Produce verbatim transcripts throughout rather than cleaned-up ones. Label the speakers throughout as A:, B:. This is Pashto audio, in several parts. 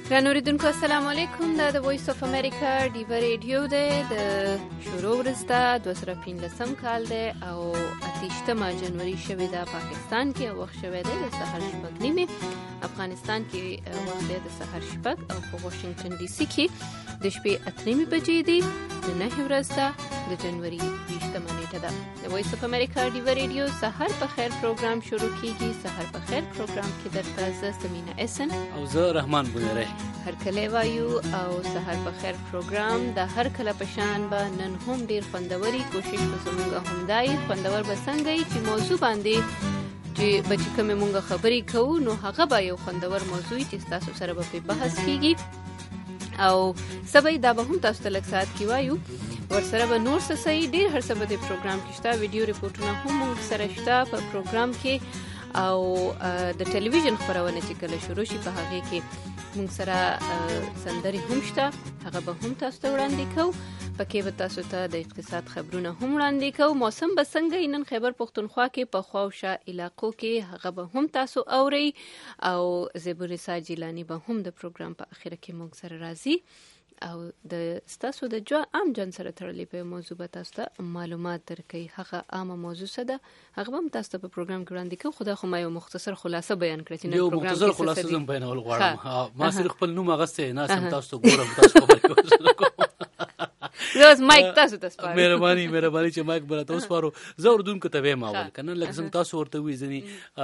A: ګران اوریدونکو السلام علیکم. دا د وایس اف امریکا ډیو ریډیو دی. د شروع ورځ دوه زره پنځلسم کال دی او اتیشتمه جنوري شوې ده. پاکستان کې وخت شوی دی د سهار شپږ نیمې، افغانستان کې وخت دی د سهار شپږ او په واشنگټن ډي سي کې د شپې اته نیمې بجې دي. د نهه ورځ ده د جنوري ویشتمه نیټه ده. د وایس اف امریکا ډیو ریډیو سهار په خیر پروګرام شروع کیږي. سهار په خیر پروګرام کې درته زه سمینا اسن
B: او زه رحمان بونری
A: هر کله وایو او سهار په خیر پروګرام د هر کله پشان به نن هم ډیر خوندوري کوشش وکړو. همدای خوندور بسنګي چې موضوع باندې چې بچی کوم مونږه خبرې کوو نو هغه به یو خوندور موضوع چې تاسو سره به په بحث کیږي او سبا دا به هم تاسو ته لږ ساعت کې وایو. ورسره به نور څه صحیح ډیر هر څه به د پروګرام کې شته. ویډیو ریپورټونه هم مونږ سره شته په پروګرام کې او د ټلویزیون خبرونه چې کله شروع شي په هغه کې موږ سره سندري هم شته، هغه به هم تاسو ته وړاندې کوو. پکې به تاسو ته د اقتصاد خبرونه هم وړاندې کوو. موسم به څنګه نن خیبر پختونخوا کې په خواوشا علاقو کې هغه به هم تاسو اوري او زبورسا جیلانی به هم د پروګرام په اخر کې موږ سره راځي او د ستاسو د جو عام جن سره تړلې په موضوع به تاسو ته معلومات درکړي. هغه عامه موضوع څه ده هغه هم تاسو ته په پروګرام کې وړاندې کوو. خدای خو ما یو مختصر خلاصه بیان کړی چې نن پروګرام کې
B: مختصر خلاصه زم بیانول غواړم. ما صرف خپل نوم غسته نه سم تاسو ګورم تاسو خبرې کوم.
A: زه مایک تاسو ته سپارم.
B: مهرباني مهرباني چې مایک بل تاسو سپارو. زه اردن کې ته ما ول کنه لکه سم تاسو ورته وی ځنی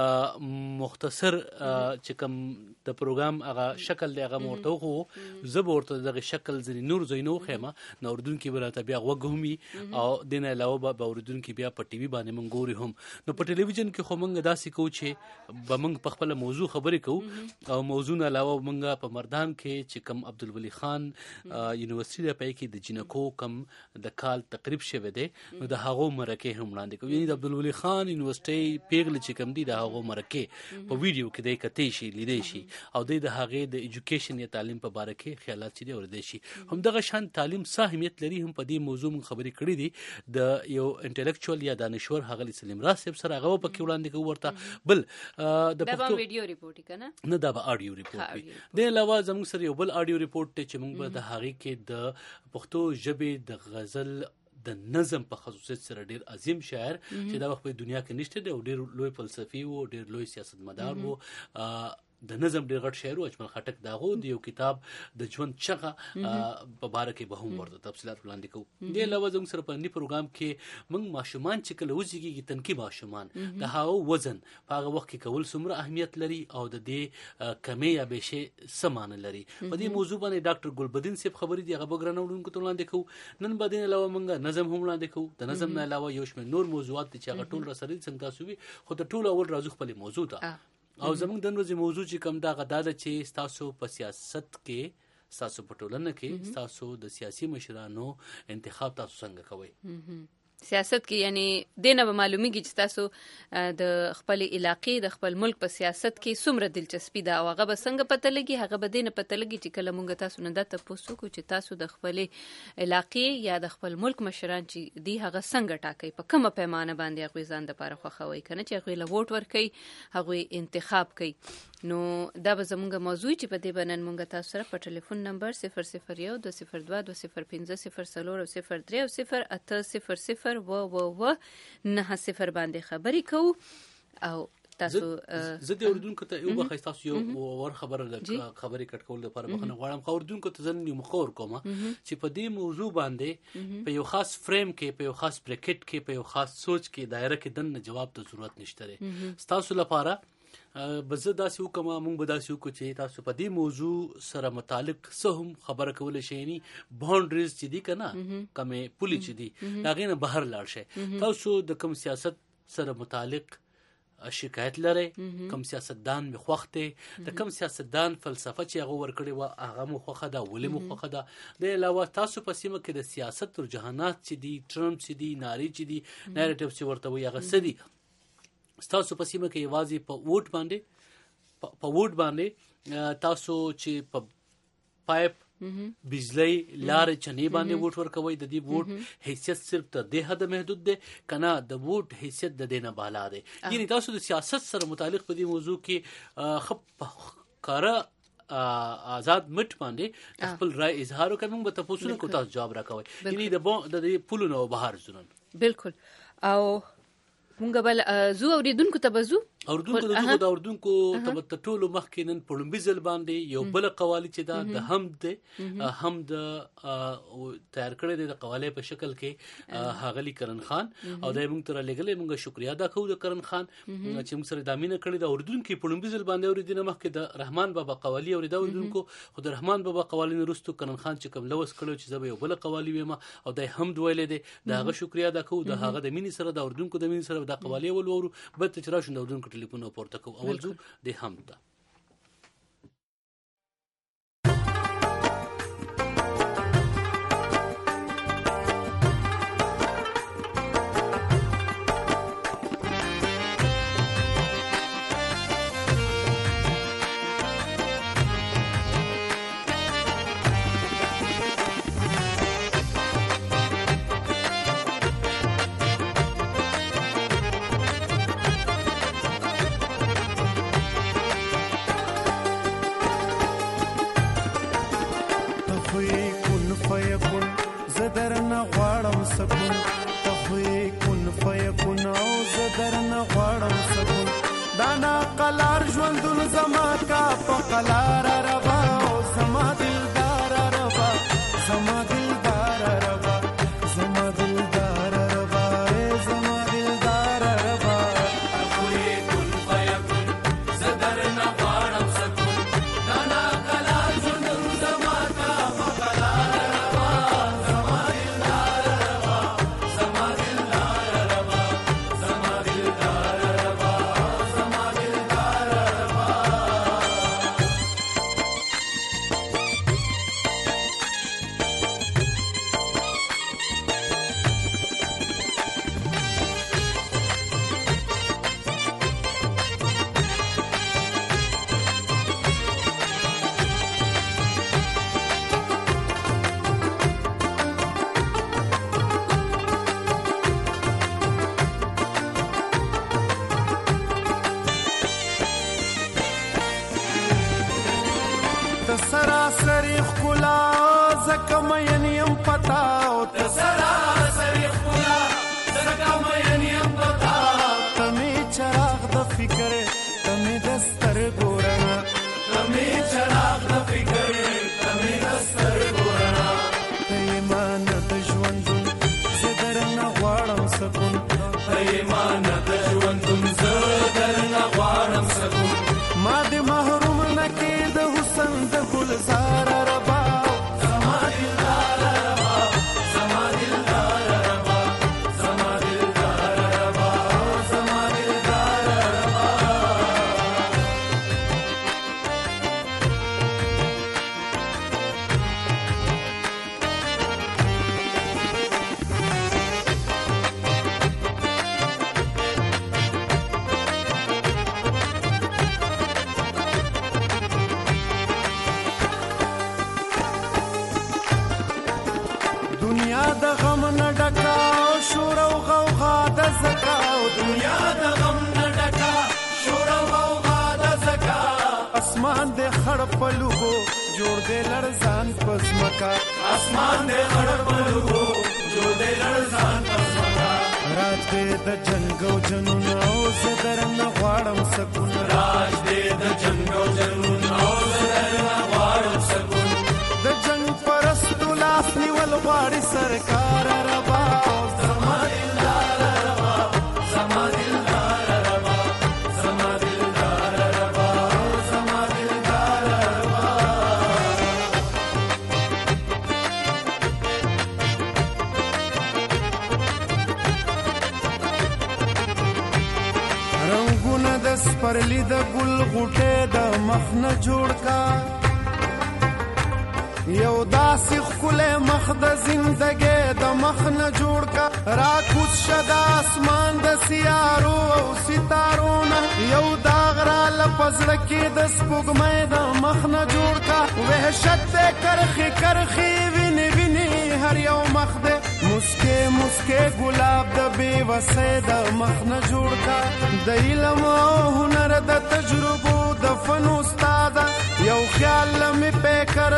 B: مختصر چې کوم د پروګرام هغه شکل دی هغه مرته خو زه ورته دغه شکل ځنی نور زینو خیمه نو اردن کې براته بیا وګومي او دین علاوه به اردن کې بیا په ټي وي باندې مونږ ګوري هم. نو په ټلویزیون کې خو مونږ داسې کوو چې به مونږ په خپل موضوع خبرې کوو او موضوع نه علاوه مونږ په مردان کې چې کوم عبدالولي خان یونیورسيټي د پای کې د جنکو کم د کال تقریب شوه دی نو د هغه مرکه هم وړاندې کوي. یعنی د عبدالولي خان یونیورسيټي پیغل چې کوم دی د هغه مرکه په ویډیو کې د کتې شي لیدې شي او د هغه د ایجوکیشن یا تعلیم په اړه کې خیالات چې دی ورده شي. هم دغه شان تعلیم صاحبیت لري. هم په دې موضوع مون خبرې کړې دي د یو انټلیکچوال یا دانشور هغه سلیم راز صاحب سره هغه په کې وړاندې کوي ورته بل
A: د پښتو ویډیو ریپورت کنه
B: نه دا به اډیو ریپورت وي. د علاوه زموږ سره یو بل اډیو ریپورت چې موږ به د هغه کې د پښتو ژبې د غزل د نظم په خصوصیت سره ډیر عظیم شاعر چې دا وخت په دنیا کې نشته دی او ډیر لوی فلسفي او ډیر لوی سیاستمدار وو د نظم ډیر غټ شاعر او اجمل خټک داغو د یو کتاب د ژوند چغه په باره کې به هم ورته تفصیلات وړاندې کوو. د علاوه زموږ سره په دې پروګرام کې موږ ماشومان چې کله وځيږي تنکي ماشومان د هغه وزن په هغه وخت کې کول څومره اهمیت لري او د دې کمی یا بهشه سمانه لري. په دې موضوع باندې ډاکټر ګلبدین صاحب خبرې دی هغه وګرانه وړاندې کوو وړاندې کوو. نن بعد علاوه موږ نظم هم وړاندې کوو. د نظم نه علاوه یو شمېر نور موضوعات چې هغه ټول رسري څنګه تاسو وي خو د ټول اول راځو خپل موضوع ته او زموږ د ورځې موضوع چې کوم دا غدا ده چې تاسو په سیاست کې تاسو په ټولنه کې تاسو د سیاسي مشرانو انتخاب تاسو څنګه کوئ.
A: سیاست کې یعنی دینه به معلومیږي چې تاسو د خپل علاقې د خپل ملک په سیاست کې څومره دلچسپي ده او هغه به څنګه پته لګي. هغه به دینه پته لګي چې کله مونږ تاسو نه د تاسو کو چې تاسو د خپل علاقې یا د خپل ملک مشران چې دی هغه څنګه ټاکي په کومه پیمانه باندې هغه ځان د لپاره خوښوي کنه چې هغه له ووټ ورکړي هغه انتخاب کوي. نو دا به زموږ موضوع چې په دې باندې مونږ تاسو سره په ټلیفون نمبر صفر صفر یو دو صفر دوه دو صفر پنځه صفر څلور صفر درې او صفر اته صفر صفر و و و نه صفر باندې خبرې کوو او تاسو
B: زه د اردوونکو ته یو بخښ تاسو یو ور خبره خبرې کټ کول لپاره بخنه غواړم. خو اردوونکو ته ځن یو مخور کوم چې په دې موضوع باندې په یو خاص فریم کې په یو خاص بریکټ کې په یو خاص سوچ کې دایره کې دنه جواب ته ضرورت نشته. تاسو لپاره بزه داسې وکم مونږ به داسې وکړو چې تاسو په دې موضوع سره متعلق څه هم خبره کول شي ني باونډریز چې دي کنه کومه پولی چې دي دا غینه بهر لاړ شي. تاسو د کوم سیاست سره متعلق شکایت لري کوم سیاستدان می خوخته د کوم سیاستدان فلسفه چې هغه ورکړي و هغه مو خوخه ده ولې مو خوخه ده. د علاوه تاسو په سیمه کې د سیاست رجحانات چې دي ټرمپ چې دي ناری چې دي نریټیو چې ورته وي هغه سدي تاسو په سیمه کې یوازې په ووټ باندې په ووټ باندې تاسو چې په پایپ بجلی لارې چنې باندې ووټ ورکوي. د دې ووټ حیثیت صرف تر دې حد محدود دی کنه د ووټ حیثیت د دینه بالا دی. یعنی تاسو د سیاست سره متعلق په دې موضوع کې خپ کارا آزاد مټ باندې خپل رائے اظهار وکړ. موږ به تاسو نه کو تاسو جواب راکوي یعنی د د پولونو بهر زونن.
A: بالکل. او مونږ بل زو اوریدونکو ته بزو
B: اوردونکو د د اوردونکو ته ټولو مخکې نن په لومبي ځل باندې یو بل قوالی چې دا د حمد حمد تیار کړی دی د قوالی په شکل کې هغلی کرن خان او د موږ تر لګلې موږ شکریا ادا کوو د کرن خان چې موږ سره دامینه کړی د اوردونکو په لومبي ځل باندې اوریدنه مخکې د رحمان بابا قوالی اورید اوردونکو خو د رحمان بابا قوالی نه رستو کرن خان چې کوم لوس کړو چې زبې یو بل قوالی ویم او د حمد ویلې دی دغه شکریا ادا کوو د هغه د مینې سره د اوردونکو د مینې سره د قوالی ولورو به تر راشند اوردونکو ټلیفون پورته کو. اول زو د حمد ده.
C: پرلی د ګل غوټه د مخ نه جوړ کا یو داسې خله مخ د زندګي د مخ نه جوړ کا را کوڅ شدا اسمان د سیارو او ستارو نه یو داغ را لپزړه کې د سپوږمۍ د مخ نه جوړ کا وحشت کرخي کرخي ویني ویني هر یو مخ د مسکه مسکه ګلاب د بے وسه د مخ نه جوړ کا د علم او هنر د تجربو د فن استاد یو خیال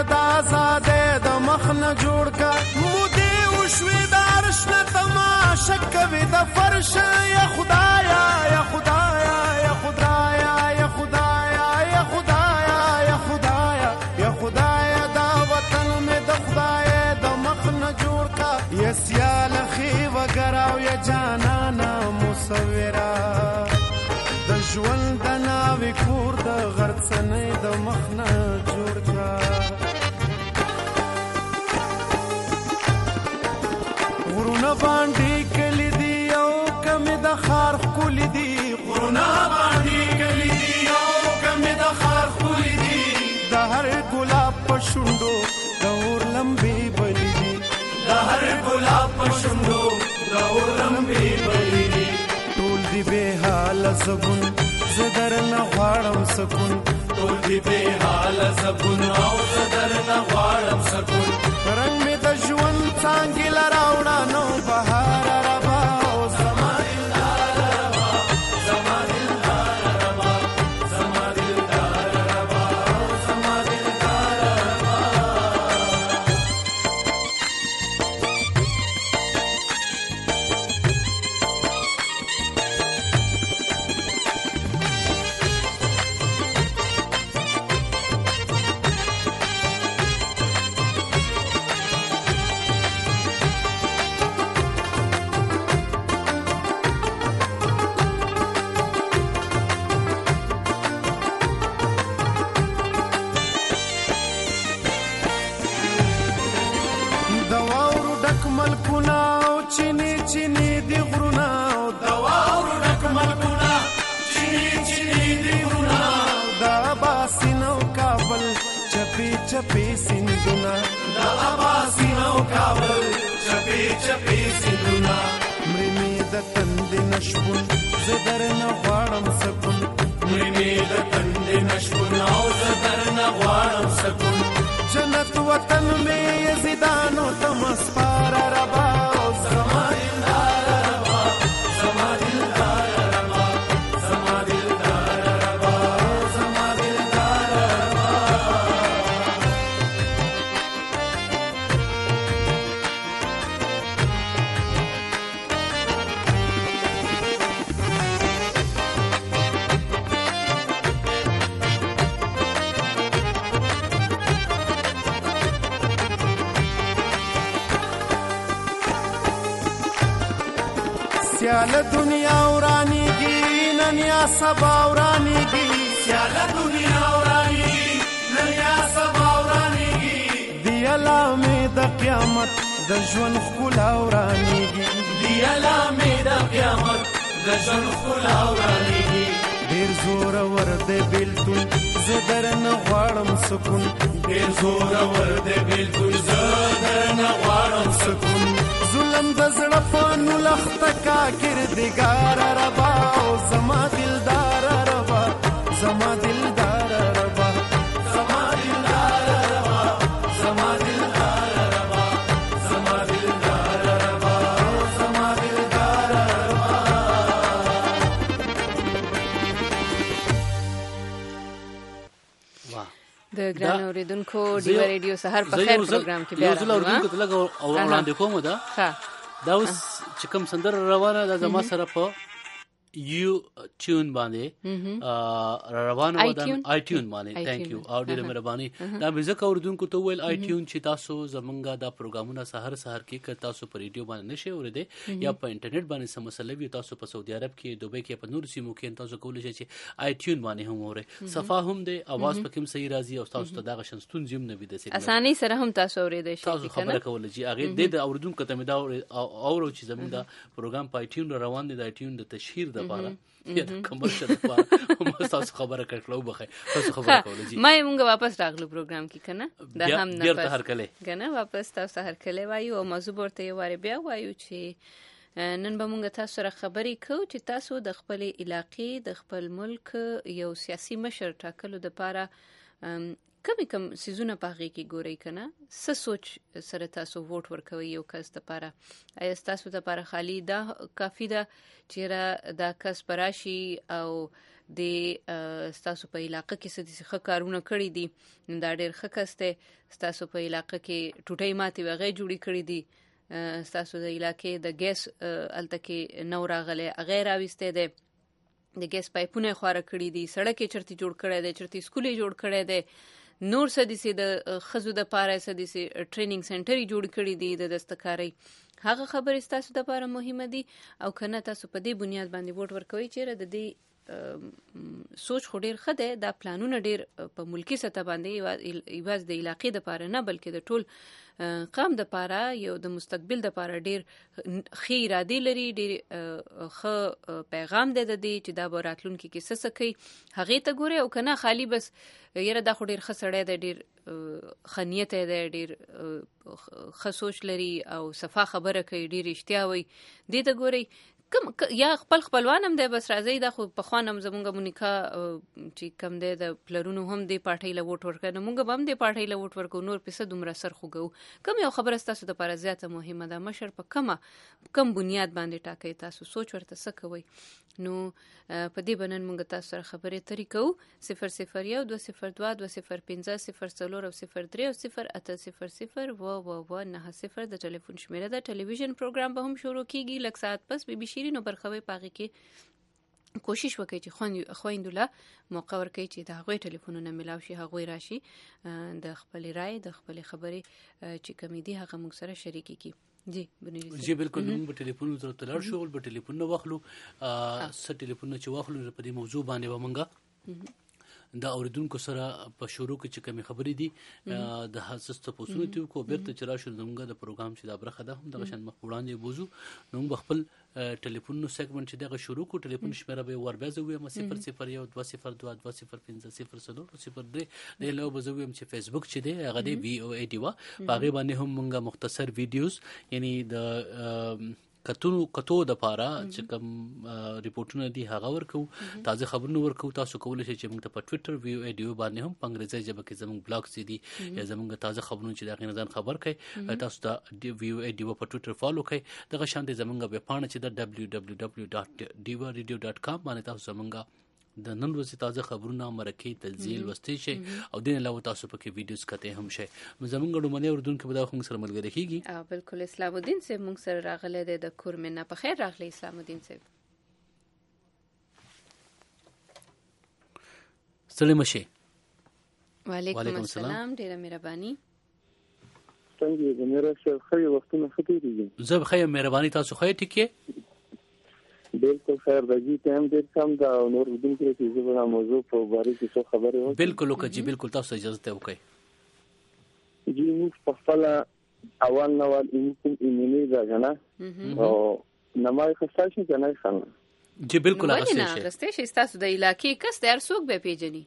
C: د آزادۍ د مخ نه جوړ کا مودې وشوې د عرش نه تماشه کوي د فرش یا خدایا یا خدایا یا خدایا یا خدایا یا خدایا یا خدایا یا خدایا دا وطن مې د خدای د مخ نه جوړ کا یا سیال خي وګراو یا جانانا مصوره د ژوند د ناوې کور د غرڅنۍ د مخ نه جوړ کا غرونه باندې کلی دي او کمې د ښار ښکلي دي غرونه باندې کلی دي او کمې د ښار ښکلي دي د هر ګلاب په شونډو د اور لمبې بلې دي د هر ګلاب په شونډو د اور لمبې بلې دي ټول دي بې حاله زبون زه درنه غواړم سکون ټول دي بې حاله زبون او زه درنه غواړم سکون رنګ مې د ژوند څانګې له راوړه نو بهار ربا او زما دلدار ربا زما دلدار ربا زما دلدار ربا او زما دلدار ربا ملکونه او چینی چینی دی غرونه د واورو ډک ملکونه چینی چینی دی غرونه د اباسین او کابل چپی چپی سیندونه د اباسین او کابل چپی چپی سیندونه مړی مې د تندې نشبون زه درنه غواړم سکون مړی مې د تندې نشبون او زه درنه غواړم سکون جنت وطن میں یزیدانو تمسپار ربا زما دلدار ربا زما دلدار ربا زما دلدار ربا زما دلدار ربا سیال دنیا ورانیږي نن یا سبا ورانیږي سیال دنیا ورانیږي نن یا سبا ورانیږي دی علامې د قیامت د ژوند ښکلا ورانیږي دی علامې د قیامت د ژوند ښکلا ورانیږي ډېر زورور دی بېلتون زه درنه غواړم سکون ډېر زورور دی بېلتون زه درنه غواړم سکون ظلم د زړه په نولخته کا کردګار ربا او زما دلدار ربا زما دلدار ربا زما دلدار ربا زما دلدار ربا زما دلدار ربا زما دلدار ربا
A: د ګران اوریدونکو ډیو ریډیو سحر په خیر پروګرام کې بیا راځو.
B: یو ځل اوریدونکو ته لږ وړاندې کوم دا دا اوس چې کوم سندره روانه ده زما سره په یو ټیون باندې روانه و د آی ټیون باندې ثانک یو او ډیره مهرباني دا به زکه اوریدونکو ته ویل آی ټیون چې تاسو زمونږه دا پروګرامونه سحر سحر کې ک تاسو په ریډیو باندې نشئ اوریدئ یا په انټرنیټ باندې سم مسله وي تاسو په سعودي عرب کې دوبۍ کې په نور سیمو کې تاسو کولای شئ چې آی ټیون باندې هم اورئ صفه هم دی اواز پکې صحیح راځي او تاسو ته دا غشنستون زم نه وي د سي
A: اساني سره هم تاسو اوریدئ شئ
B: تاسو خبره کولای شئ هغه د اوریدونکو ته مې دا اورو چې زمونږ دا پروګرام په آی ټیون روان دی د آی ټیون د تشهیر د لپاره یا د کمرشل لپاره هم تاسو خبره کړلو بخې تاسو خبره کولای شئ.
A: مې مونږ واپس راغلو پروګرام کې کنه دا هم نه
B: بیرته هر کله
A: کنه واپس تاسو هر کله وایو او موضوع ورته یو واره بیا وایو چې نن به مونږ تاسو سره خبرې کوو چې تاسو د خپل علاقې د خپل ملک یو سیاسي مشر ټاکلو لپاره کمی کم سیزونه په هغې کې ګورئ که نه څه سوچ سره تاسو ووټ ورکوئ یو کس دپاره؟ ایا ستاسو دپاره خالي دا کافي ده چېرې دا کس به راشي او د ستاسو په علاقه کې څه داسې ښه کارونه کړي دي، دا ډېر ښه کس دی، ستاسو په علاقه کې ټوټۍ ماتې هغې جوړې کړي دي، ستاسو د علاقې د ګیس هلته کې نو راغلی هغه یې راویستی دی، د ګیس پایپونه یې خواره کړي دي، سړک یې چېرته جوړ کړی دی، چېرته سکول یې جوړ کړی دی، نور څه داسې د ښځو دپاره څه داسې ټریننګ سنټر یې جوړ کړي دي د دستکارۍ، هغه خبرې ستاسو دپاره مهمه دي. او که نه تاسو په دې بنیاد باندې ووټ ورکوئ چېرې د دې سوچ خو ډېر ښه دی، دا پلانونه ډېر په ملکي سطح باندې یوازې د علاقې دپاره نه بلکې د ټول قام دپاره یو د مستقبل دپاره ډېر ښې ارادې لري، ډېر ښه پیغام دی د دې چې دا به راتلونکي کې څه څه کوي هغې ته ګورئ. او که نه خالي بس یاره دا خو ډېر ښه سړی دی، ډېر ښه نیتی دی، ډېر ښه سوچ لري او صفا خبره کوي، ډېر رښتیا وایي، دې ته ګورئ. کم یا خپل خپلوان هم دی بس راځئ دا خو پخوا نه هم زمونږ مونیکا چې کم دی د پلرونو هم دې پارټۍ له ووټ ورکوي، نو مونږ به هم دې پارټۍ له ووټ ورکوو، نور پې څه دومره سر خوږوو. کوم یو خبره ستاسو دپاره زیاته مهمه ده؟ مشر په کومه کم بنیاد باندې ټاکئ تاسو سوچ ورته څه کوئ؟ نو په دې به نن مونږ تاسو سره خبرې اترې کوو. صفر صفر یو دوه صفر دوه دوه صفر پنځه صفر څلور او صفر درې او صفر اته صفر صفر اوه اوه اوه نهه صفر د ټلیفون شمېره ده. ټلویزیون پروګرام به هم شروع کېږي لږ ساعت پس. بي بي شیرین او برخوی په هغې کې کوشش وکړئ چې خویندو له موقع ورکړئ چې د هغوی ټلیفونونه میلاو شي، هغوی راشي د خپلې رایې د خپلې خبرې چې کمې دي هغه موږ سره شریکې کړي. جی بنیری
B: جی بالکل موږ به ټلیفون سره تلل شو به ټلیفون نه واخلو څه ټلیفون چې واخلو په دې موضوع باندې به موږ د اوریدونکو سره په شروع کې چې کمی خبرې دي د حساس تاسو ته کو بیرته چې راشو زموږ د پروګرام چې دا برخه ده هم د شان مخ وړاندې بوزو نو موږ خپل ټلیفون نو سیګمنټ چې دغه شروع کو ټلیفون شمیره به ور بزوي م صفر صفر یو دوه صفر دوه دوه صفر پنځه صفر څلور صفر درې د لو بزوي م چې فیسبوک چې دی هغه دی وی او ای ډی وا هغه باندې هم موږ مختصر ویډیوز یعنی د کتونو کتو د پاره چې کوم ریپورتونه دي هغه ورکو تازه خبرونه ورکو. تاسو کولای شئ چې موږ ته په ټوئیټر ویو ایډیو باندې هم په انګریزي ژبه کې زموږ بلاګ دي یا زموږ تازه خبرونه چې دا غنځان خبر کوي تاسو ته ویو ایډیو په ټوئیټر فالو کوئ. دغه شان دي زموږ ویب پاڼه چې د دبليو دبليو دبليو ډاټ ډیوا ریډیو ډاټ کام باندې تاسو زموږ د نن ورځې تازه خبرونه مرکې تنزیل وستې شي او دین علاوه تاسو پکې ویډیوز کته هم شي. زمونږ ډومنه اردوونکو به دا خو سره ملګری کیږي.
A: اه بالکل اسلام الدین صاحب موږ سره راغله د کورمنه په خیر راغلی. اسلام الدین صاحب
B: سلام شي.
A: وعلیکم السلام ډیره مهرباني.
D: څنګه دې مېره څه خیر وختونه خطرې دي؟
B: زه بخیر مهرباني تاسو خیر ټیکه
D: بالکل خیر راځي ته هم ډېر کم دا نور ودون کې چې زه به موضوع په باره کې څه خبرې وکړم.
B: بالکل وکړئ جی بالکل تاسو اجازه ته وکړئ.
D: جی موږ په خپل اول نوال کوم ایمني دا غنه او نمای خصای شي کنه څنګه
B: جی بالکل هغه څه
A: شي غسته شي تاسو د علاقې کس در څوک به پیژني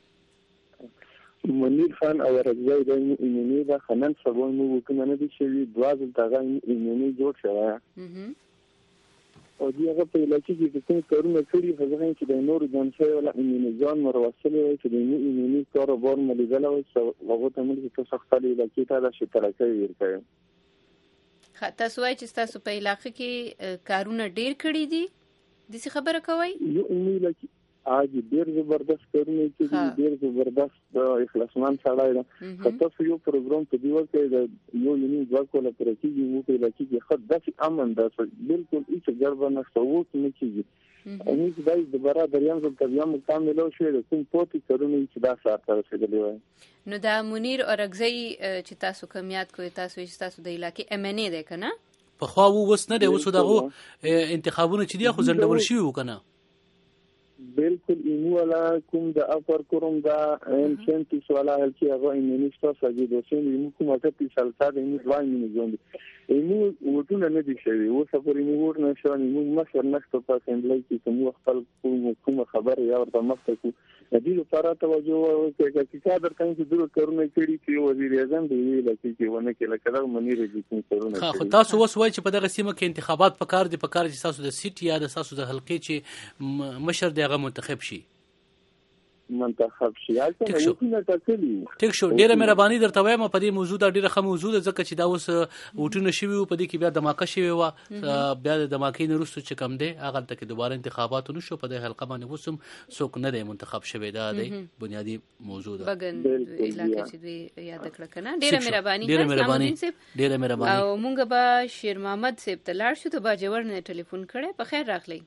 D: منیر خان او رضای د ایمني دا خنن سبون مو وکړنه دي چې دوازل دغه ایمني جوړ شوی او دی هغه په علاقې کې د کوم کارونه کړی هغه چې د نور جنسي ولا ایمنيزان مروسل وي چې د ایمني کاروبار ملګری وي هغه ته موږ په سختۍ علاقې ته د شترکۍ ورکړو.
A: تاسو وايي چې تاسو په علاقې کې کارونه ډیر کړی دي د څه خبره کوي؟
D: یو ایمني اج ډیر زبردست کارونه کوي ډیر زبردست د اخلاصمن سره ده. تاسو یو پروګرام په دیو کې د یو یونی ځواک ولا پرکیږي مو په علاقې کې خد داسې امن ده بالکل هیڅ ګډوډ نه څه نه کیږي. اني چې دای د برا دریان د طبيعت مکمل شو د کوم پوتې کارونه چې دا سره رسیدلی وای.
A: نو دا منیر اورګزی چې تاسو کمیات کوي تاسو چې تاسو د علاقې امنه ده کنه
B: په خو وس نه دی وسو دغه انتخابونه چې دی خو ځندول شي وکنه
D: بالکل ایمو علا کوم د افر کوم دا ان سنتیس والا چې هغه ایمنیستا ساجي دوسین ایمو کومه ته سالتا د ایمو دوه ایمنیزون ایمو وټونه نه دي شوی و سفر ایمو ور نه شو ایمو مشر نشته په اسمبلی کې کوم خپل کوم خبر یا ورته مخته د دې لپاره توجه وکړئ چې کادر کین چې دغه کارونه کړي چې وزیر اعظم دی ویل چې ونه کې لکه دا منیر دي کوم کارونه
B: خو تاسو اوس وایي چې په دغه سیمه کې انتخابات پکار دي پکار چې تاسو د سیټ یا د تاسو د حلقې چې مشر دی هغه منتخب شي.
D: منتخب شي هلته وټونه ټاکلي.
B: ټیک شو، ډیره مهرباني درته وایم. په دې موضوع دا ډیره ښه موضوع ده ځکه چې دا اوس وټونه شوي وو، په دې کې بیا دماکه شوې وه، بیا د دماکې نه وروسته چې کوم دی هغلته کې دوباره انتخابات ونه شو. په دې حلقه باندې اوس هم څوک نه دی منتخب شوی. دا دی بنیادي موضوع ده.
A: بګن علاقه چې دوی یاد کړه که نه. ډیره مهرباني
B: ډیره مهرباني ډیره مهرباني.
A: او مونږ به شیر محمد صاحب ته لاړ شو، ته باجوړ نه ټلیفون کړی. په خیر راغلی.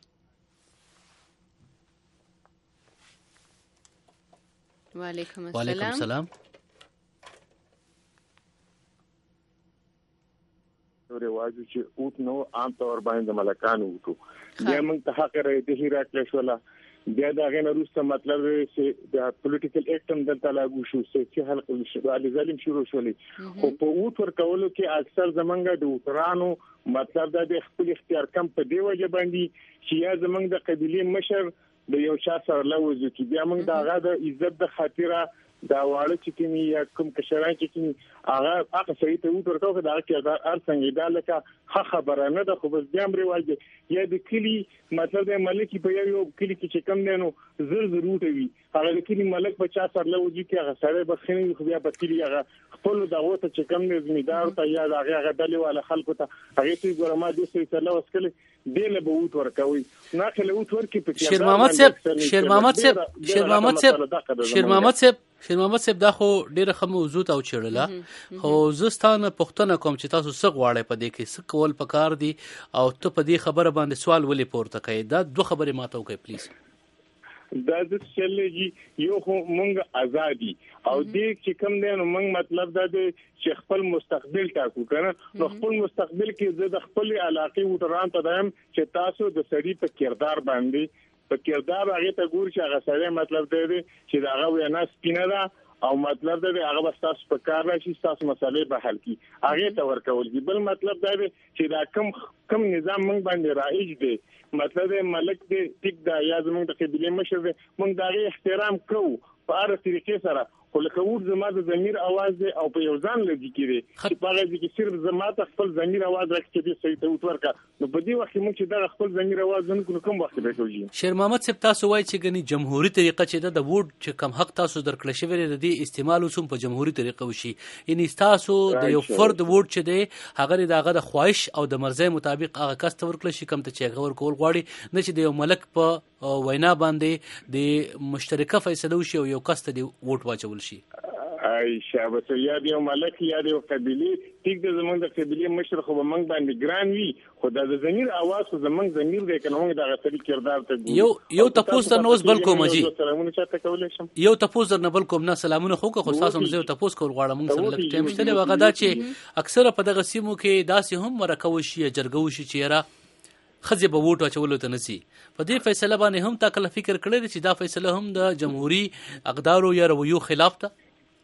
A: وعلیکم السلام.
B: وعلیکم السلام.
D: رواج چې اوت نو عام طور باندې ملکانو وټو بیا موږ ته حق راځي راکړل شو. بیا دا غن روسته مطلب چې د پولیټیکل اکټ هم دلته لاګو شو چې حلقه شو علي ظالم شروع شولې. خو په اوت ورکولو کې اکثر زمونږ د وترانو مطلب دا د خپل اختیار کم په دی وجه باندې چې یا زمونږ د قبيله مشر د یو چا سره لوځي چې بیا موږ دا غا د عزت د خاطره دا واړه چې کینی یا کوم کشران چې کینی هغه هغه صحیح ته وټ ورکوه دا چې دا ار څنګه دا لکه خبره نه ده. خو بس بیا هم رواج یا د کلی مطلب د ملکی په یو کلی کې چې کم دینو زر زر وټوي هغه د کلی ملک په چا سره لوځي کې هغه سره بخښنی خو بیا په کلی هغه خپل دغه ته چې کم نه زمیدار ته یا هغه هغه دلی والا خلکو ته هغه چې ګورما د سې سره وسکله دله به وټ ورکوي نه کله وټ ورکې په
B: شیر محمد صاحب شیر محمد صاحب شیر محمد صاحب شیر محمد صاحب شیر محمد صاحب دا خو ډیره ښه موضوع ته وچړله. خو زه ستانه پوښتنه کوم چې تاسو څه غواړئ په دې کې، څه کول پکار دي او ته په دې خبره باندې سوال ولې پورته کوي؟ دا دوه خبرې ماته وکړئ پلیز.
D: دا د چلېږي یو خو مونږ ازادي او دې چې کوم دی نو مونږ مطلب دا دی چې خپل مستقبل ټاکو کنه. نو خپل مستقبل کې زه د خپل علاقې وټران ته دایم چې تاسو د سړي په کردار باندې په کردار هغه ته ګور چې هغه سره مطلب دی چې دا هغه وینا سپینه ده او مطلب دی هغه بس تاسو په کار راشي تاسو مسالې به حل کی هغه ته ورکول دي. بل مطلب دا دی چې دا کم کم نظام موږ باندې رایج دی مطلب ملک دی ټیک دا یا زموږ د قبيله مشر دی موږ دا احترام کوو په هر طریقې سره. خو لکه ور زما د ضمیر आवाज دی او په یو ځان لږی کړي چې په هغه کې صرف زما ته خپل ضمیر आवाज راکړي چې صحیح ته وټورکا. نو په دې وخت موږ چې دا خپل ضمیر आवाज نه کوو کوم وخت به کوي.
B: شیر محمد صاحب تاسو وایي چې غني جمهوریت طریقه چې د ووټ چې کم حق تاسو درکړل شوی دی د دې استعمال وسوم په جمهوریت طریقه وشي. یعنی تاسو د یو فرد ووټ چې دی هغه دغه د خواهش او د مرزي مطابق هغه کس ته ورکړل شي کوم ته چې هغه ورکول غواړي، نه چې د یو ملک په وینا باندې د مشترکه فیصله وشي او یو کس ته د ووټ واچول شي.
D: ای شابه یا دی ملک یا دی قبيله ټیک د زمونږ د قبيله مشر خو به موږ باندې ګران وي خو د ضمیر आवाज خو زمونږ ضمیر دی کنه موږ د غتري کردار ته
B: یو یو تاسو نو اوس بل کوم جی
D: سلامونه چاته کولای شم
B: یو تاسو نه بل کوم نه سلامونه خو خو تاسو زه تاسو کول غواړم موږ سره لکه ټیم شته وغه دا چې اکثره په دغه سیمو کې داسې هم مرکو شي جرګو شي چې را خځه به ووټ واچولو ته نسی. په دې فیصله باندې هم تا کله فکر کړی چې دا فیصله هم د جمهوریت اقدارو یا رویو خلاف ده؟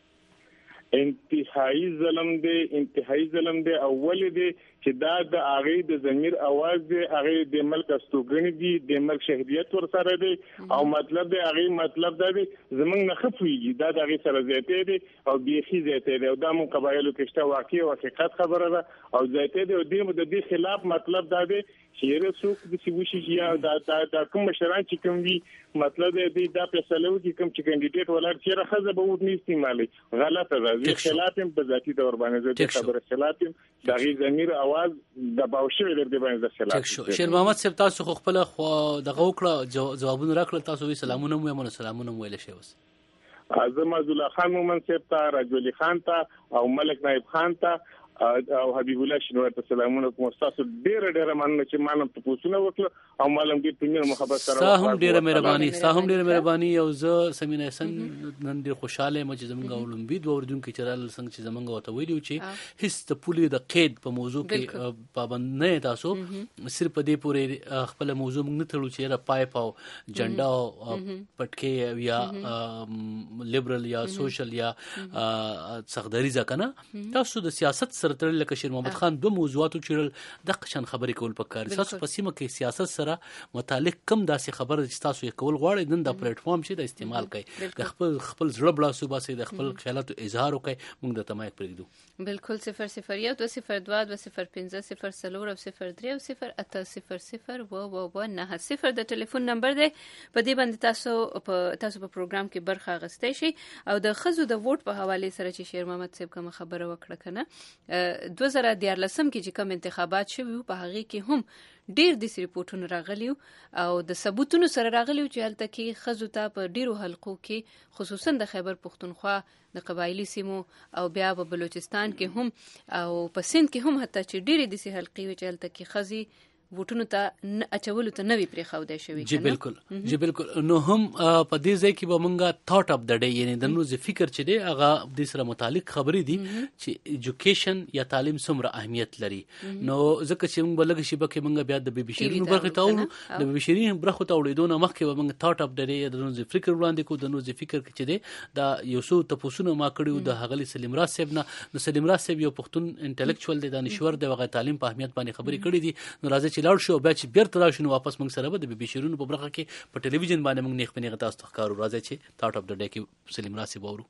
D: انتهایی ظلم دی انتهایی ظلم دی اول دی چې دا د هغه د ضمیر आवाज دی هغه د ملک استوګنی دی د ملک شهریت ور سره دی او مطلب دی هغه مطلب دا دی زمنګ نه خفویږي دا د هغه سره زیاته دی او بیخي زیاته دی او دا مون قبایلو کې شته واقعي او حقیقت خبره ده او زیاته دی او د دې خلاف مطلب دا دی چې رسوک د سیوشي یا دا دا کوم مشران چې کوم وی مطلب دی دا فیصله وکي کوم چې کاندیدټ ولر چې راخذ به وټ نه استعمالي غلطه ده زه خلاف هم په ذاتی تور باندې زه خبره خلاف هم د غي ضمیر आवाज د باوشه در دی باندې خلاف
B: شو. شیر محمد صاحب تاسو خو خپل دغه وکړه جوابونه راکړل تاسو وی سلامونه مو مو سلامونه مو ویل شي وس
D: اعظم عبد الله خان مومن صاحب ته رجل خان ته او ملک نائب خان ته او حبیب الله شنوار ته سلامونه کوم تاسو ډیر ډیر مننه چې مانم ته پوښتنه وکړه او مالم دې پنځه محبت سره
B: سلام ډیر مهرباني سلام ډیر مهرباني او زه سمینه حسن نن ډیر خوشاله مې چې زمونږ اولمبي د اوردونکو چرال څنګه چې زمونږ وته ویلو چې هیڅ ته پولی د قید په موضوع کې پابند نه تاسو صرف دې پورې خپل موضوع موږ نه تړو چې را پایپ او جنډا او پټکي یا لیبرل یا سوشل یا څخدري ځکنه تاسو د سیاست سره تړل لکه شیر محمد خان دوه موضوعاتو چیرل د قشن خبرې کول پکار تاسو په سیمه کې سیاست سره متعلق کم داسې خبره چې تاسو یې کول غواړئ نن دا پلیټ فارم چې د استعمال کوي د خپل خپل زړه بلا صوبه سي د خپل خیالاتو اظهار وکړي موږ د تمایت پرېږدو
A: بالکل صفر صفر یو دو صفر دوه دوه صفر پنځه صفر څلور او صفر درې او صفر اته صفر صفر و و و نه صفر د ټلیفون نمبر دی په دې باندې تاسو په تاسو په پروګرام کې برخه اخیستی شي او د ښځو د ووټ په حواله سره چې شیر محمد صاحب کوم خبره وکړه کنه دوه زره دیارلسم کې چې کوم انتخابات شوي په هغه کې هم ډیر د ریپورتونو راغلیو او د ثبوتونو سره راغلیو چې هلته کې ښځو ته په ډیرو حلقو کې خصوصا د خیبر پښتونخوا د قبایلی سیمو او بیا په بلوچستان کې هم او په سند کې هم حتی چې ډیرې د سي حلقې وي چې هلته کې ښځې ووټونو ته اچولو ته نوی پرې خو دی شوی
B: جی بالکل جی بالکل نو هم په دې ځای کې به مونږه ثاټ اف د ډے یعنی د نو فکر چې دی هغه د سره متعلق خبرې دي چې ایجوکیشن یا تعلیم څومره اهمیت لري نو ځکه چې موږ بلګ شي بکه موږ بیا د بي بي شيرین برخه ته وړو د بي بي شيرین برخه ته وړو نو مخکې به موږ ثاټ اف د ډے د نو فکر وړاندې کو د نو فکر کې چې دی دا یو څو تاسو ما کړیو د هغلی سلیم راز صاحب نه نو سلیم راز صاحب یو پښتون انټلیکچوال دی دانشور دی هغه تعلیم په اهمیت باندې خبرې کړې دي نو راځي چې لاړ شو بیا چې بیرته راشو نو واپس موږ سره به د بي بي شيرین په برخه کې په ټلویزیون باندې موږ نیخ پنیغه تاسو ښکارو راځي چې ثاټ اف د ډے کې سلیم راز صاحب اورو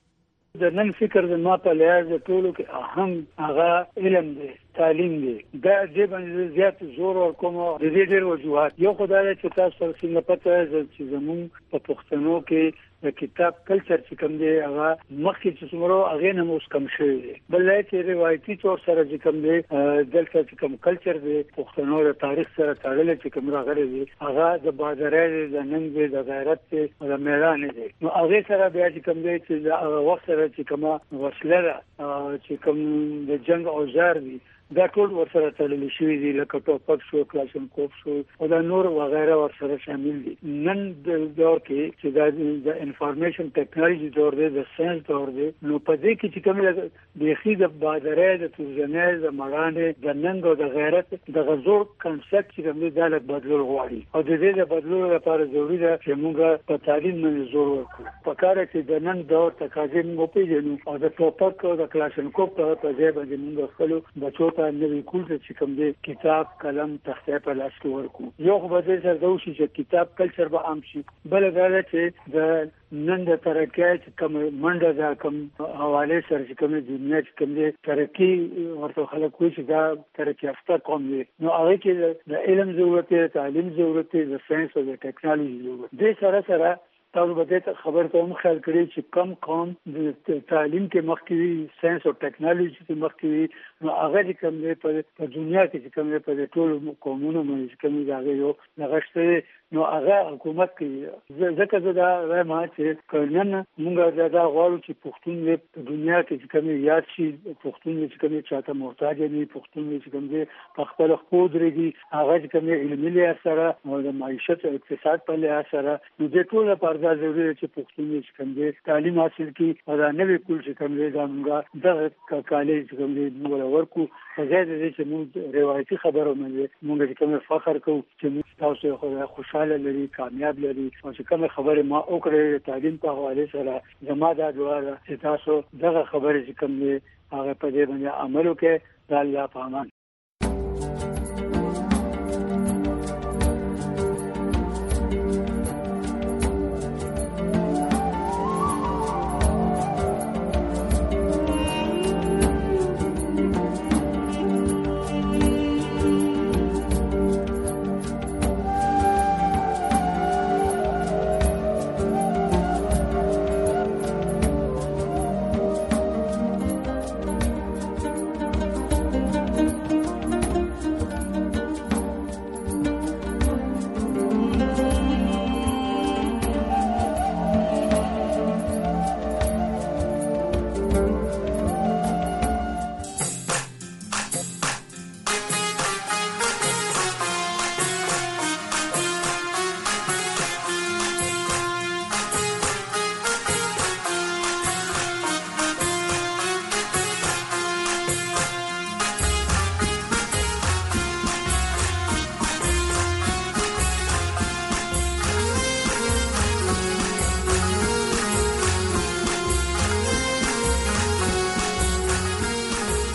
E: د نن فکر د ما په لحاظ ټولو کې اهم هغه علم دی تعلیم دی دا دې باندې زیات زور ورکوم د دې ډېر وجوهات یو خدای چې تاسو سره څنګه پته چې زموږ په پښتنو کې د کتاب کلچر چې کوم دی هغه مخکې چې څومره هغه نه موس کم شوی دی بل چې روایتي تور سره چې کوم دی دلته چې کوم کلچر دی پښتنو د تاریخ سره تړل چې کوم راغلی دی هغه د بادرای د ننګ دی د غیرت دی د میړانې دی نو هغه سره بیا چې کوم دی چې هغه وخت سره چې کومه وسله چې کوم د جنگ اوزار دی دا ټول ورسره تړل شوی دی لکه ټوپک شو کلاشینکوف شو او دا نور وغیرہ ورسره شامل دي نن د دور کې چې دا د انفارمیشن ټیکنالوژي دور دی د ساينس دور دی نو په دې کې چې کومه د خې د بادرې د توزنې د مړانې د ننګ او د غیرت د غزور کنسپټ چې کوم دی دا له بدلول غواړي او د دې د بدلولو لپاره ضروري ده چې موږ په تعلیم باندې زور ورکړو په کار کې د نن دور تقاضې موږ پیژنو او د ټوپک او د کلاشینکوف په ځای باندې موږ خپل بچو ته نوی کول چې کوم دی کتاب قلم تختې په لاس کې ورکو یو خو به سره دا وشي چې کتاب کلچر به عام شي بل دا چې د نن د ترقۍ چې کوم منډه دا کوم حواله سره چې کوم دنیا چې کوم دی ترقی ورته خلک وایي چې دا ترقی یافته قوم دی نو هغه کې د علم ضرورت دی تعلیم ضرورت دی د ساينس او د ټیکنالوژي ضرورت دی سره سره تاسو به ته خبر ته هم خیال کړئ چې کم قوم د تعلیم کې مخکې ساينس او ټیکنالوژي کې مخکې نو هغه کوم دی په دنیا کې چې کوم دی په ټولو قومونو باندې کوم دی هغه یو نغښته نو هغه حکومت کې ځکه دا راځي چې کله موږ دا غواړو چې پښتون په دنیا کې چې کوم یاد شي پښتون چې کوم چاته محتاج دي پښتون چې کوم دی په خپل خود لري هغه چې کوم علمي لحاظ سره او د معیشت او اقتصاد په لحاظ سره نو د ټول لپاره دا ضروري چې پښتون چې کوم دی تعلیم حاصل کړي او دا نوې کول چې کوم دی دا موږ د کالج چې کوم دی موږ ورکو زیات دي چې موږ روایتي خبرو باندې موږ چې کوم فخر کوو چې تاسو خو خوشاله لري کامیاب لري او چې کوم خبره ما وکړې تعلیم په حواله سره زما دا دعا ده چې تاسو دغه خبره چې کوم دی هغه په دې باندې عمل وکړئ د الله په امان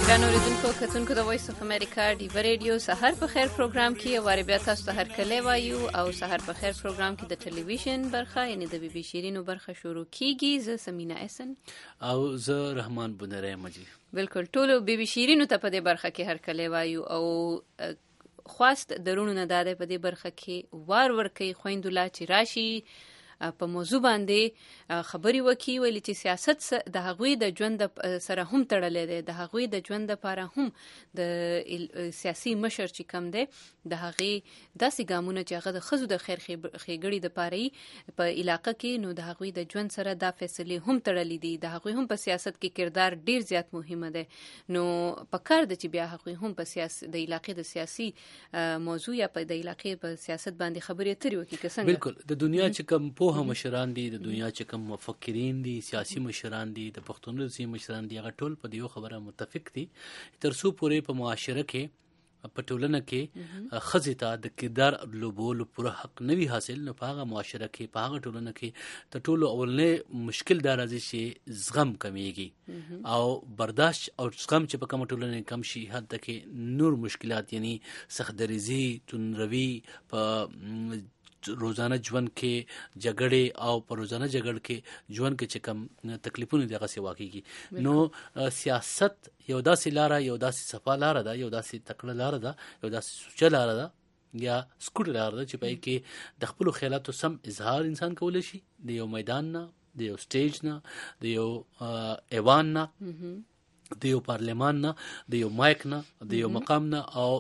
A: ګرانو اوریدونکو کتونکو د وایس اف امریکا ډیو ریډیو سحر په خیر پروګرام کې واره بیا تاسو ته هرکلی وایو او سحر په خیر پروګرام کې د ټلویزیون برخه یعنی د بی بی شیرینو برخه شروع کیږي. زه سمینا احسن
B: او زه رحمان بنره مجي.
A: بالکل ټولو بی بی شیرینو ته په دې برخه کې هرکلی وایو او خواست درونو نه داده په دې برخه کې وار ورکي خويندولا چې راشي په موضوع باندې خبري وکي ویلي چې سیاست د هغوی د ژوند سره هم تړلې ده، د هغوی د ژوند لپاره هم د سیاسي مشر چې کم ده د هغوی داسې ګامونه چې هغه د ښځو د خیر ښېګړې دپاره په علاقه کې نو د هغوی د ژوند سره دا فیصلې هم تړلې دي، د هغوی هم په سیاست کې کردار ډیر زیات مهمه ده. نو پکار ده چې بیا هغوی هم په سیاست د علاقې د سیاسي موضوع یا په د علاقې په سیاست باندې خبرې اترې وکړي. که څنګه
B: بالکل د دنیا چې کم په هم مشران دي، د دنیا چې کوم مفکرین دي، سیاسي مشران دي، د پښتون سیاسي مشران دي، هغه ټول په دې خبره متفق دي تر څو پورې په معاشره کې په ټولنه کې ښځې ته د کردار لوبولو پوره حق نه وي حاصل، نو په هغه معاشره کې په هغه ټولنه کې تر ټولو اولنی مشکل دا راځي چې زغم کمیږي او برداشت او زغم چې په کومه ټولنه کم شي هلته کې نور مشکلات یعنی سختدریزي، تندروي په روزانه ژوند کې جګړې او په روزانه جګړه کې ژوند کې چې کم تکلیفونه دغه سی واقعي. نو سیاست یو داسې لاره، یو داسې صفه لاره ده، یو داسې تکړه لاره ده، یو داسې سوچه لاره ده یا سکوټ لاره ده چې پای کې د خپل خیالاتو سم اظهار انسان کولی شي د یو میدان نه، د یو سټیج نه، د یو ایوان نه، د یو پارلمان نه، د یو مایک نه، د یو مقام نه، او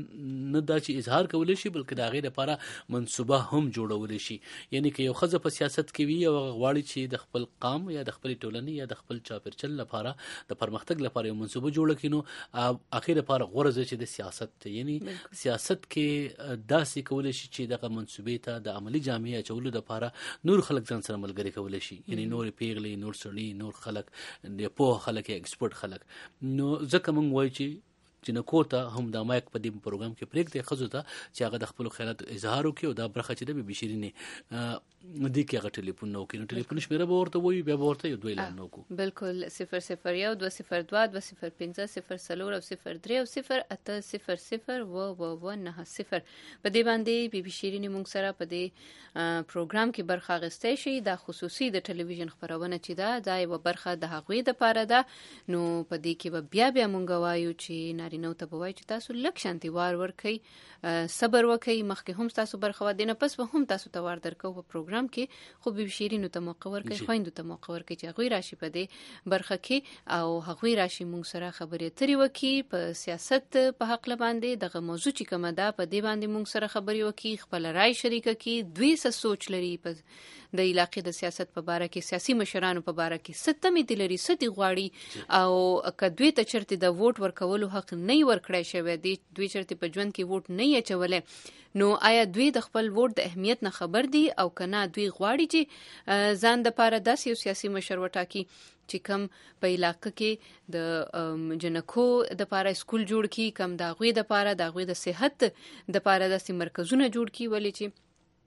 B: نه دا چې اظهار کولی شي بلکې د هغې لپاره منصوبه هم جوړولی شي. یعنی که یو ښځه په سیاست کې وي او هغه غواړي چې د خپل قام یا د خپلې ټولنې یا د خپل چاپېرچل لپاره د پرمختګ لپاره یو منصوبه جوړه کړي، نو هغې لپاره غوره ځای چې د سیاست دی. یعنی سیاست کې داسې کولی شي چې دغه منصوبې ته د عملي جامې اچولو لپاره نور خلک ځان سره ملګري کولی شي، یعنی نور پیغلې، نور سړي، نور خلک، د پوه خلک یا ایکسپرټ خلک. نو ځکه موږ وایو چې جنکو ته هم دا مایک په دې پروګرام کې پرېږدي ښځو ته چې هغه د خپلو خیالاتو اظهار وکړي او دا برخه چې د بي بي شیرینې دې کې هغه ټلیفون نه وکړي. نو ټلیفون شمېره به ورته ووایو، بیا به ورته یو دوه اعلان وکړو.
A: بالکل صفر صفر یو دوه صفر دوه دوه صفر پنځه صفر څلور او صفر درې او صفر اته صفر صفر اوه اوه اوه نهه صفر په دې باندې بي بي شیرینې موږ سره په دې پروګرام کې برخه اخیستی شي. دا خصوصي د ټلویزیون خپرونه چې ده دا یوه برخه د هغوی دپاره ده. نو په دې کې به بیا بیا موږ وایو چې نارینهو ته به وایو چې تاسو لږ شانتي وار ورکئ، صبر وکئ، مخکې هم تاسو برخه وه، دې نه پس به هم تاسو ته وار درکو په پروګرام کې. خو بي بي شیرینو ته موقع ورکئ، خویندو ته موقع ورکئ چې هغوی راشي په دې برخه کې او هغوی راشي موږ سره خبرې اترې وکړي په سیاست په هکله باندې. دغه موضوع چې کومه ده په دې باندې موږ سره خبرې وکړي، خپله رای شریکه کړي، دوی څه سوچ لري په د علاقې د سیاست په باره کې، سیاسي مشرانو په باره کې څه تمې دې لري، څه دې غواړي، او که دوی ته چېرته د ووټ ورکولو حق نه یې ورکړی شوی، دوی چېرته په ژوند کې ووټ نه یې اچولی، نو آیا دوی د خپل ووټ د اهمیت نه خبر دي او که نه دوی غواړي چې ځان دپاره داسې یو سیاسي مشر وټاکي چې کم په علاقه کې د جنکو دپاره سکول جوړ کړي، کم د هغوی دپاره د هغوی د صحت دپاره داسې مرکزونه جوړ کړي. ولې چې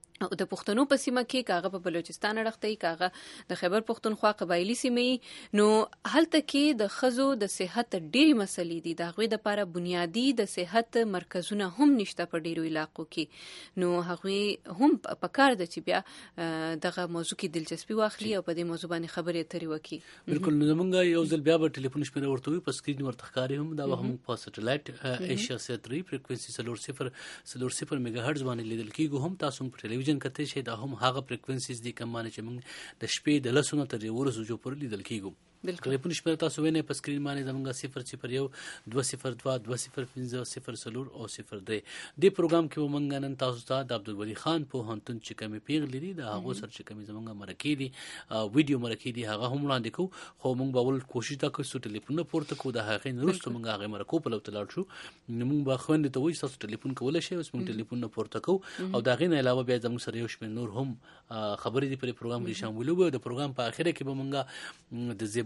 A: د پښتنو په سیمه کې که هغه په بلوچستان اړخته وي، که هغه د خیبر پښتونخوا قبایلي سیمه وي، نو هلته کې د ښځو د صحت ډېرې مسلې دي، د هغوی دپاره بنیادي د صحت مرکزونه هم نشته په ډېرو علاقو کې. نو هغوی هم پکار ده چې بیا دغه موضوع کې دلچسپي واخلي او په دې موضوع باندې خبرې اترې وکړي.
B: بالکل. نو زمونږ یو ځل بیا به ټلیفون شمېره ورته وي، په سکرین ورته ښکاري هم، دا به هم په سټلایټ ایشیا سیتري فریکوینسي څلور صفر څلور صفر میګا هرټز باندې لیدل کېږو. هم تاسو هم په ټلویزیون کته شي، دا هم هغه فریکوینسیز دي کوم باندې چې موږ د شپې د لسو نه تر یولسو بجو پورې لیدل کېږو. ټلیفون شمېره تاسو وینئ په سکرین باندې زموږ صفر صفر یو دوه صفر دوه دوه صفر پنځه صفر څلور او صفر درې. دې پروګرام کې به موږ نن تاسو ته د عبدالولي خان پوهنتون چې کومې پیغلې دي د هغو سره چې کومې زموږ مرکې دي، ویډیو مرکې دي، هغه هم وړاندې کوو. خو موږ به اول کوشش دا کوو چې ټلیفونونه پورته کړو، د هغې نه وروسته موږ هغې مرکو په لور ته لاړ شو. نو موږ به خویندو ته وایو تاسو ټلیفون کولی شئ، اوس موږ ټلیفونونه پورته کوو او د هغې نه علاوه بیا زموږ سره یو شمېر نور هم خبرې دي په دې پروګرام کې شاملوي. د پروګرام په اخره کې به موږ د زیبا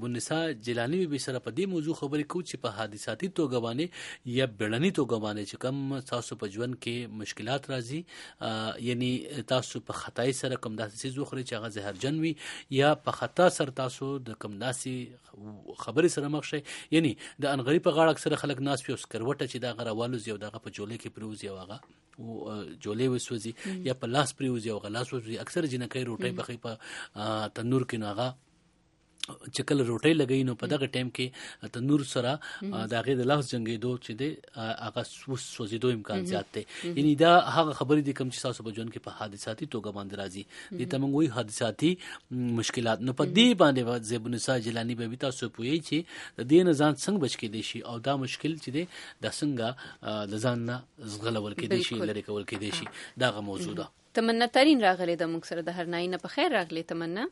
B: زیب النساء جیلانی بي سره په دې موضوع خبرې کوو چې په حادثاتي توګه باندې یا بیړني توګه باندې چې کوم تاسو په ژوند کې مشکلات راځي یعنی تاسو په خطای سره کوم داسې څیز وخورئ چې هغه زهرجن وي یا په خطا سره تاسو د کوم داسې خبرې سره مخ شئ یعنی د انغري په غاړه اکثره خلک ناست وي او سکروټه چې دا غره والوزي او دغه په جولې کې پریوزي او هغه جولې وسوځي یا په لاس پریوزي او هغه لاس وسوځي اکثر جنکۍ روټۍ پخې په تنور کې نو هغه چې کله روټۍ لګوي نو په دغه ټایم کې تنور سره د هغې د لاس جنګېدو چې دی هغه سوځېدو امکان زیات دی یعنی دا هغه خبرې دي کوم چې ستاسو په ژوند کې په حادثاتي توګه باندې راځي دې ته موږ وایو حادثاتي مشکلات. نو په دې باندې زیب النساء جیلاني به تاسو پوهیږئ چې د دې نه ځان څنګه بچ کېدی شي او دا مشکل چې دی دا څنګه د ځان نه زغلول کېدی شي لرې کول کېدی شي دغه موضوع ده.
A: تمنا ترین راغلی ده موږ سره د هرنایي نه په خیر راغلی تمنا.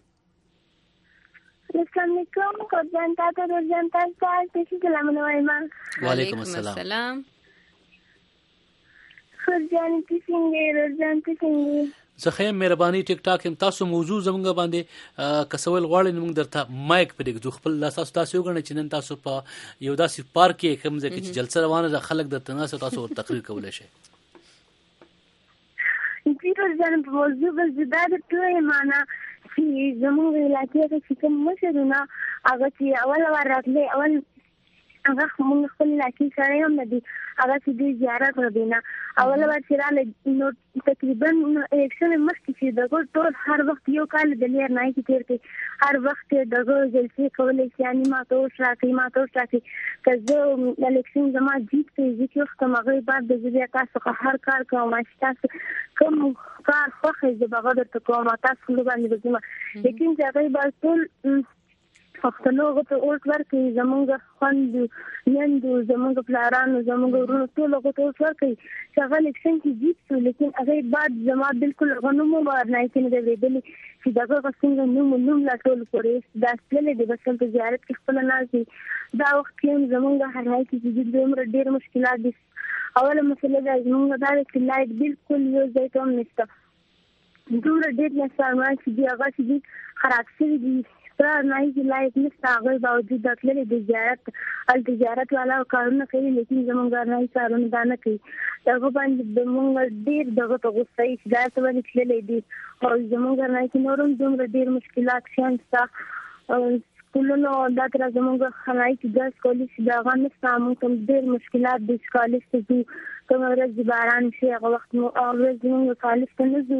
F: السلام علیکم خدان تاسو روزان تاسو تاسو سلام علیکم.
B: وعلیکم السلام.
F: خدان تاسو روزان تاسو
B: زخه مهرباني ټیک ټاک هم تاسو موضوع زمونږ باندې کسول غواړئ موږ درته مایک په دې خپل لاس تاسو یو غواړئ چې نن تاسو په یو داسې پارک کې کوم ځای کې جلسه روانه ده خلک درته ناس تاسو تقریر کولای شئ.
F: جی روزان په موضوع بزدار ټوي معنا چې زموږ علاقې کې چې کوم مشرونه هغه چې اول ور راتلي اول هغه موږ خپل علاقې سره هم ندي هغه چې د زیارت ردینا اول ور چې را نو تقریبا اکشن مخکې چې دغه ټول هر وخت یو کال د لیر نه کې تیر کې هر وخت دغه جلسې کولې چې اني ما ته شراکې ما ته شراکې کزه الیکشن زما جیت کې ځکه وخت مغه بعد د زیات تاسو هر کار کوم چې تاسو کوم کار خوښه د بغداد ته کوم تاسو له باندې وځم لیکن ځای به ټول پښتنو غته اوس ورکې زمونږ خوند نند زمونږ پلارانو زمونږ ورونو ټول غته اوس ورکې چې هغه الیکشن کې جیت شو لیکن هغه بعد زما بالکل غنومو بار نه کې نه دی ویلي چې دغه څنګه نوم نوم لا ټول پورې دا ستل دي بس په زیارت کې خپل نازي دا وخت کې زمونږ هر هاي کې چې د عمر ډېر مشکلات دي. اوله مسله دا زمونږ دا چې لایټ بالکل یو ځای ته نشته دومره ډېر نه سامان چې دی هغه چې خراب شوی دي پر نه چې لایټ نشته هغه باوجود د تللې د زیارت ال تجارت والا کارونه کوي لیکن زمونږ نه کارونه دا نه کوي هغه باندې د مونږ ډېر دغه په غوسه یې دا څه باندې تللې دي او زمونږ نه چې نورم دومره ډېر مشکلات شته کولونو دا تر زمونږ خلای کې د کالج دا غن سامو کوم ډېر مشکلات د کالج ته کوم ورځ باران شي هغه وخت مو اورز زمونږ کالج ته نه ځو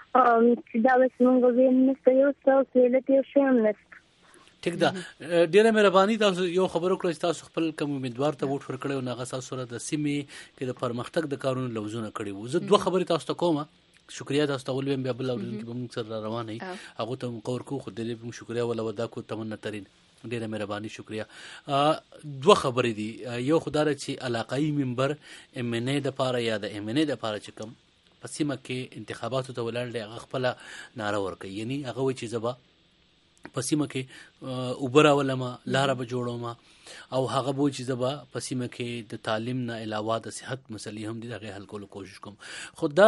F: چې دا وسمونږ وین نشته یو څه ویلته شم نه.
B: ٹھیک ده ډیره مهرباني تاسو یو خبرو کړئ تاسو خپل کوم امیدوار ته ووټ ورکړئ او هغه تاسو سره د سیمې کې د پرمختګ د کارونو لوزونه کړي وو. زه دوه خبرې تاسو ته کوم شکریا تاسو ته ولوم بیا بل اورونکو به موږ سره روان یې هغه ته مقور کو خو دې به شکریا ولا ودا کو تمنا ترين ډیره مهرباني شکریا. دوه خبرې دي یو خدای چې علاقائی منبر ام ان ای د پاره یا د ام ان ای د پاره چې کوم په سیمه کې انتخاباتو ته ولاړ هغه خپل ناره ورکړي یعنی هغه وایي چې زبا په سیمه کې اوبر ولما لاره به جوړوم او هغه بو چې زبا په سیمه کې د تعلیم نه علاوه د صحت مسلې هم دي هغه حل کولو کوشش کوم. خدا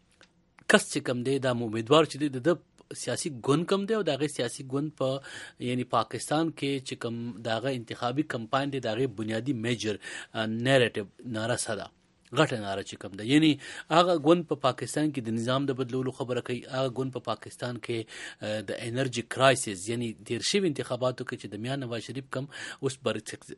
B: کس چې کم دی دا امیدوار چې دی د سیاسي ګوند کم دی او دغه سیاسي ګوند په یعنی پاکستان کې چې کم دغه انتخابي کمپاین دی دغه بنیادی میجر نریټیو ناره ساده غټه ناره چې کوم ده یعنی هغه ګوند په پاکستان کې د نظام د بدلولو خبره کوي هغه ګوند په پاکستان کې د انرژي کرایسس یعنی تیر شوی انتخاباتو کې چې د میاں نواز شریف کم اوس بر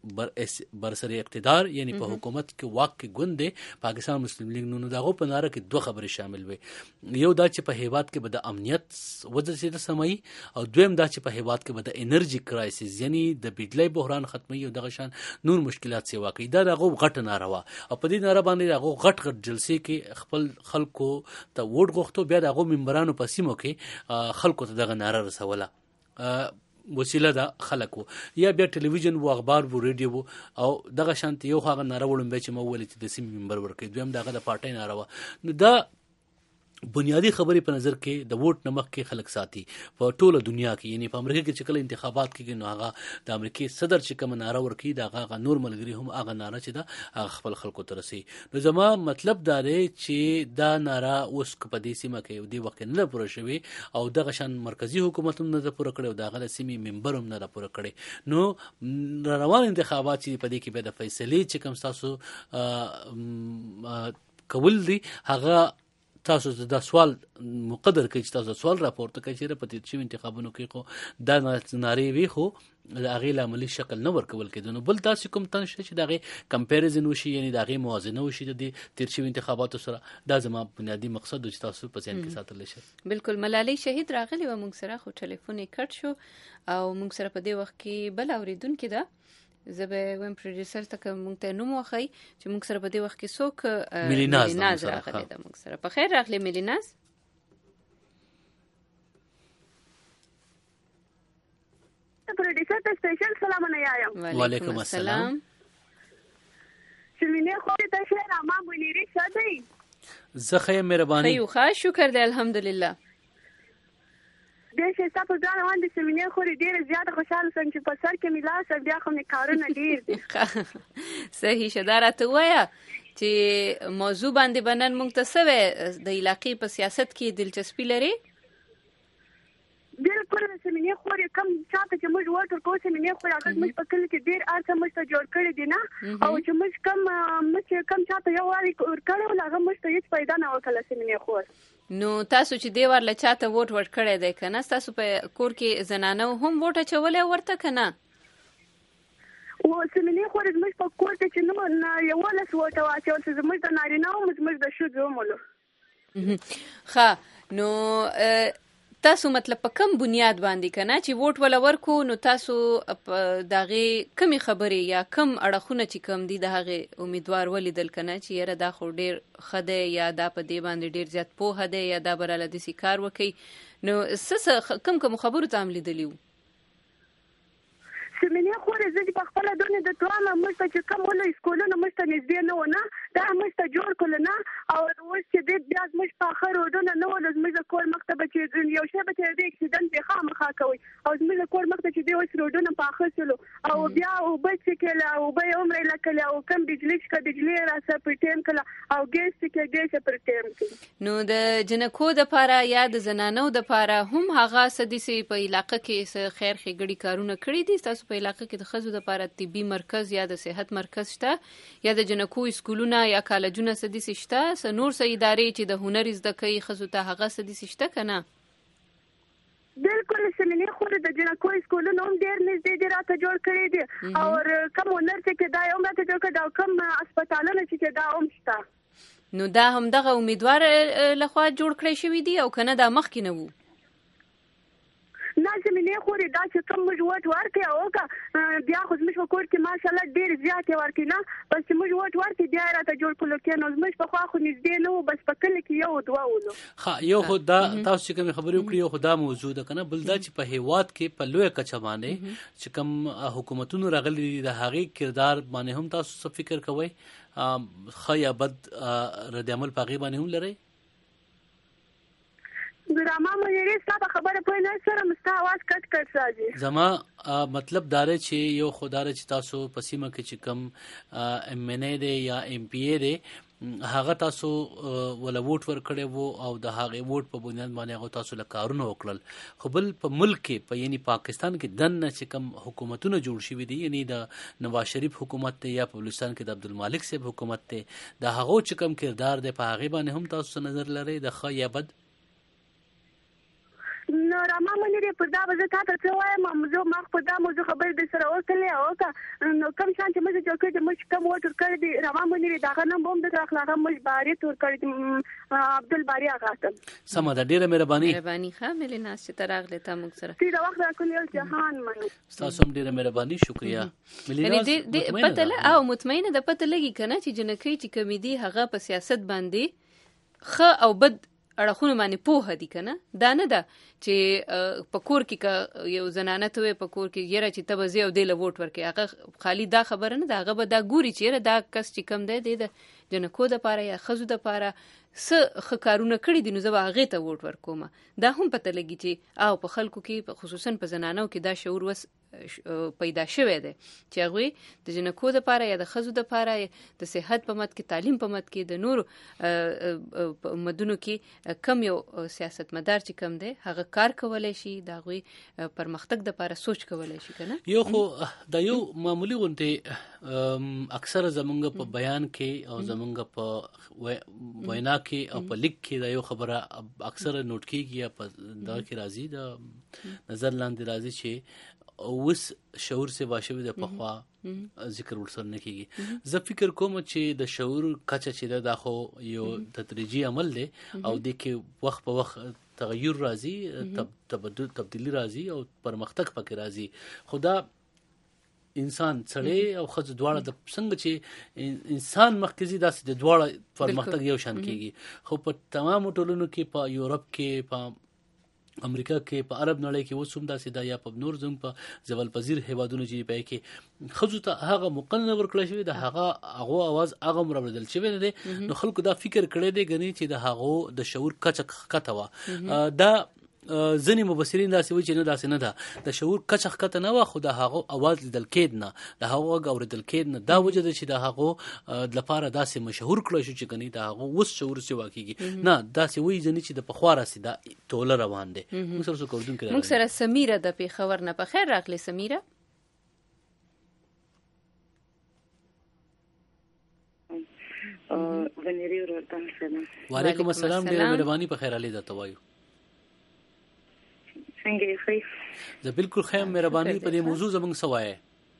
B: برسر اقتدار یعنی په حکومت کې واک کې ګوند دی پاکستان مسلم لیگ نو دغه په ناره کې دوه خبرې شامل وي یو دا چې په هیواد کې به د امنیت وضع سره سمي او دویم دا چې په هیواد کې به د انرژي کرایسس یعنی د بجلی بحران ختمي او دغه شان نور مشکلات سیوا کوي دا دغه غټه ناره وا او په دې ناره باندې هغه غټ غټ جلسې کې خپل خلکو ته ووټ غوښتو بیا دغه ممبرانو په سیمو کې خلکو ته دغه ناره رسوله وسیله ده خلکو یا بیا ټلویزیون و اخبار و ریډیو او دغه شانت یو هغه ناره وړم به چې مو ولې چې د سیم ممبر ورکې دویم دغه د پارټي ناره و نو دا بنیادی خبرې په نظر کې د ووټ نمک کې خلک ساتي په ټوله دنیا کې، یعنی په امریکا کې چې کله انتخابات کېږي نو هغه د امریکای صدر چې کوم ناره ورکوي د هغه نور ملګري هم هغه ناره چې ده هغه خپل خلکو ته رسي. نو زما مطلب دا دی چې دا ناره اوس په دې سیمه کې دې وخت نه پوره شوي او دغه شان مرکزی حکومت هم نه پوره کړی او دغه د سیمې ممبر هم نه پوره کړی. نو روان انتخابات چې په دې کې به د فیصلې چې کوم تاسو کول دي هغه تاسو دا سوال مقدر کوي چې تاسو سوال راپورته کوي چې په دې چې انتخابونو کې خو دا ناری وی خو د هغې عملی شکل نه ورکول کېدو. نو بل تاسو کوم تن شته چې د هغې کمپیریزن وشي، یعنی د هغې موازنه وشي د دې تیر شوي انتخاباتو سره. دا زما بنیادي مقصد و چې تاسو په ذهن کې ساتلی شئ.
A: بالکل. ملالۍ شهید راغلی وه موږ سره، خو ټلیفون یې کټ شو او موږ سره په دې وخت کې بل اورېدونکې ده. زه به وایم پروډیوسر ته که موږ ته نوم وښایي چې موږ سره په دې وخت کې څوک. ملیناز راغلی ده موږ سره. په خیر راغلی ملیناز.
G: پروډیوسر ته سپیشل سلامونه یایم.
B: وعلیکم السلام.
G: شمینه خو ته شهر اما منیری شدی.
B: زه خیر مهرباني.
A: خیو ښه شکر دی الحمدلله.
G: د شستا په ځان باندې سمینه خوري ډیره زیاته خوشاله سم چې په سر کې ملا سر بیا خو نه کارونه ډیر دي.
A: صحیح شه. راته وایه چې موضوع باندې بنن موږ ته څه د علاقې په سیاست کې دلچسپي لري؟
G: بالکل. سمینه خوري کم چاته چې موږ ورته کوو سمینه خوري هغه موږ په کله کې ډیر ارڅ موږ ته جوړ کړی دي نه، او چې موږ کم موږ کم چاته یو واري ورکړو هغه موږ ته هیڅ پیدا نه وکړه سمینه خور.
A: نو تاسو چې دی ورله چاته ووټ ورکړی دی که نه؟ تاسو په کور کې زنانه هم ووټ اچولی ورته که نه؟
G: و سمینې خورې زموږ په کور کې چې نو یولس ووټه واچول چې زموږ د نارینه هم زموږ د ښځو هم ولو.
A: ښه. نو تاسو مطلب په کم بنیاد باندې که نه چې ووټ وله ورکو نو تاسو د هغې کمې خبرې یا کم اړخونه چې کم دي د هغې امیدوار ولیدل که نه چې یاره دا خو ډېر ښه دی یا دا په دې باندې ډېر زیات پوهه دی یا دا به راله داسې کار وکوي؟ نو څه کم کم خبرو ته هم لیدلي وو؟
G: سمینې خورې زه چې په خپله دونې د توامه موږ ته چې کوم ولو اسکولونه موږ ته نږدې نه وو نه، دا موږ ته جوړ کړل نه، او اوس چې دی بیا زموږ پاخه روډونه نه ولو زموږ د کور مخ ته به چې یو شی به چې دی اکسیډنټ دی خامخا کوئ، او زموږ د کور مخ ته چې دی اوس روډونه پاخه شولو او بیا اوبه چې کله اوبه یې هم ریله کړلې او کم بجلي چې که بجلي یې راسه پر ټیم کړله او ګیس چې کې ګیس یې پر ټیم کړي.
A: نو د جنکو دپاره یا د زنانو دپاره هم هغه څه داسې په علاقه کې څه خیر ښېګړي کارونه کړي دي؟ ستاسو په علاقه کې د ښځو دپاره طبي مرکز یا د صحت مرکز شته یا د جنکو اسکولونه یا کالجونه څه داسې شته؟ څه نور څه ادارې چې د هنر زده کوي ښځو ته هغه څه داسې شته که نه؟
G: بالکل. سمینې خورې د جنکو اسکولونه هم ډېر نږدې دي راته جوړ کړي دي، او کم هنر چې کې دا یې هم راته جوړ کړي او کم هسپتالونه چې کې دا هم شته.
A: نو دا هم دغه امیدوار لخوا جوړ کړی شوي دي او که نه دا مخکې نه وو؟
G: نه زمینې خورې دا چې کوم موږ ووټ ورکړي او که بیا خو زموږ په کور کې ماشاءالله ډېر زیات یې ورکړي نه، بس چې موږ ووټ ورکړي بیا یې راته جوړ کړلو کې نو زموږ پخوا خو نږدې نه وو، بس په کلي کې یو دوه ولو.
B: ښه. یو خو دا تاسو چې کومې خبرې وکړي یو خو دا موضوع ده که نه، بل دا چې په هېواد کې په لویه کچه باندې چې کوم حکومتونو راغلي دي د هغې کردار باندې هم تاسو څه فکر کوئ؟ ښه یا بد رد عمل په هغې باندې هم لرئ؟
G: راما منیری ستا په خبره پوه نه سره مستا اواز کټ کټ راځي.
B: زما مطلب دا دی چې یو خو دا دی چې تاسو په سیمه کې چې کوم ایم این ای دی یا ایم پی ای دی هغه تاسو ولا ووټ ورکړی وو او د هغې ووټ په بنیاد باندې هغه تاسو له کارونه وکړل، خو بل په ملک کې په یعنی پاکستان کې دننه چې کوم حکومتونه جوړ شوي دي یعنی د نواز شریف حکومت دی یا په بلوچستان کې د عبدالمالک صاحب حکومت دی، د هغو چې کوم کردار دی په هغې باندې هم تاسو نظر لرئ د ښه یا بد؟
G: نو راما منیری پر دا به زه تا ته څه وایم، زه ما پر دا موضوع خبرې در سره وکړلې او که نو کوم شان چې موږ جوړ کړي دي موږ کوم ووټ ورکړی دي راما منیری د هغه نوم به هم درته اخله هغه موږ باري ته ورکړی دي عبدالباري اغا ته.
B: سمه ده. ډېره مهرباني.
A: مهرباني. ښه ملیناز چې ته راغلې تا موږ سره
G: تی د وخت راکړل یو جهان منو.
B: ستاسو هم ډېره مهرباني. شکریه. ملیناز
A: پته او مطمئنه ده پته لګي که نه چې جنکۍ چې کمې دي هغه په سیاست باندې ښه او بد اړخونو باندې پوهه دي کنه دا نه ده چې په کور کې یو زنانه ته په کور کې یره چې ته به زه او دی له ووټ ورکړې هغه خالي دا خبره نه ده هغه به دا ګوري چې دا کس چې کم دی دی د جنکو دپاره یا ښځو دپاره څه ښه کارونه کړي دي نو زه به هغې ته ووټ ورکوم دا هم پته لګي چې او په خلکو کې خصوصا په زنانو کې دا شعور وس پیدا شوی دی چې هغوی د جنکو دپاره یا د ښځو دپاره د صحت په مد کې تعلیم په مد کې د نورو مدونو کې کم یو سیاستمدار چې کم دی هغه کار کولی شي د هغوی پرمختګ دپاره سوچ کولی شي که نه
B: یو خو دا یو معمولي غوندې اکثره زمونږ په بیان کې او زمونږ په وینا کې او په لیک کې دا یو خبره اکثره نوٹ کېږي یا په دا کې راځي د نظر لاندې راځي چې اوس شعور سے واشوي د پخوا ذکر ورسره نه کېږي زه فکر کوم چې د شعور کچه چې دا خو یو تدریجي عمل دی او د کې وخت په وخت تغیر راځي تبدل تبدیلی راځي او پرمختګ پکې راځي خدا انسان سړی او ښځه دواړه د څنګه چې انسان مخکې داسې د دواړه پرمختګ یو شان کېږي خو په تمامو ټولنو کې په یورپ کې په امریکا کې په عرب نړۍ کې اوس هم داسې دا یا په نور زموږ په زبل پذیر هیوادونو چې پای کې ښځو ته هغه مقننه ورکړل شوی د هغه هغه اواز هغه مربدل شوی نه دی نو خلکو دا فکر کړی دی غني چې د هغه د شعور کچه کته وا دا ځنې مبصرین داسې وایي چې نه داسې نه ده د شعور کچه ښکته نه وه خو د هغو اواز لیدل کېد نه د هغو غږ اورېدل کېد نه دا وجه ده چې د هغو لپاره داسې مشهور کړی شو چې کني د هغو اوس شعور سوا کېږي نه داسې وایي ځنې چې د پخوا راسې دا توله روان دی موږ سره څوک اورېدونکی
A: موږ سره سمیره د پېښور نه په خیر راغلې سمیره
B: وعلیکم السلام ډېره مهرباني په خیر علي درته وایو
H: څنګه یې ښه
B: زه بالکل ښه یم مهرباني په دې موضوع زموږ څه وایې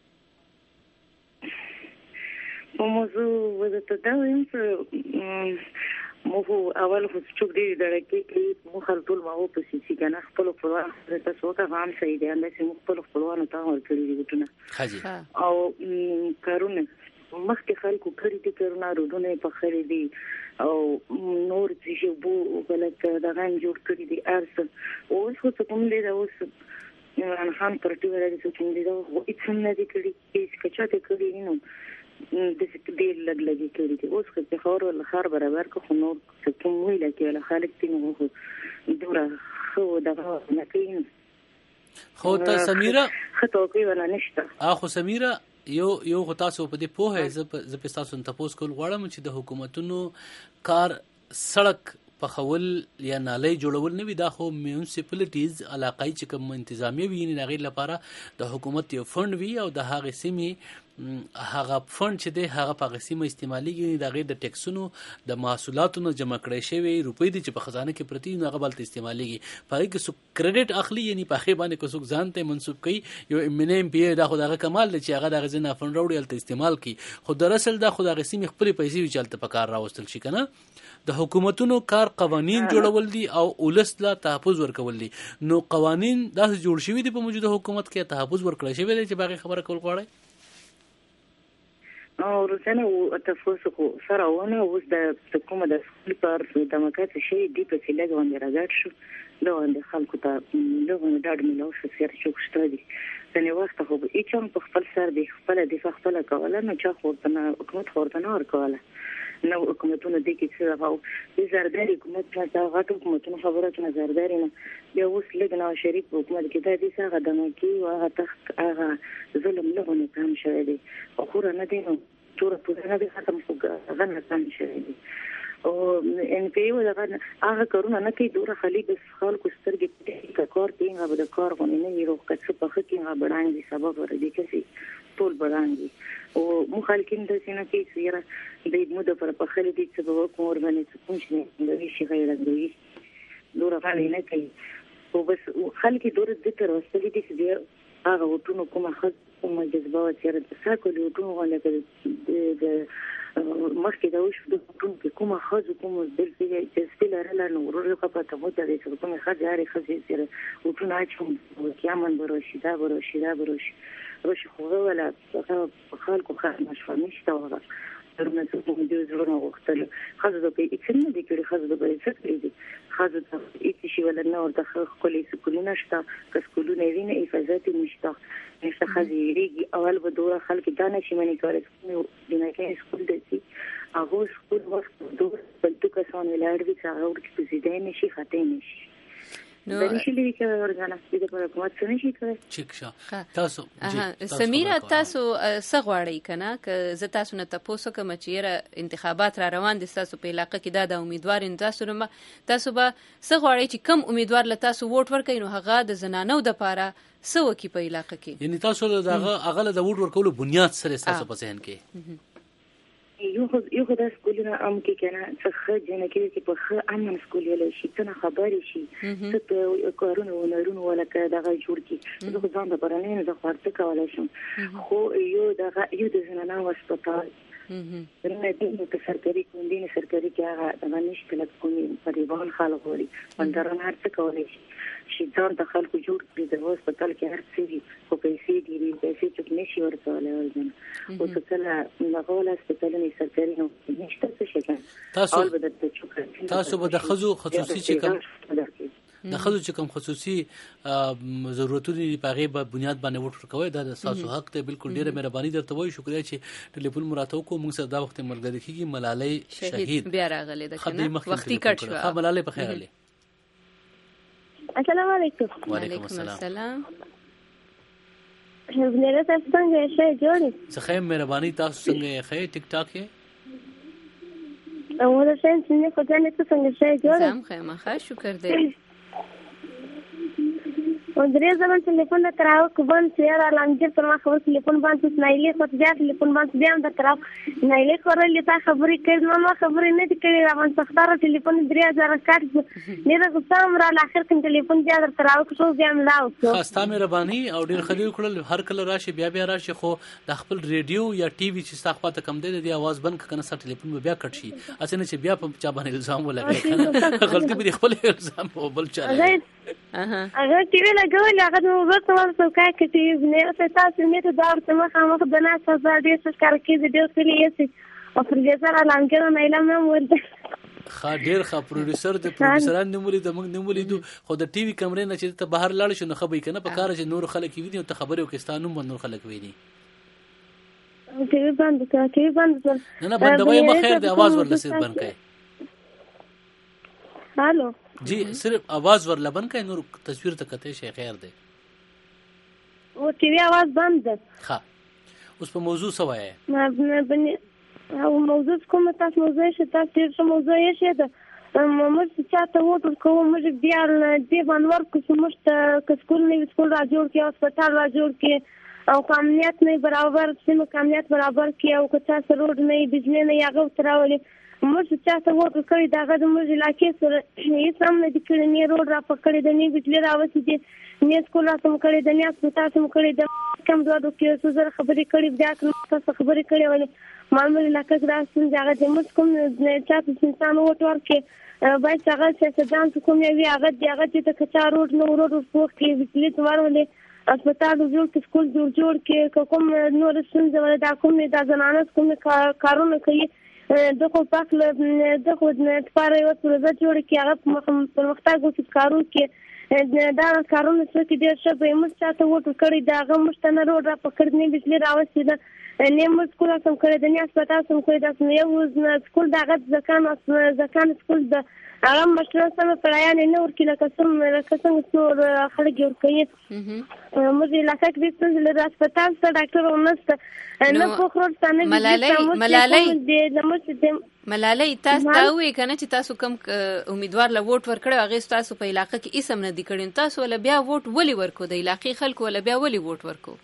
H: په موضوع ورته دا وایم چې مو اول خو څوک ډېرې دړکې کوي موږ هر ټول ما وپسې چې که نه خپلو خپلوانو ته څوک هم صحیح دی همداسې موږ خپلو خپلوانو ته هم ورکړي دي بوټونه او کارونه مخکې خلکو کړي دي کارونه روډونه یې پخړي دي او نور چې بو غلط دغه جوړ کړی دی ارسه اوس خو څه کوم دی دا اوس عمران خان پرټي ولري څه کوم دی دا هیڅ هم نه دی کړی هیڅ کچاته کړی نو د دې ډېر لګ لګي کړی دی اوس خو خبر ول خار برابر کو خو نور څه کوم ویل کې ول خالق تي نو خو دوره خو دغه نه کوي
B: خو ته سمیره
H: خطو کوي ولا نشته
B: ا خو سمیره یو یو غتاسو په دې پوهه ز په تاسو ته تاسو کول غواړم چې د حکومتونو کار سړک په خول یا نالۍ جوړول نه وي دا خو میونسپلیټیز علاقائی چې کوم انتظامیه وي نه غیر لپاره د حکومت یو فند وي او د هغه سیمې هغه فند چې دی هغه په سیمه استعماليږي د غیر د ټیکسونو د محصولاتونو جمع کړي شوی روپۍ دي چې په خزانه کې پرتی نه غبل ته استعماليږي په کې سو کریډټ اخلي یعنی په خې باندې کو څوک ځانته منسوب کوي یو امنیم پی دا خو دغه کمال چې هغه دغه ځنه فند راوړي ته استعمال کوي خو در اصل دا خو دغه سیمه خپل پیسې وچالته په کار راوستل شي کنه د حکومتونو کار قوانین جوړول دي او ولس لا تحفظ ورکول دي نو قوانین داسې جوړ شوي دي په موجوده حکومت کې تحفظ ورکړل شوی دی چې باقي خبره کول غواړي
H: او روزانه او تاسو کو سره ونه اوس د کومه د خپل پر د مکاتب شي دی په سیلګ باندې راځي شو نو د خلکو ته نو ډاډ ملو شو سیر چوکشته دي ځنې وخت خو به اچم په خپل سر دی خپل د خپل کوله نو چا خورتنه حکومت خورتنه ورکوله نو حکومتونه د کې څه راو د زرداري حکومت څخه غټ حکومتونه خبره نه زرداري نه بیا اوس لګنا شریک حکومت کې د دې څخه د نو کې او تخت هغه ظلم له نه کم شوی دی خو نه دی نو ټول په نه دي ختم څنګه غن کم شوی دی او ان پی یو دغه هغه کارونه نه کوي دوره خلی بس خلکو سترګې کې کار کوي هغه د کار غونې نه یو کڅ په خکې هغه بړاندې سبب ورته کوي ټول بړاندې او مخالکین د سینه کې سیره د مو د پر په خلی دي چې په کومر باندې څه کوم د شي غیر دی دوره غالي نه کوي او بس خلک دوره د تر وسلې دي چې هغه وټونو کومه خد کومه جذبه چې د ساکو وټونو باندې د مخکې دا وشو د وټونو کې کومه خد کومه د چې سپیلره نو ورو په پته مو ته چې کومه خد جاري خزي سره وټونو اچوم کیامن بروشي دا بروشي دا بروشي روش خو ولا خلکو خاص مشفا نشته وره درونه څه مو د زړه وختل خاصه د په اڅن نه د کړي خاصه د په څه کړي خاصه د اڅ شي ولا نور د خپل سکولونه شته که سکولونه ویني حفاظت نشته نشته خزيريږي اول به دوره خلک دانه شي منی کولای د نه کې سکول دي هغه سکول وخت دوه بل تو کسان ولاړ وي چې هغه ورته زیدای نشي خاطر نشي نو د نشي لري کې ورغانه د په حکومت څه نشي کوي
B: چک شا تاسو
A: سمیرا تاسو څه غواړئ کنه که زه تاسو نه تاسو کوم چې انتخابات را روان دي تاسو په علاقې کې دا د امیدوار تاسو نو تاسو به څه غواړئ چې کم امیدوار له تاسو ووټ ورکړي نو هغه د زنانو د پاره څه وکي په علاقې کې
B: یعنی تاسو دغه هغه د ووټ ورکولو بنیاد سره تاسو په ذهن کې
H: یو خو یو خو د سکولونو ام کې کنه څه جنہ کې چې په خه امن سکول ولا شي څنګه خبرې شي څه په کارونه ونرونه ولا کړه دغه جوړ کی زه خو ځان د برانه نه ځخارته کولای شم خو یو دغه یو د زنانه هسپتال رنه دې په سرکاري کوندین سرکاري کې هغه د نشته لکه کومي په دیوان خلک وړي مندران هر څه کولای شي چې ځان د خلکو جوړ کړي د هسپتال کې هر څه وي خو پیسې دي پیسې چې نشي ورکولای ورځنه او څه کله لغول هسپتالونه سرکاري نه نشته څه شي
B: تاسو تاسو به د خزو خصوصي چې کوم د خزو چې کوم خصوصي ضرورتونه دي په هغه په بنیاد باندې ووټ ورکوي دا د تاسو حق ته بالکل ډیره مهرباني درته وایي شکریا چې ټلیفون مراتو کو موږ سره دا وخت ملګری کیږي ملالۍ شهید
A: بیا راغله د کنه وختي کټ شو
B: ها ملالۍ په خیر علي
F: السلام علیکم
B: وعلیکم السلام
F: زه تاسو څنګه شې جوړی
B: زه خیر مهرباني تاسو څنګه خیر ټیک ټاک یې
F: او دا څنګه نه خو ځنه څنګه شې جوړی
A: زم خیر ما شکر دې
F: او درې ځله ټلیفون د تراو کوم چې را لانجه پر ما خو ټلیفون باندې سنایلی خو بیا ټلیفون باندې بیا د تراو سنایلی خورلې تا خبرې کړې نو ما خبرې نه دي کړې روان څختاره ټلیفون درې هزار کاټ نه راځم سم را اخر کې ټلیفون بیا در تراو کو بیا ملاو
B: خاصه مهرباني او ډیر خلیل کړل هر کله راشي بیا بیا راشي خو د خپل ریډیو یا ټي وي چې تاسو خواته کم دی د आवाज بند کنه سره ټلیفون بیا کټ شي اسنه چې بیا په چا باندې الزام ولګي غلطي به خپل الزام وبل چاله
F: اها هغه ټي وی لګول هغه نو ورته ورته کای کې نه څه تاسو نه ته دا ورته مخه مخ د ناس په دې څه کار کې ویډیو کلی یې او پر دې سره لانګره نه علم نه ورته
B: خا ډیر خا پروډوسر د پروډوسران نمولې د موږ نمولې دو خو د ټي وي کیمرې نه چې ته بهر لاړ شو نو خبرې کنه په کار چې نور خلک ویني او ته خبرې وکستانو باندې نور خلک ویني
F: ټي وی باندې کا ټي وی باندې
B: نه نه بندوي ما خیر د आवाज ورلسه بند کړئ
F: هالو
B: جی صرف आवाज ور لبن کای نور تصویر ته کته شي خیر دی
F: او ټي وی आवाज بند ده
B: ها اوس په موضوع سوای
F: ما بني او موضوع کوم تاسو موضوع شته تاسو څه موضوع یې شه ده موږ چاته وټ کوو موږ بیا دې باندې ورکو موږ ته سکول نه سکول را جوړ کې هسپتال را جوړ کې او کامیت نه برابر سیمه کامیت برابر کې او که تاسو روډ نه بجلی نه یاغه تراولي موږ چاته وټ کوي داغه د موږ علاقې سره یې سم نه دي کړی نه روډ را پکړی د نه بجلی راوځي دي نه سکول را سم کړی د نه هسپتال سم کړی د کم دوه کې څو زره خبرې کړې بیا تاسو خبرې کړې ولې معمولی علاقې راځي داغه د موږ کوم چاته انسان وټ ورکې باید هغه چې ځان کوم یو هغه دغه چې د کچا روډ نو روډ پوښ کې بجلی تورولې هسپتال جوړ کې سکول جوړ جوړ کې کوم نور څنګه ولا دا کوم د زنانه کوم کارونه کوي دغه پخله دغه د پاره یو پروژه جوړ کی هغه په وخته کې کارو کې دا کارونه څه کې ډیر ښه به موږ چاته وټ کړی دا هغه مشتنه روډ را پکړنی بجلی راوځي دا نه موږ سکول سم کړی د نه هسپتال سم کړی دا یو سکول دغه ځکان ځکان سکول د هغه مشره سم پړایان نه ورکې لکه سم لکه څنګه څور خلک ور کوي موږ علاقه کې څنګه له هسپتال سره ډاکټر ونست نه خو خور ستانه
A: ملالۍ ملالۍ ملالۍ تاسو ته وی کنه چې تاسو کوم امیدوار له ووټ ورکړو هغه تاسو په علاقه کې اسم نه دی کړی تاسو ولا بیا ووټ ولې ورکو د علاقې خلکو ولا بیا ولې ووټ ورکو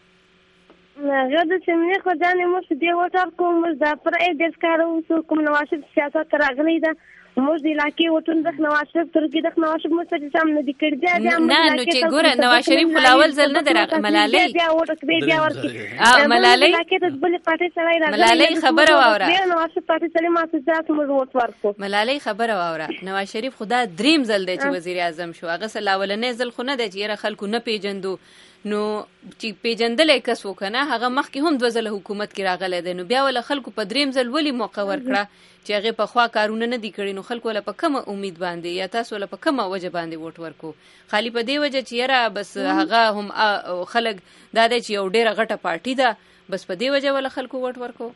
F: هغه د سیمې خو ځانې مو چې دی ووټ ورکوم دا پر اې د ښکارو کوم نواشب سیاست راغلی دا موږ د علاقې وټون د نواز شریف ترکی د نواز شریف مستجام نه دي کړی بیا
A: نه نو چې ګوره نواز شریف خلاول زل نه درغه ملالۍ
F: بیا وټ بیا ورکی
A: ملالۍ
F: علاقې د بل پټي سره راځي
A: ملالۍ خبره واوره
F: بیا نواز شریف پټي سره ما څه موږ وټ ورکو
A: ملالۍ خبره واوره نواز شریف خدا دریم زل دی چې وزیر اعظم شو هغه سلاول نه زل خو نه دی چې خلکو نه پیجندو نو چې پیجندلې کس وکنه هغه مخکې هم دوه ځله حکومت کې راغلی دی، نو بیا ول خلکو په دریم ځل ولې موقع ورکړه چې هغه په خوا کارونه نه دي کړي، نو خلکو ول په کومه امید باندې یا تاسو ول په کومه وجه باندې ووټ ورکو؟ خالی په دې وجه چې یاره بس هغه هم خلک دا دی چې یو ډیره غټه پارټي ده، بس په دې وجه ول خلکو ووټ ورکو؟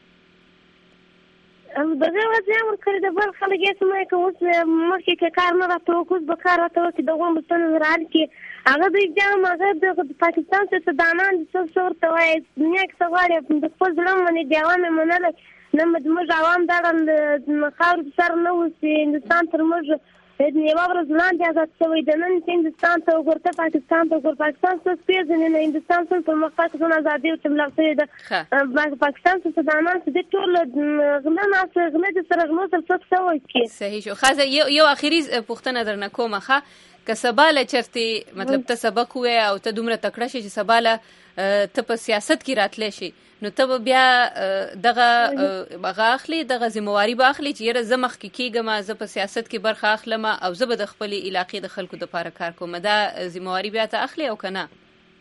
F: دغه وجه ورکړی د بل خلک یې سمای که اوس مخکې که کار نه راته وکړو به کار راته وکړي د غوم بستنه زراعت کې هغه دوی جام هغه د پاکستان څخه دانان څه څه ورته وایي دنیا کې څه غواړي د خپل زړه باندې د عوام یې منلی نه زموږ عوام دغه خاورو سر نه اوسي هندوستان تر موږ یوه ورځ وړاندې ازاد شوی د نن چې هندوستان ته وګوره ته پاکستان ته وګوره پاکستان څه پېژنې نه هندوستان څه پرمختګ څه ازادي ورته ملاو شوې ده پاکستان څه دانان څه دې ټول غله ناسته غله د سره غلو سره څه څه وکړي. صحیح شو. ښه یو اخري پوښتنه درنه کوم ښه که سباله چرته مطلب ته سبق وې او ته دومره تکړه شې چې سباله ته په سیاست کې راتلی شي نو ته به بیا دغه هغه اخلي دغه ذمهواري به اخلي چې یاره زه مخکې کېږم زه په سیاست کې برخه اخلم او زه به د خپلې علاقې د خلکو دپاره کار کوم، دا ذمهواري بیا ته اخلي او که نه؟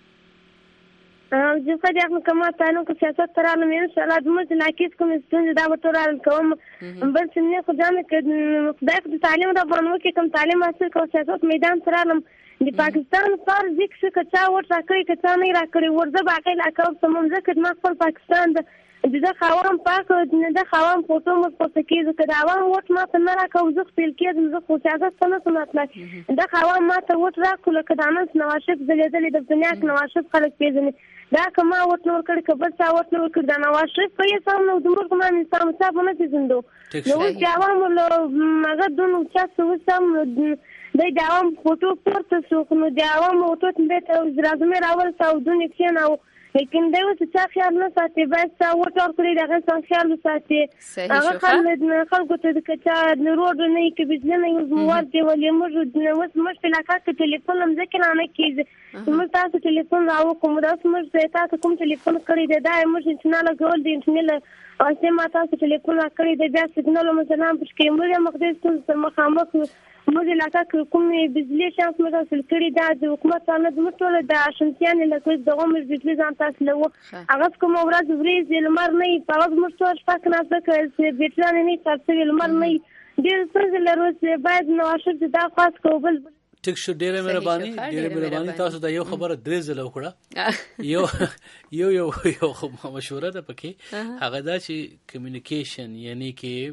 F: زه خو دې کومه تعلیم که سیاست ته رالم انشاءالله زموږ علاقې کومې ستونزې دا به ټول حل کوم، بل څه نه خو دا مې که خدای خو د تعلیم راباندې وکړي کوم تعلیم حاصل کړم سیاست میدان ته رالم د پاکستان فرض دې که که چا ووټ راکړی که چا نه یې راکړی ور زه به هغې علاقه وسمم ځکه زما خپل پاکستان ده د دغه عوام پاک د دغه عوام فوټو مو پورته کېږي که د عوام ووټ ما ته نه راکوو زه خپل کېږم زه خو سیاست ته نه شم راتلی دغه عوام ما ته ووټ راکړو لکه د انس نواز شریف ځلېدلې د دنیا کې نواز شریف خلک پېژني دا که ما ووټ نه ورکړی که بل چا ووټ نه ورکړي د نواز شریف په یې سم نه زموږ خو ما نظام صاحب ونه پېژندو نو اوس چې عوامو له هغه دون چا څه وسم دی د عوام فوټو پورته شو نو د عوامو ووټو ته بېرته رازمې راورسه او دون یې کښېناوه لیکن دی اوس چا خیال نه ساتي باید چا ووټ ورکړي د هغه څخه خیال وساتي هغه خلکو ته که چا روډ نه وي که بجلي نه وي اوس مواد دی ولې موږ اوس موږ په علاقه کې ټلیفون هم ځکه نه نه کېږي موږ تاسو ټلیفون راوکړو دا اوس موږ تاسو کوم ټلیفون کړی دی دا یې موږ انټرنل لګول دی انټرنل او ما تاسو ټلیفون راکړی دی بیا سګنل مثلا پشکې موږ یې مقدس ستونزو سره مخامخ موږ علاقه کې کومې بجلي شانس موږ حاصل کړي دا د حکومت نه زموږ ټوله د اشنتیانې لکه دغه موږ بجلي ځان تاسو له هغه کومه ورځ ورېځې لمر نه وي په هغه زموږ ټول شپه کناسته کړی بېټرانې نه وي چارج شوي لمر نه وي ډېر ستونزې لرو چې باید نواز شریف دا خاص کوو بل
B: ټیک شو ډېره مهرباني ډېره مهرباني تاسو ته یو خبره درې ځله وکړه یو یو یو یو مشوره ده پکې هغه دا چې کمیونیکیشن یعنی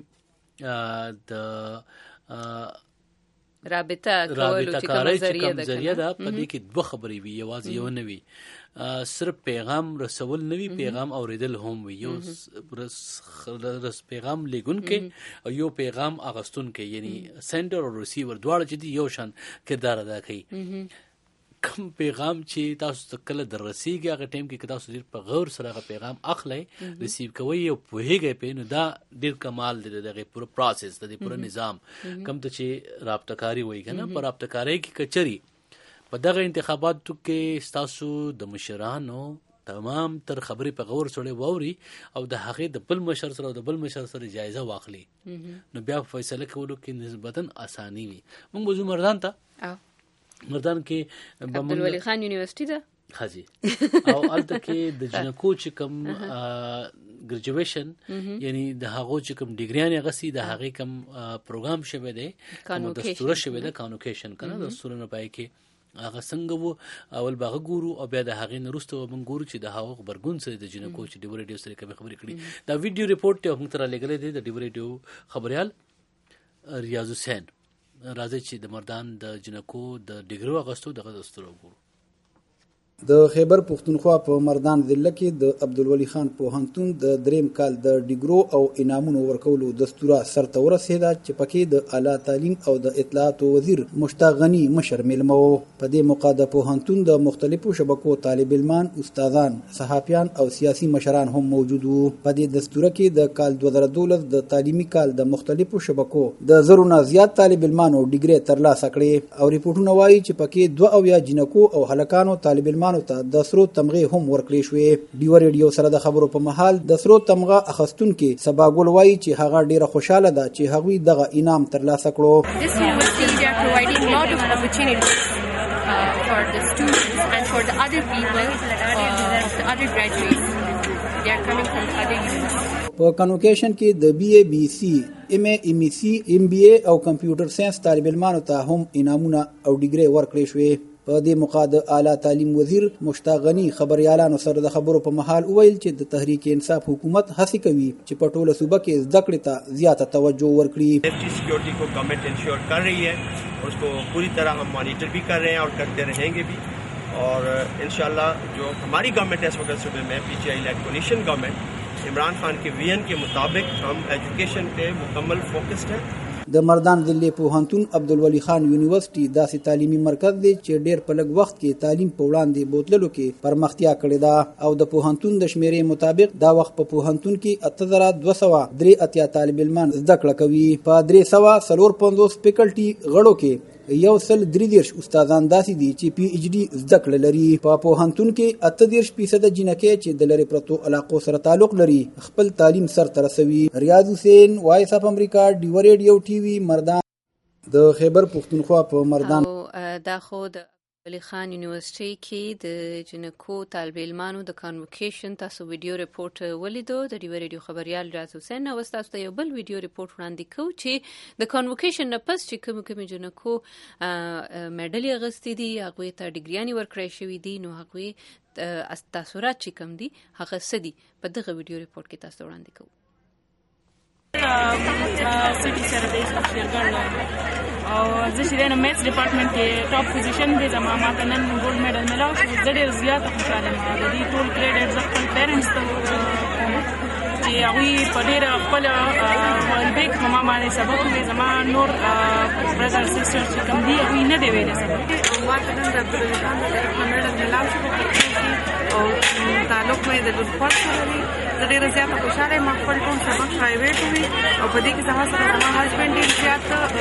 B: کې د
A: رابطه کولو چې کوم ذریعہ ده
B: په دې کې دوه خبرې وي یوازې یو نه وي صرف پیغام رسول نه وي پیغام اوریدل هم وي یو رس پیغام لیږونکی او یو پیغام اغوستونکی یعنی سینډر او ریسیور دواړه چې دي یو شان کردار ادا کوي کوم پیغام چې تاسو ته کله در رسیږي هغه ټایم کې تاسو ډېر په غور سره هغه پیغام اخلئ ریسیو کوئ او پوهیږئ پې نو دا ډېر کمال دی د دغه پوره پروسس د دې پوره نظام کوم ته چې رابطه کاري وایي که نه په رابطه کارۍ کې کچري په دغه انتخاباتو کې ستاسو د مشرانو تمام تر خبرې په غور سره واوري او د هغې د بل مشر سره او د بل مشر سره جایزه واخلي نو بیا فیصله کولو کې نسبتا اساني وي. موږ وځو مردان ته مردان کې
A: عبدالولي خان یونیورسيټي ده
B: خزي او الته کې د جنکو چې کوم ګریجویشن یعنی د هغو چې کوم ډیګریانې غسي د هغې کوم پروګرام شوی دی کوم دستوره شوی ده کانوکیشن کنه دستورونه پای کې هغه څنګه وو اول باغه ګورو او بیا د هغې نه وروسته به موږ ګورو چې د هغو غبرګون سره د جنکو چې ډیو ریډیو سره کومې خبرې کړي دا ویډیو ریپورټ ته موږ ته رالیږلی دی د ډیو ریډیو خبریال ریاض حسین راځي چې د مردان د جنکو د ډیګرو اغوستو دغه دستور وګورو.
I: د خیبر پښتونخوا په مردان ضلع کې د عبدالولي خان پوهنتون د دریم کال د ډیګرو او انعامونو ورکولو دستوره سرته ورسېده چې پکې د اعلی تعلیم او د اطلاعاتو وزیر مشتاق غني مشر میلمه و. په دې موقع د پوهنتون د مختلفو شبکو طالب علمان استادان صحافیان او سیاسي مشران هم موجود وو. په دې دستوره کې د کال دوه زره دولس د تعلیمي کال د مختلفو شبکو د زرو نه زیات طالب علمانو ډیګري ترلاسه کړې او ریپورتونه وایي چې پکې دوه اویا جنکو او هلکانو طالب علمان ته د سرو تمغې هم ورکړې شوې. ډیو ریډیو سره د خبرو په محل د سرو تمغه اخستونکي سباګل وایي چې هغه ډیره خوشاله ده چې هغوی دغه انعام ترلاسه کړو.
J: This university they are providing a lot of opportunities uh, for the students and for the the other people, uh, of the other graduates. They are coming from other universities.
I: په کنوکیشن کې د بی اے بی سی ایم اے ایم ای سی ایم بی اے او کمپیوټر ساينس طالب علمانو ته هم انعامونه او ډیګري ورکړې شوې. په دې موقع د اعلی تعلیم وزیر مشتاق غنی خبريالانو سره د خبرو په محل وویل چې د تحریک انصاف حکومت هڅه کوي چې په ټوله صوبه کې زده کړې ته زیاته توجه ورکړي.
K: Safety security को government ensure कर रही है, उसको पूरी तरह हम मॉनिटर भी कर रहे हैं और करते रहेंगे भी. और इंशाल्लाह जो हमारी गवर्नमेंट है इस वक्त सूबे में PTI led coalition government Imran Khan के विजन के मुताबिक हम एजुकेशन पे मुकम्मल फोकस्ड हैं.
I: د مردان ضلع پوهنتون عبدالولي خان یونیورسيټي داسې تعلیمي مرکز دی چې ډېر په لږ وخت کې تعلیم په وړاندې بوتللو کې پرمختیا کړې ده او د پوهنتون د شمیرې مطابق دا وخت په پوهنتون کې اته زره دوه سوه درې اتیا طالب علمان زده کړه کوي. په درې سوه څلور پنځوس فیکلټي غړو کې یو سل درې دیرش استادان داسې دي چې پی ایچ ډي زده کړه لري. په پوهنتون کې اته دیرش فیصده جنکۍ چې د لرې پرتو علاقو سره تعلق لري خپل تعلیم سرته رسوي. ریاض حسین، وایس اف امریکا، ډیو ریډیو ټي وي مردان. د خیبر پختونخوا په مردان
A: دا خو د علی خان یونیورسيټي کې د جنکو طالب علمانو د کانوکیشن تاسو ویډیو ریپورت ولیدو د ډیو ریډیو خبريال ریاض حسین. او تاسو ته یو بل ویډیو ریپورت وړاندې کوو چې د کانوکیشن نه پس چې کوم کوم جنکو میډل اغستې دي هغوی ته ډیګریانې ورکړی شوي دي نو هغوی تاثرات چې کوم دي هغه څه دي په دغه ویډیو ریپورت کې تاسو وړاندې کوو.
L: سټي سره د شیرګل او زه چې د میتھس ډپارټمنټ کې ټاپ پوزیشن دی زما ما ته نن ګولډ میډل ملاو شو. زه ډېر زیاته خوشحاله یم د دې ټول کریډټ زه خپل پیرنټس ته کوم چې هغوی په ډېره خپله ولبیک په ما باندې سبق ووایي. زما نور برادر سسټر چې کوم دي هغوی نه دی ویلی سبق.
M: ما ته نن د عبدالولي خان د میډل ملاو شو په پښتو او تعلق مې د ګلفار سره دی. زه ډېره زیاته خوشحاله یم. خپل ټول سبق پرایویټ وي او په دې کې زما سره زما هسبنډ ډېر زیات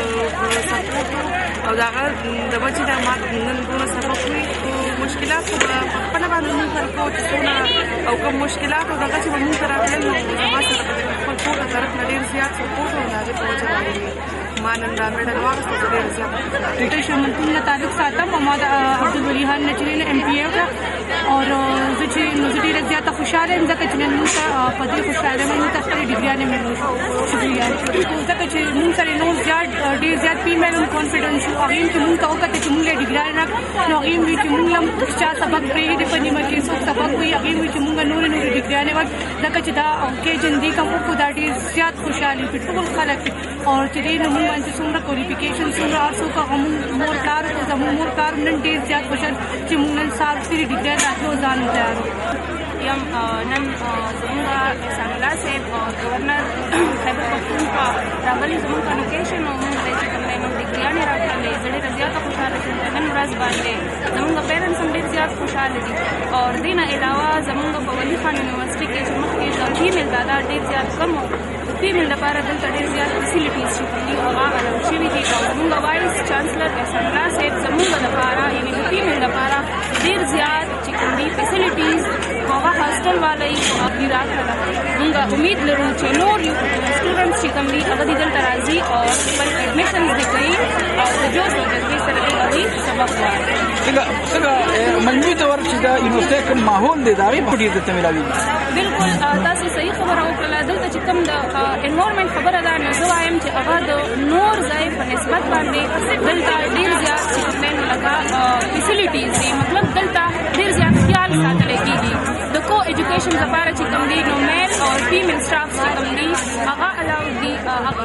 M: سپورټ و او د هغه د وجې نه ما نن دونه سبق وي. مشکلات خو په خپله باندې مونږ حل کوو چې څونه او کوم مشکلات او دغه چې به مونږ ته راتلل نو زما سره به خپل کور له طرف نه ډېر زیات سپورټ و د هغې په وجه باندې ما نن دا میډل واخیسته. زه ډېره زیاته
L: د شمولتون نه تعلق ساتم او ما د عبدالولي خان نجري نه ایم پی اے وکړه او زه چې نو زه ډېره زیاته خوشحاله یم ځکه چې نن مونږ ته په دې خوشحاله یم مونږ ته خپلې ډیګریانې ملو شکریه ځکه چې مونږ سره نور زیات ډېر زیات فیمیل هم کانفیډنس شو. هغې هم چې مونږ ته وکتل چې مونږ یې ډیګریانې راکړه نو هغې هم وي چې مونږ هم چا سبق پرېږدي په نیمه کې څوک سبق وایي هغې هم وي چې مونږ نورې نورې ډیګریانې ورکړو ځکه چې دا اوکیجن دی کوم وکړو دا ډېر زیات خوشحالي کړي ټول خلک او چې دې نه مونږ باندې څومره کوالیفیکیشن څومره هر څوک هغه مونږ مور پلار زموږ مور پلار نن ډېر زیات خوشحال چې مونږ نن سال سري ډیګری راکړو ځان تیار یم. نن زموږ احسان الله صاحب گورنر خیبر پختونخوا راغلي زموږ کانوکیشن او مونږ ته چې کوم دی نو ډیګریانې راکړلې. زه ډېره زیاته خوشحاله شوم نن ورځ باندې. زموږ پیرنټس هم ډېر زیات خوشحاله دي او دې نه علاوه زموږ په ولي خان یونیورسيټي کې چې مخکې د فیمیل تعداد ډېر زیات کم و. د فیمیل لپاره دلته ډېر زیات فیسیلیټیز چې کوم دي هغه الاو شوي دي او زموږ وایس چانسلر احسان الله صاحب زموږ لپاره یعنې د فیمیل لپاره ډېر زیات چې کوم دي فیسیلیټیز هغه هاسټل والا یې هغوی راکړله. مونږ امید لرو چې نور سټوډنټس چې کوم دي هغه دې دلته راځي او خپل ایډمیشنز دې کوي او د جوش او جذبې سره دې هغوی سبق وایي.
N: څنګه څنګه مجموعي طور چې دا یونیورسټۍ کوم ماحول دی د هغې په ډېر درته میلاوېږي.
L: بلکل تاسو صحیح خبره وکړله. دلته چې کوم د انوایرمنټ خبره ده نو زه وایم چې هغه د نور ځای په نسبت باندې دلته ډېر زیات چې کوم دی نو لکه فیسیلیټیز دي مطلب دلته ډېر زیات خیال ساتلی کېږي. د کو ایجوکیشن لپاره چې کوم دي نو میل او فیمیل سټاف چې کوم دي هغه الاؤ دي. هغه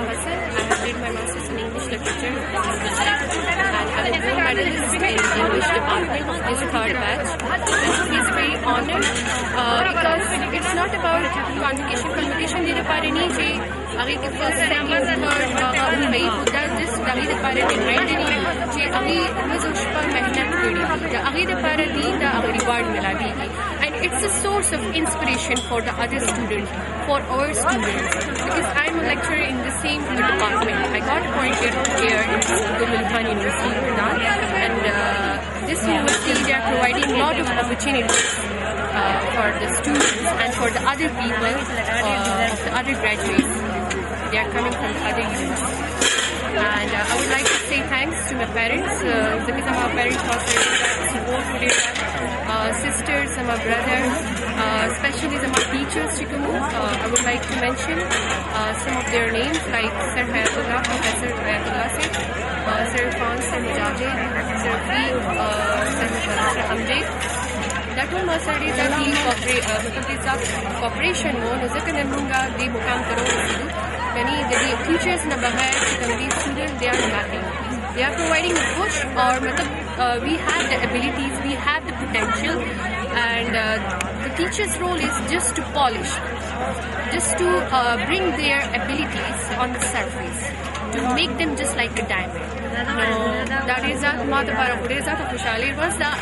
O: and a gold medalist in English department is third batch. He's very honored uh, because it's not about convocation. Convocation di repare ni che agi ke first, second, third uh, who does this agi repare ni right ni che agi muzush par mehnat kari ja agi repare di da agi reward mila di. And it's a source of inspiration for the other students, for our students, because I'm a lecturer in the same department. I got appointed here in Abdulwali Khan University, and uh, this university they are providing a lot of opportunities uh, for the students and for the other people, uh, the other graduates. They are coming from the other universities. And uh, I would like to say thanks to my parents. Zami sama parents also support today. Uh, sisters, sama brothers, uh, especially sama teachers. Chikumu. Uh, I would like to mention uh, some of their names like Sir Hayatullah, Professor Hayatullah Sir, uh, Sir Fons, Sir Mujahid, Sir Feek, uh, Sir, Sir Amjad. That one was studies that he cooperate, uh, because this is cooperation mo, no zaka nanunga di mukam karo sidu. Yani the teachers na bahar the students they are lacking. They are providing a push or matlab uh, we have the abilities, we have the potential, and uh, the teacher's role is just to polish, just to uh, bring their abilities on the surface, to make them just like a diamond. So that is that mother para pureza to kushali was the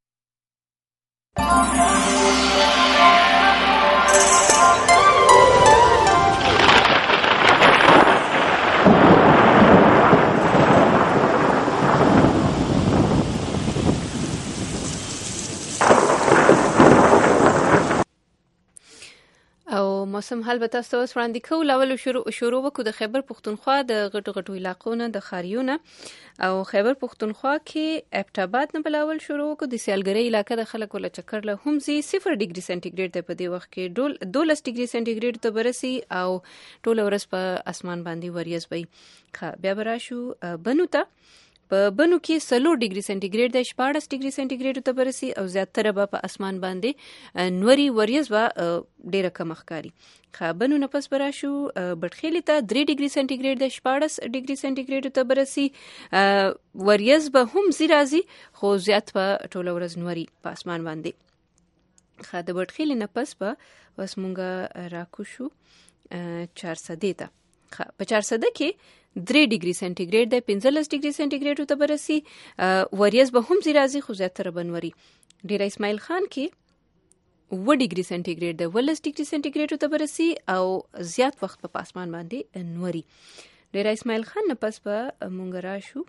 A: او موسم حال به تاسو اوس وړاندې کوو. لاول شروع شروع وکړو د خیبر پښتونخوا د غټو غټو علاقو نه د ښاریونه او خیبر پښتونخوا کې اپټاباد نه بلاول شروع وکړو. د سیالګرۍ علاقه د خلکو له چکر له هم زی صفر ډیګري سنټیګریډ ته په دې وخت کې ډول دولس ډیګري سنټیګریډ ته برسي او ټول ورځ په اسمان باندې وریځ وي. بیا براشو بنو ته په بنو کې سلو ډیګري سنټیګریډ د شپاړس ډیګري سنټیګریډ ته برسي او زیاتره به په اسمان باندې نوري وریځ وا ډیره کم ښکاري. بنو نه پس براشو بټخیلی ته درې ډیګري سنټیګریډ د شپاړس ډیګري سنټیګریډ ته برسي. وریځ به هم زی راځي خو زیات په ټوله ورځ نوري په اسمان باندې. خا د بټخیلی نه پس به وس مونږه راکوشو چارسده ته. په چارسده کې درې ډیګري سنټیګریډ د پنځلس ډیګري سنټیګریډ ته برسي. وریځ به هم زی راځي خو زیاتره بنوري. ډیر اسماعیل خان کې و ډیګري سنټیګریډ د ولس ډیګري سنټیګریډ ته برسي او زیات وخت په اسمان باندې نوري. ډیر اسماعیل خان نه پس په مونږ راشو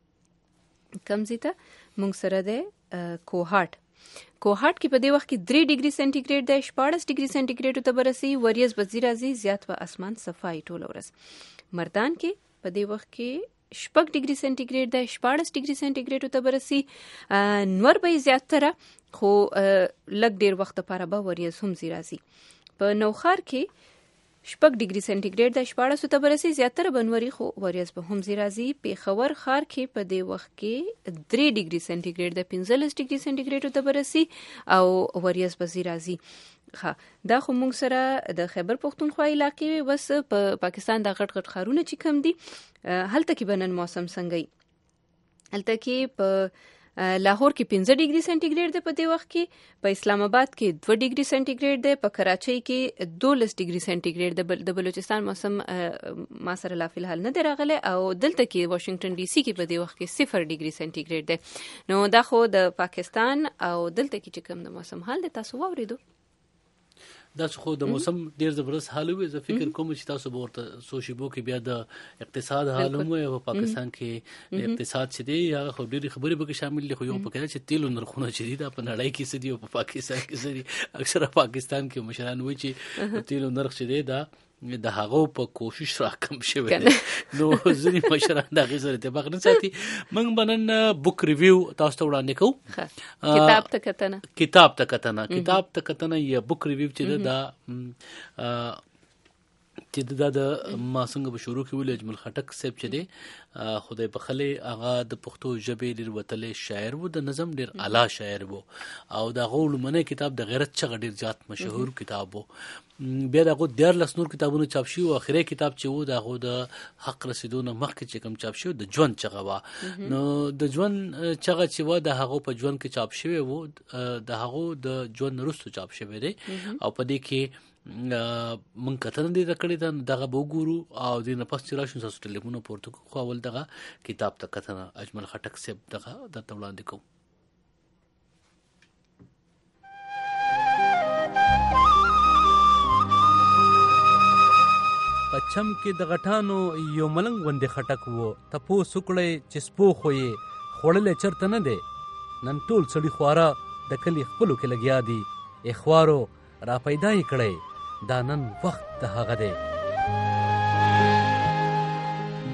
A: کمزې ته مونږ سره د کوهاټ. کوهاټ کې په دې وخت کې درې ډیګري سنټیګریډ د شپاړس ډیګري سنټیګریډ ته برسي. وریځ به زی راځي زیات په اسمان صفای ټوله ورځ. مردان کې په دې وخت کې شپږ ډیګري سنټیګریډ د شپاړس ډیګري سنټیګریډ ته برسي. نور به زیاتره خو لږ ډیر وخت لپاره به وریځ هم زی راځي. په نوخار کې شپږ ډیګري سنټیګریډ د شپاړس ته برسي زیاتره بنوري خو وریځ به هم زی راځي. پیښور ښار کې په دې وخت کې درې ډیګري سنټیګریډ د پنځلس ډیګري سنټیګریډ ته برسي او وریځ به زی راځي. ها دا خو موږ سره د خیبر پښتونخوا علاقې وس په پاکستان د غټ غټ ښارونه چې کم دي هلته کې بنن موسم څنګه وي. هلته کې په لاهور کې پنځه ډیګري سنټیګریډ دی په دې وخت کې. په اسلام آباد کې دوه ډیګري سنټیګریډ دی. په کراچۍ کې دولس ډیګري سنټیګریډ دی. د بلوچستان موسم ما سره لا فلحال نه دی راغلی او دلته کې واشنگټن ډي سي کې په دې وخت کې صفر ډیګري سنټیګریډ دی. نو دا خو د پاکستان او دلته کې چې کوم د موسم حال دی تاسو واوریدو.
B: دا خو د موسم ډیر زبردست حال وي. زه فکر کوم چې تاسو به ورته سوشیبو کې بیا د اقتصاد حال هم وي. په پاکستان کې اقتصاد چې دی هغه خو ډېرې خبرې به شامل دي. خو یو پکې چې تیلو نرخونه چې دي دا په نړۍ کې څه دي او په پاکستان کې څه دي. اکثره پاکستان کې مشران وایي چې تیلو نرخ چې دی دا د هغه په کوشش را کم شوی دی. نو ځینې مشران د هغې سره اتفاق نه ساتي. موږ به نن بک ریویو تاسو ته وړاندې کوو.
A: کتاب ته کتنه
B: کتاب ته کتنه کتاب ته کتنه یا بک ریویو چې دا چې دا د ما څنګه به شروع کړو. اجمل خټک صاحب چې دی خدای په خلې هغه د پښتو ژبې ډېر وتلی شاعر و. د نظم ډېر اعلی شاعر و او د هغه لومړنی کتاب د غیرت چغه ډېر زیات مشهور کتاب و. بیا د هغه دیارلس نور کتابونه چاپ شوي او اخري کتاب چې و د هغه د حق رسیدو نه مخکې چې کوم چاپ شوی د ژوند چغه وه. نو د ژوند چغه چې وه د هغه په ژوند کې چاپ شوی و د هغه د ژوند وروسته چاپ شوی دی او په دې کې من کتنه دې کړې ده. دغه به وګورو او دې نه پس چې راشو تاسو ټلیفون پورته کوو. خو اول دغه کتاب ته کتنه اجمل خټک صاحب دغه درته وړاندې کوو.
P: پچم کې د غټانو یو ملنګ غوندې خټک وو. تپوس وکړی چې سپو خو یې خوړلی چېرته نه دی. نن ټول سړي خواره د کلي خپلو کې لګیا دي. ای خوارو را پیدا یې کړی دا نن وخت د هغه دی.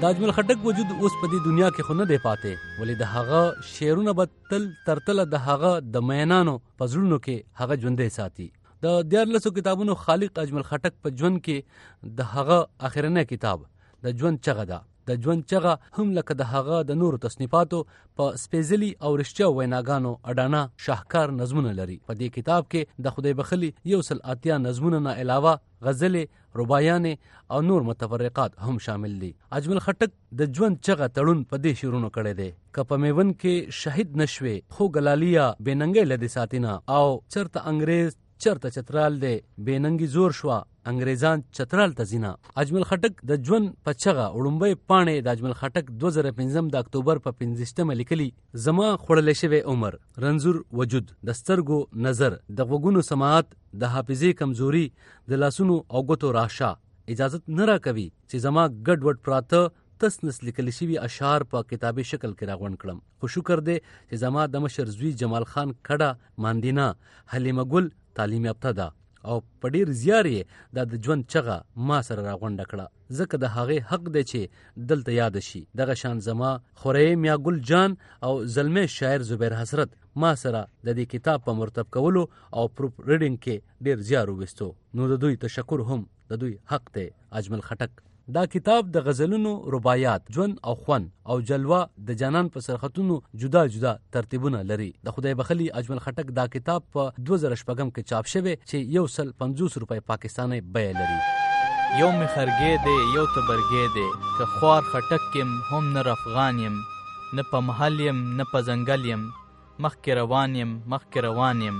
P: د اجمل خټک وجود اوس په دې دنیا کې خو نه دی پاتې، ولې د هغه شعرونه به تل تر تله د هغه د مینانو په زړونو کې هغه ژوندی ساتي. د دیارلسو کتابونو خالق اجمل خټک په ژوند کې د هغه اخرنی کتاب د ژوند چغه ده. د ژوند چغه هم لکه د هغه د نورو تصنیفاتو په سپېڅلي او رښتیا ویناګانو اډانه شاهکار نظمونه لري. په دې کتاب کې د خدای بخلي یو سل اتیا نظمونه نه علاوه غزلې، رباعیانې او نور متفرقات هم شامل دي. اجمل خټک د ژوند چغه تړون په دې شعرونو کړی دی. که په میوند کې شهید نشوي خو ګلالیا بېننګۍ لدې ساتینه، او چرته انګریز چرته چترال دی بېننګي زور شوه انګریزان چترال ته ځینه. اجمل خټک د ژوند په چغه وړومبۍ پاڼې د اجمل خټک دوه زره پنځم د اکتوبر په پنځویشتمه لیکلي: زما خوړلی شوی عمر، رنځور وجود، د سترګو نظر، د غوږونو سماعت، د حافظې کمزوري، د لاسونو او ګوتو راشه اجازت نه راکوي چې زما ګډ وډ پراته تس نس لیکل شوي اشعار په کتابي شکل کې راغونډ کړم. خو شکر دی چې زما د مشر زوی جمال خان کډه ماندینا حلیمه ګل تعلیم یافته ده او په ډیر زیار یې دا د ژوند چغه ما سره راغونډه کړه، ځکه د هغې حق دی چې دلته یاد شي. دغه شان زما خورۍ میا ګل جان او زلمی شاعر زبیر حسرت ما سره د دې کتاب په مرتب کولو او پروف ریډینګ کې ډیر زیار وویستو، نو د دوی تشکر هم د دوی حق دی. اجمل خټک دا کتاب د غزلونو، رباعیات، ژوند او خوند او جلوه د جانان په سرخطونو جدا جدا ترتیبونه لري. د خدای بخلي اجمل خټک دا کتاب په دوه زره شپږم کې چاپ شوی چې یو سل پنځوس روپۍ پاکستاني بیه لري.
Q: یو می خرګې دی یو تبرګې دی، که خوار خټک یم هم نه افغان یم، نه په محل یم نه په ځنګل یم، مخکې روان یم مخکې روان یم،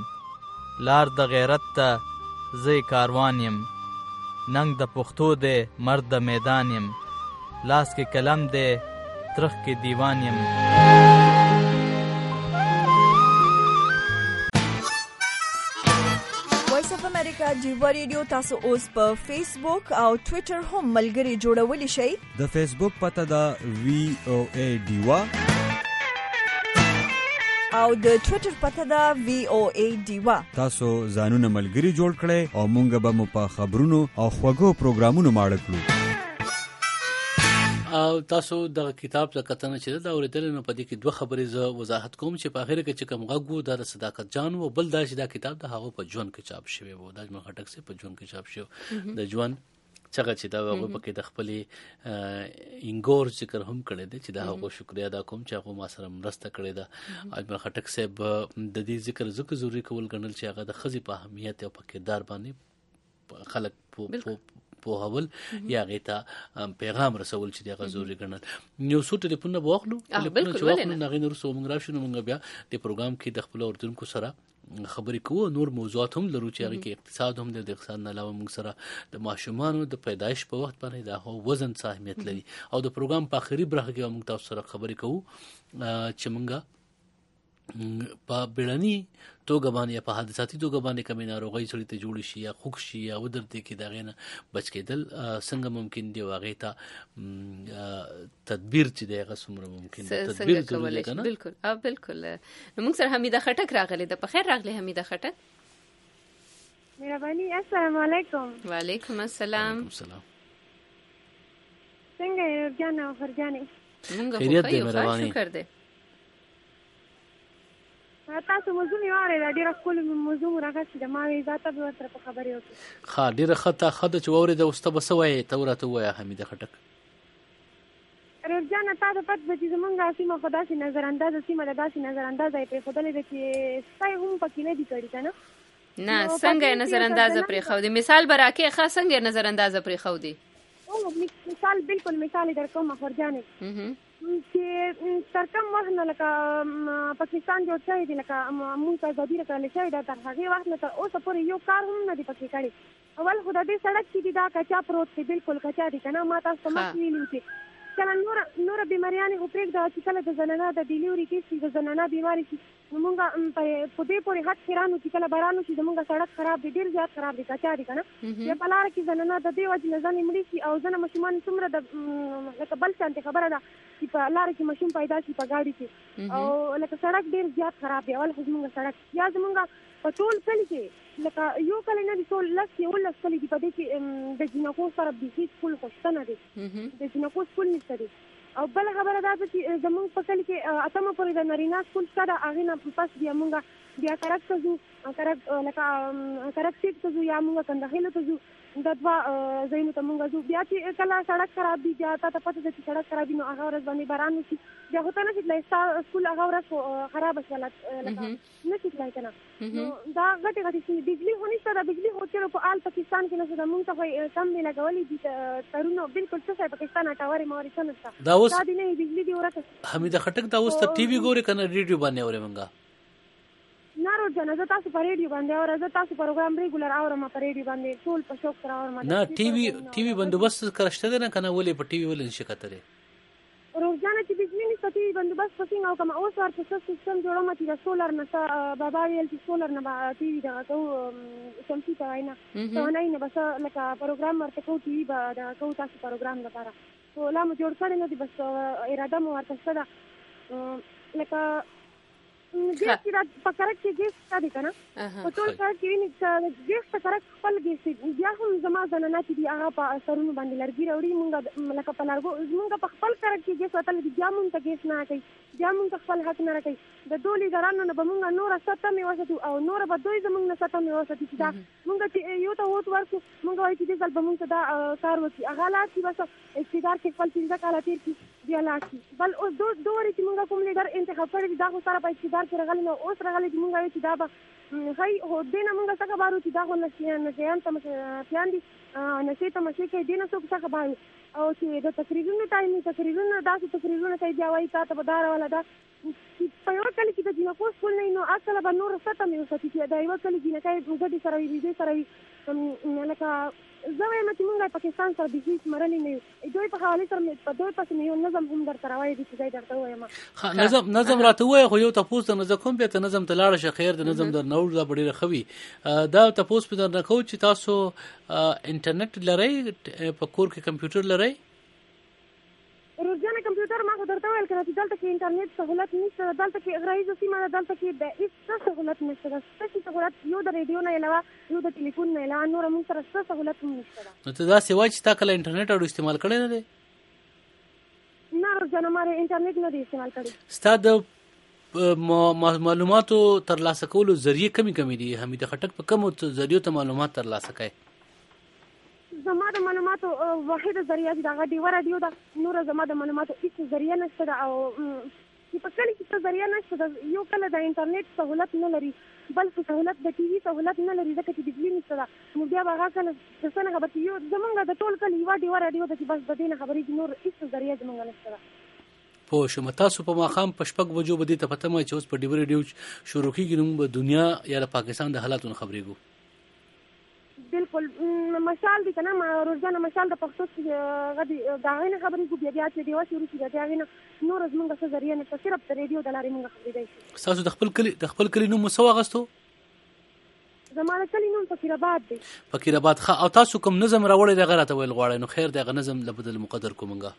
Q: لار د غیرت ته زه کاروان یم، ننګ د پښتو دی مرد د میدان یم، لاس کې قلم دی ترخ کې دیوان یم.
R: وایس اف امریکا ډیوا ریډیو تاسو اوس په فیسبوک او ټویټر هم ملګري جوړولی شئ.
S: د فیسبوک پته ده وی او ای ډیوا
R: او د ټویټر پته ده وی او ای ډیوا.
S: تاسو ځانونه ملګري جوړ کړئ او مونږ به مو په خبرونو او خوږو پروګرامونو ماړه کړو.
B: او تاسو د کتاب څخه کتنه چې دا اوریدل نو په دې کې دوه خبرې ز وضاحت کوم چې په اخر کې چې کوم غوږ د صداقت جان او بل دا چې دا کتاب د هغه په ژوند کې چاپ شوی وو، د اجمل خټک سره په ژوند کې چاپ شو. د ژوند څنګه چې دا هغه پکې د خپلې انګور ذکر هم کړی دی چې دا هغه شکریا ادا کوم چې هغه ما سره مرسته کړې ده. اجمل خټک صاحب د دې ذکر ذکر ضروري کول ګڼل چې هغه د ښځې په اهمیت او په کردار باندې خلک په پوهول یا غیته پیغام رسول چې دغه ضروري ګڼل. یو څو ټلیفون به واخلو، ټلیفون چې واخلو نغې نور سو موږ راشو نو موږ بیا د پروګرام کې د خپل اوردونکو سره خبرې کوو. نور موضوعات هم لرو چې هغه کې اقتصاد هم د اقتصاد نه علاوه موږ سره د ماشومانو د پیدایش په وخت باندې د هغو وزن څه اهمیت لري، او د پروګرام په آخري برخه کې موږ تاسو سره خبرې کوو چې موږ په بیړني توګه باندې په حادثاتي توګه باندې کومې ناروغۍ سړي ته جوړ شي یا خوږ شي یا ودرېږي کې د هغې نه بچ کېدل څنګه ممکن دی او هغې ته تدبیر چې دی هغه څومره ممکن دی تدبیر ضروري دی که نه؟
A: بالکل او بالکل. نو موږ سره حمیده خټک راغلی ده. په خیر راغلی حمیده خټک.
F: مهرباني. السلام علیکم.
A: وعلیکم السلام.
F: څنګه یې جان او فرجانې؟
A: موږ خیریت دی مهرباني. شکر دی.
F: تاسو موضوع یې واورېده، ډېره ښکلې موضوع مو راغستې ده، ما ویې دا ته به ورسره په خبرې وکړو.
B: ښه ډېره ښه ته ښه ده چې واورېده. اوس ته به څه وایې؟ ته راته ووایه حمیده خټک.
F: رور جانه تا ته پته ده چې زمونږ سیمه خو داسې نظراندازه سیمه ده، داسې نظراندازه یې پرېښودلې ده چې سپی هم پکې نه دي کړي که نه؟
A: نه څنګه یې نظراندازه پرېښودې؟ مثال به راکې ښه څنګه یې نظراندازه پرېښودې؟
F: مثال بالکل مثال یې در کوم خورجانې چې تر کوم وخت نه لکه پاکستان جوړ شوی دی، لکه مونږ ته ازادي راکړل شوې ده، تر هغې وخت نه تر اوسه پورې یو کار هم نه دی پکې کړی. اول خو د دې سړک چې دی دا کچا پروت دی، بالکل کچا دی که نه. ما تاسو ته مخکې ویلي وو چې کله نوره نوره بیماریانې خو پرېږده چې کله د زنانه د ډیلیوري کیس شي، د زنانه بیماري شي،
T: نو مونږ په دې پورې حد خیرانو چې کله باران وشي زمونږ سړک خراب دی ډېر زیات خراب دی کچا دی که نه بیا په لاره کې زنانه د دې وجې نه ځانې مړي شي او ځنه ماشومان څومره د لکه بل شانتې خبره ده چې په لاره کې ماشوم پیدا شي په ګاډي کې او لکه سړک ډېر زیات خراب دی اول خو زمونږ سړک یا زمونږ په ټول کلي کې لکه یو کلی نه دي ټول لس یولس کلي دي په دې کې د جینکو سره بیخي سکول خو شته نه دی د جینکو سکول نشته دی او بله خبره دا ده چې زمونږ په کلي کې اتمه پورې د نارینه سکول شته ده هغې نه پس بیا مونږ بیا کرک ته ځو کرک لکه کرک سیټ ته ځو یا مونږ کندهیلو ته ځو دا دوه ځایونو ته مونږ ځو بیا چې کله سړک خراب دي بیا تا ته پته ده چې سړک خراب وي نو هغه ورځ باندې باران وشي بیا خو ته نه شي تللی ستا سکول هغه ورځ خرابه شوله لکه نه شي تللی که نه نو دا غټې غټې سیمې بجلي خو نشته ده بجلي خو چېرې په آل پاکستان کې نشته ده مونږ ته خو کم دې لګولي دي ترونه بلکل څه شی پاکستان اټاورې مورې څه نشته
B: دا اوس
T: دا دې نه بجلي دې ورکه
B: حمیده خټک دا اوس ته ټي وي ګورې که نه ریډیو باندې اورې مونږه
T: نه روزانه زه تاسو په ریډیو باندې اورم زه تاسو پروګرام ریګولر اورم په ریډیو باندې ټول په شوق سره اورم
B: نه ټي وي ټي وي بندوبست کرشته ده نه که نه ولې په ټي وي ولې نشي کتلی
T: روزانه چې بجلي نشته ټي وي بندوبست په څنګه وکړم اوس ورته څه سیسټم جوړوم چې د سولر نه بابا ویل چې سولر نه به ټي وي دغه کوو شمسي ته وایي نه توانایي نه به څه لکه پروګرام ورته کوو ټي وي به دغه کوو تاسو پروګرام لپاره خو لا مو جوړ کړی نه دي بس اراده مو ورته شته ده لکه ګیس چې دا په کرک کې ګیس شته دی که نه په ټول کرک کې ویني ګیس ته کرک خپل ګیس دی بیا هم زما زنانه چې دي هغه په سرونو باندې لرګي راوړي مونږ لکه په لرګو زمونږ په خپل کرک کې ګیس وتلی دي بیا مونږ ته ګیس نه راکوي بیا مونږ ته خپل حق نه راکوي د دوه لیډرانو نه به مونږ نوره سطح مې وساتو او نوره به دوی زمونږ نه سطح مې وساتي چې دا مونږ چې یو ته ووټ ورکړو مونږ وایو چې دې ځل به مونږ ته دا کار وکړي هغه لاړ شي بس اقتدار کې خپل پنځه کاله تېر کړي بیا لاړ شي بل اوس دو وارې چې مونږ کوم لیډر انتخاب کړی دي دا خو سره په اقتدار کې راغلی نو اوس راغلی چې مونږ وایو چې دا به ښایي خو دې نه مونږ څه خبر وو چې دا خو نشیان ته مشیان دي نشې ته مشې کوي دې نه څوک څه خبر او چې د تقریرونو ټایم تقریرونه داسې تقریرونه کوي بیا وایي تا ته به دا راوله دا په یوه کلي کې د جینکو سکول نه وي نو هر کله به نوره سطح مې وساتي چې د یوه کلي جینکۍ ګډې سره وي بېزې سره وي لکه زه وایم چې مونږ پاکستان سره بیخي زمرلي نه یو دوی په حوالې سره په دوی پسې مې یو نظم هم درته راوایي دي چې ځای درته ووایم
B: نظم نظم راته ووایه خو یو تپوس درنه زه کوم بیا ته نظم ته لاړه شه خیر د نظم درنه وړو دا به ډېره ښه وي دا تپوس پې درنه کوو چې تاسو انټرنیټ لرئ په کور کې کمپیوټر لرئ
T: روزانه کمپیوټر ما خو درته ویل کنه چې دلته کې انټرنیټ سهولت نشته دلته کې غرایزه سیمه ده دلته کې د هیڅ سهولت نشته ده څه سهولت یو د ریډیو نه علاوه یو د ټلیفون نه علاوه نور موږ سره څه سهولت هم نشته ده
B: نو ته داسې وایي چې تا کله انټرنیټ اړو استعمال کړی نه دی
T: نه روزانه ما انټرنیټ نه دی استعمال کړی
B: ستا د معلوماتو ترلاسه کولو ذریعې کمی کمی دي حمیده خټک په کومو ذریعو ته معلومات ترلاسه کوي
T: زما د معلوماتو واحده ذریعه چې دغه ډیوه راډیو ده نوره زما د معلوماتو هېڅ ذریعه نشته ده او چې په کلي کې څه ذریعه نشته ده یو کله د انټرنیټ سهولت نه لري بل خو سهولت د ټي وي سهولت نه لري ځکه چې بجلي نشته ده نو بیا به هغه کله د څه نه خبر یو زمونږ د ټول کلي یوه ډیوه راډیو ده چې بس د دې نه خبرېږي نور هېڅ ذریعه زمونږ نشته ده
B: پوه شوم تاسو په ماښام په شپږ بجو به دې ته پته وایي چې اوس په ډیوه ریډیو شروع کېږي نو به دنیا یا د پاکستان د حالاتو نه خبرېږو
T: بالکل مشال دي کنه روزانه مشال د پښتو غدي دا غینه خبرې کو بیا بیا چې دیوا شروع شي دا غینه نور زمونږ څه ذریعہ نه صرف د ریډیو د لارې مونږ خبرې دی
B: تاسو د خپل کلی د خپل کلی نوم مسو غستو
T: زموږ کلی نوم فقیر آباد دی
B: فقیر آباد ښه او تاسو کوم نظم راوړی د غراته ویل غواړئ نو خیر دغه نظم لبدل مقدر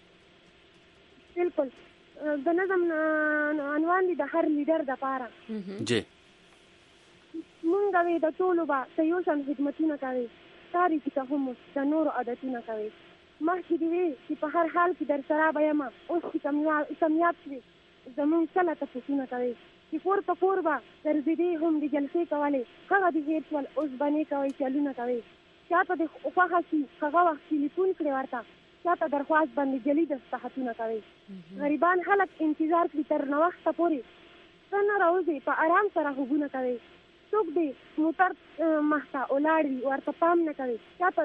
B: کومنګا
T: بالکل د نظم عنوان دی د هر لیډر د پاره
B: جی
T: مونږ وی د ټولو با ته یو شان خدمتونه کوي ساري چې هم د نورو عادتونه کوي مخکې دی وی چې په هر حال کې در سره به یم اوس چې کمیاب شوي زمونږ کله تپوسونه کوي چې کور په کور به ګرځېدې هم د جلسې کولې هغه د هېر شول اوس بنې کوئ چلونه کوي چاته د خوښه شي هغه وخت ټلیفون کړې ورته چاته درخواست باندې جلي دستخطونه کوي غریبان خلک انتظار کړي تر نوښته پورې څه نه راوځي په آرام سره خوبونه کوي څوک دی موټر مخته ولاړ وي ورته پام نه کوي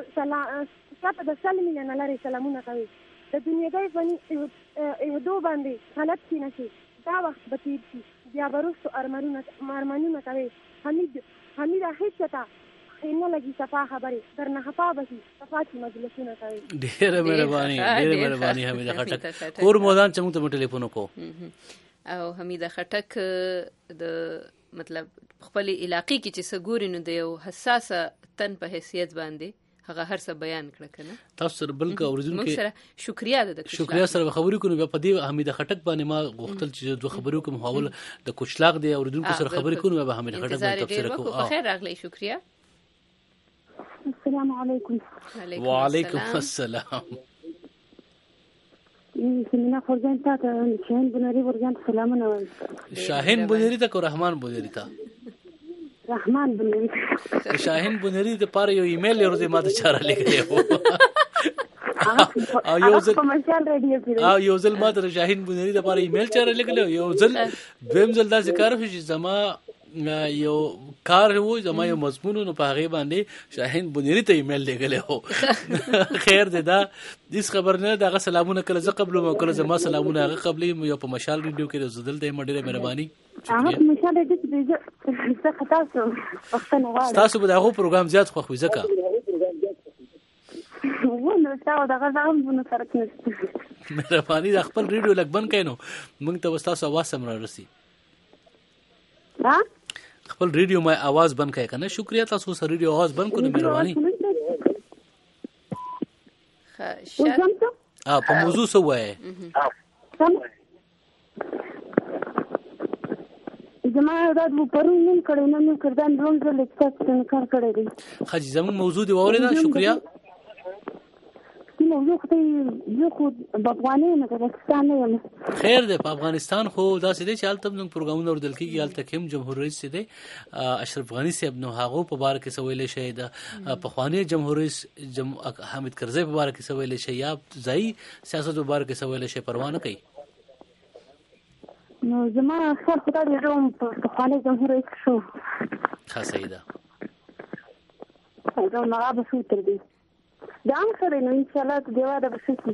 T: چاته د سل میله نه لرې سلامونه کوي د دنیاګۍ فني عهدو باندې غلط کښېنه شي دا وخت به تېر شي بیا به وروستو ارمانونه کوي حمید حمیده هېڅ چاته نه لګي صفا خبرې درنه خفا به شي صفا چې مجلسونه کوي
B: ډېره مهرباني ډېره مهرباني حمیده خټک کور مودان چې موږ ته مو ټلیفون وکړو
A: او حمیده خټک د مطلب خپل علاقې کې چې سګوري نو د یو حساسه تن په حیثیت باندې هغه هر څه بیان کړ کنه.
B: تاسو سره بل کا اوریدونکو
A: موږ سره شکریا ده د
B: شکریا سره خبرې کوو. په دې حمیده خټک باندې ما غوښتل چې دوه خبرو کوم حواله د کوچلاغ دی اوریدونکو سره خبرې کوو. به حمیده خټک باندې تفسیر کوو.
A: بخیر راغلی. شکریا.
T: السلام علیکم.
B: وعلیکم السلام.
T: سمینا خورجان تا ته شاهین بنری ورجان سلامونه وایم.
B: شاهین بنری ته کو رحمان بنری ته؟
T: رحمان بنری.
B: شاهین بنری ته پاره یو ایمیل ورته ماته چاره لیکلی و. او یو ځل
T: کومرشال رادیو پیری.
B: او یو ځل ماته شاهین بنری ته پاره ایمیل چاره لیکلی یو ځل دویم ځل دا ذکر شو چې زما یو کار وو زما یو مضمون نو په هغه باندې شاهین بنری ته ایمیل لیکلی و. خیر دې دا هیڅ خبر نه. دغه سلامونه کله زه قبل مو کله زما سلامونه هغه قبلې یو په مشال ریډیو کې زدل دی. مډیره مهرباني.
T: هغه مشال ریډیو کې زه خطا سو وختونه واړه.
B: تاسو به دغه پروګرام زیات خوښ وي ځکه
T: ونه تاسو دغه ځم ونه فرق نشته.
B: مهرباني د خپل ریډیو لګ بند کینو موږ ته وستاسو आवाज سم را رسي.
T: ها
B: خپل ریډیو ما आवाज بند کای کنه. شکریہ. تاسو سره ریډیو आवाज بند کړئ مهرباني. ها په موضوع څه وایي؟
T: زما دا د پرون نن کړه نن کړدان روم زل تاسو کار کړی دی.
B: خاجي زمون موضوع دی وره. شکریہ.
T: موضوع خو یو خو په افغانستان نه پاکستان نه یم.
B: خیر دی. په افغانستان خو دا سې دی چې حالت موږ پروګرامونه اوردل کېږي. حالت کوم جمهور رئیس دی اشرف غنی صاحب نو هغه په بار کې سویل شي د په خواني جمهور رئیس حامد کرزی په بار کې سویل شي یا ځای سیاست په بار کې سویل شي پروا نه کوي.
T: نو زما خپل خدای دې روم په خواني جمهور رئیس شو.
B: ښه صحیح ده.
T: دا ما به شو تر دې دا هم سره نو ان شاء الله دیوا د بشي.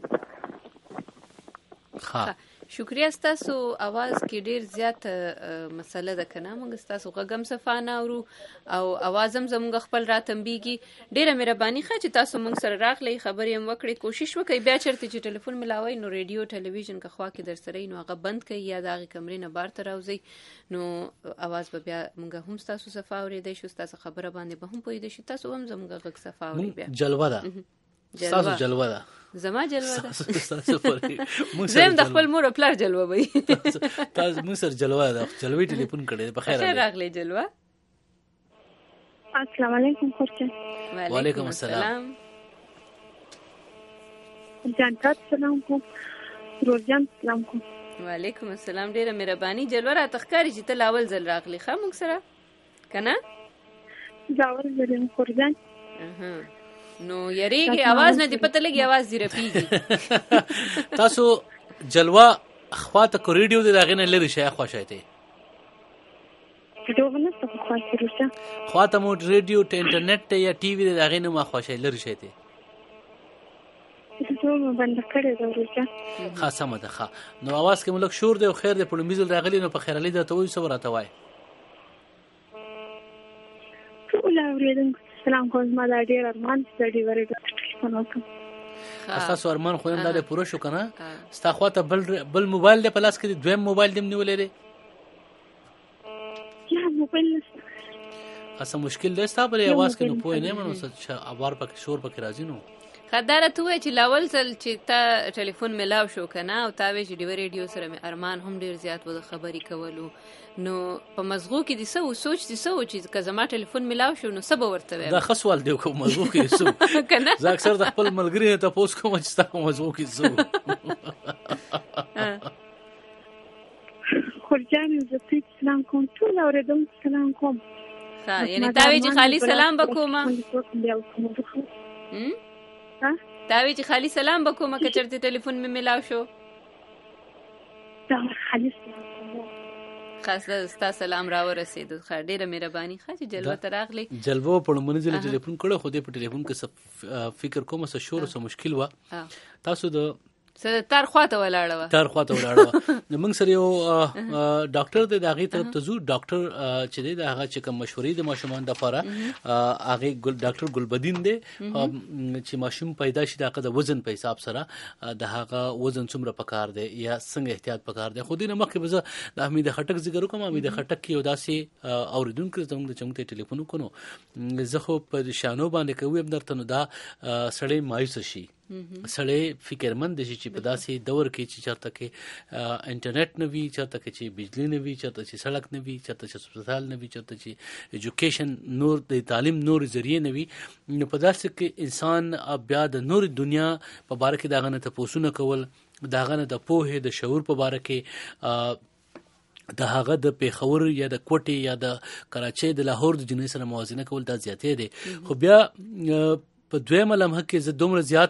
A: ها شکریہ. تاسو आवाज کې ډیر زیات مسله ده کنه. موږ تاسو غږم صفانه اورو او आवाज هم زموږ خپل راتمبيږي. ډیره مهرباني خا چې تاسو موږ سره راغلي خبرې هم وکړي. کوشش وکړئ بیا چرته چې ټلیفون ملاوي نو ریډیو ټلویزیون کا خوا کې در سره نو هغه بند کړئ یا دغه کمرې نه بار ته راوځي نو आवाज به بیا موږ هم تاسو صفا اورېدای شو. تاسو خبره باندې به هم پوهیدئ شي. تاسو هم زموږ غږ صفا اورئ. بیا
B: جلوه ده. تاسو جلوه ده.
A: زما جلوه ده.
B: تاسو پرې
A: زم د خپل مور پلار جلوه وي.
B: تاسو مو سر جلوه ده. جلوي ټلیفون کړي. په خیر
A: راغلی جلوه.
T: السلام علیکم خورجان.
B: وعلیکم السلام.
T: جان تاسو سلام کوم. روزان سلام کوم.
A: وعلیکم السلام. ډیره مهرباني. جلوه را تخکاری چې تل اول ځل راغلی خا موږ سره کنه.
T: جاور زرم خورجان.
A: اها نو یریږي आवाज نه دی پته لګي आवाज دی رپیږي.
B: تاسو جلوه اخواته کو ریډیو دی داغه نه لري شي خوښایته.
T: ریډیو نه څه خوښایته.
B: خواته مو ریډیو ته انټرنیټ ته یا ټي وي داغه نه ما خوښای لري شي ته.
T: ریډیو باندې کړی دا ورته.
B: خاصه مده ښه. نو आवाज کې ملک شور دی او خیر دی په میزل راغلی نو په خیر علي دا ته وې سو راته وای.
T: ټول اوریدونکو سلام کوم. ما دا ډیر ارمان ستړي ورته ټلیفون وکم.
B: تاسو ارمان خو هم دا پوره شو کنه. ستا خواته بل بل موبایل دی په لاس کې دویم موبایل دیم نیولې دی.
T: یا موبایل
B: اصل مشکل دی ستا په आवाज کې نو پوه نه منو څه اوار پک شور پک راځي نو.
A: خداره ته وای چې لاول ځل چې تا ټلیفون ملاو شو کنه او تا وی چې دی ریډیو سره مې ارمان هم ډیر زیات و د خبرې کولو نو په مزغو کې دي سو سوچ دي سو چې که زما ټلیفون ملاو شو نو سبا ورته وای.
B: دا خسوال دی کوم مزغو کې سو
A: کنه.
B: زه اکثر د خپل ملګری ته پوس کوم چې تا مزغو کې سو.
T: خورجان زه سلام کوم. ټول اوریدونکو سلام کوم.
A: ها یعنی تا وی چې خالی سلام وکوم. هم ها دا وی چې خالی سلام وکوم که چرته ټلیفون مې ملاو شو.
T: دا خالی
A: خاصه ستا سلام را ورسېدو. خیر ډیره مهرباني خاصه جلوه ته راغلی.
B: جلوه په منځل ټلیفون کړو خو دې په ټلیفون کې فکر کوم څه شور څه مشکل و. تاسو د
A: څه تر خواته ولاړه
B: تر خواته ولاړه موږ سره یو ډاکټر د داغي طرف ته زو ډاکټر چې دی د هغه چې کوم مشورې د ماشومان د لپاره هغه ډاکټر ګلبدین دی چې ماشوم پیدا شي دغه د وزن په حساب سره د هغه وزن څومره پکار دی یا څنګه احتیاط پکار دی. خو دې نه مخکې به د حمید خټک ذکر وکم. حمید خټک یو داسې اوریدونکو زموږ د چمته ټلیفون وکړو زه خو په شانو باندې کوي هم درته نو دا سړی مایوس شي سړی فکرمند شي چې په داسې دور کې چې چرته کې انټرنیټ نه وي چرته کې چې بجلی نه وي چرته چې سړک نه وي چرته چې هسپتال نه وي چرته چې ایجوکیشن نور د تعلیم نور ذریعہ نه وي نو په داسې کې انسان بیا د نور دنیا په باره کې داغه نه تپوسونه کول داغه نه د پوهې د شعور په باره کې د هغه د پیښور یا د کوټي یا د کراچۍ د لاهور د جنې سره موازنه کول دا زیاتې دي. خو بیا په دویمه لمحه کې زه دومره زیات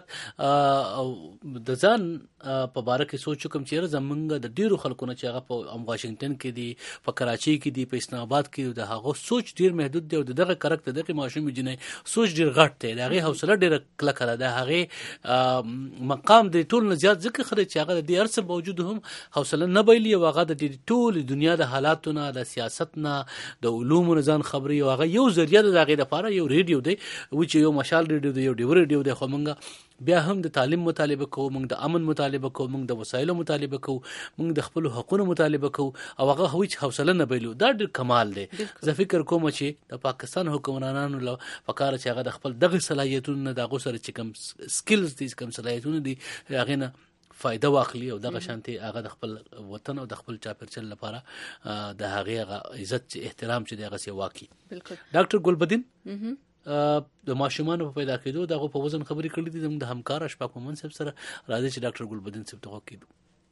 B: د ځان په باره کې سوچ کوم چې زمونږ د ډیرو خلکو نه چې هغه په واشنگټن کې دي په کراچۍ کې دي په اسلام آباد کې د هغه سوچ ډیر محدود دی او دغه کرکټ دغه ماشوم جنې سوچ ډیر غټ دی دغه حوصله ډیر کلکه ده هغه مقام د ټول نه زیات ځکه خره چې هغه د دې ارڅ باوجود هم حوصله نه بایلي او هغه د ټول دنیا د حالاتونو د سیاست نه د علومو نه ځان خبري او هغه یو ذریعہ د هغه لپاره یو ریډیو دی چې یو مشال ریډیو دی یو ډیور ریډیو دی. خو مونږ بیا هم د تعلیم مطالبه کوو مونږ د امن مطالبه کوو مونږ د وسایلو مطالبه کوو مونږ د خپل حقوقو مطالبه کوو او هغه هیڅ حوصله نه بایلو. دا ډیر کمال دی. زه فکر کوم چې د پاکستان حکومرانانو له پکاره چې هغه د خپل دغه صلاحیتونو د هغه سره چې کوم سکلز دي کوم صلاحیتونه دي هغه نه فائدہ واخلي او دغه شانتي هغه د خپل وطن او د خپل چاپیرچل لپاره د هغه عزت احترام چې دغه سی واقعي. ډاکټر ګلبدین د ماشومان په پیدا کېدو دغه په وزن خبرې کړې دي زموږ د همکار اشفاق مومن صاحب سره راځي چې ډاکټر ګلبدین صاحب ته وکړو.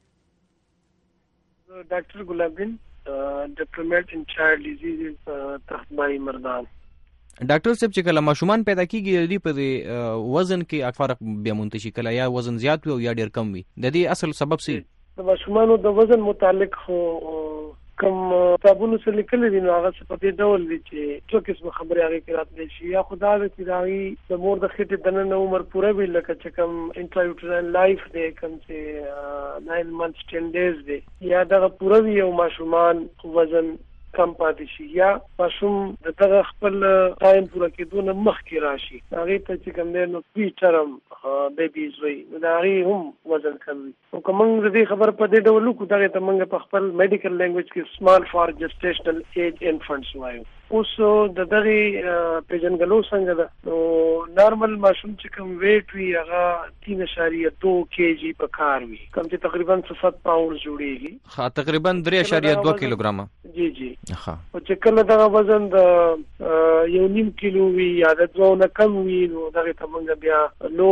U: ډاکټر ګلبدین د پرمټ ان چایلډ ډیزیز تحت مای مردان
V: ډاکټر صاحب چې کله ماشومان پیدا کیږي د په وزن کې فرق بیا منتشي کله یا وزن زیات وي او یا ډیر کم وي د دې اصل سبب څه
U: د ماشومانو د وزن متعلق خو کوم تابونو سره لیکل دي نو هغه څه په دې ډول دي چې څو قسم خبرې هغه کې راتلی شي یا خدا دې چې داوی د مور د خېټې دننه عمر پوره وي لکه چې کوم انټرایوټرال لایف دی کوم چې ناین منث ټین ډیز دی یا دا پوره وي او ماشومان وزن کم پاتې شي یا ماشوم دغه خپل ټایم پوره کېدو نه مخکې راشي هغه ته چې کوم دی نو پی ټرم بیبیز وي دا هغه هم وزن کم وي او کوم دې خبر په دې ډول کو دغه ته موږ په خپل میډیکل لینګویج کې سمال فار جسټیشنل ایج انفانټس وایو. اوس د دغه پیژنګلو څنګه ده نو نارمل ماشوم چې کوم ویټ وي هغه تین اشاریه دو کیجی په کار وي کوم چې تقریبا ست پاوند جوړیږي
V: ها تقریبا درې اشاریه دوه کیلوګرام.
U: جی جی ها او چې کله دغه وزن د یو نیم کیلو وي یا د دوه نه کم وي نو دغه ته موږ بیا لو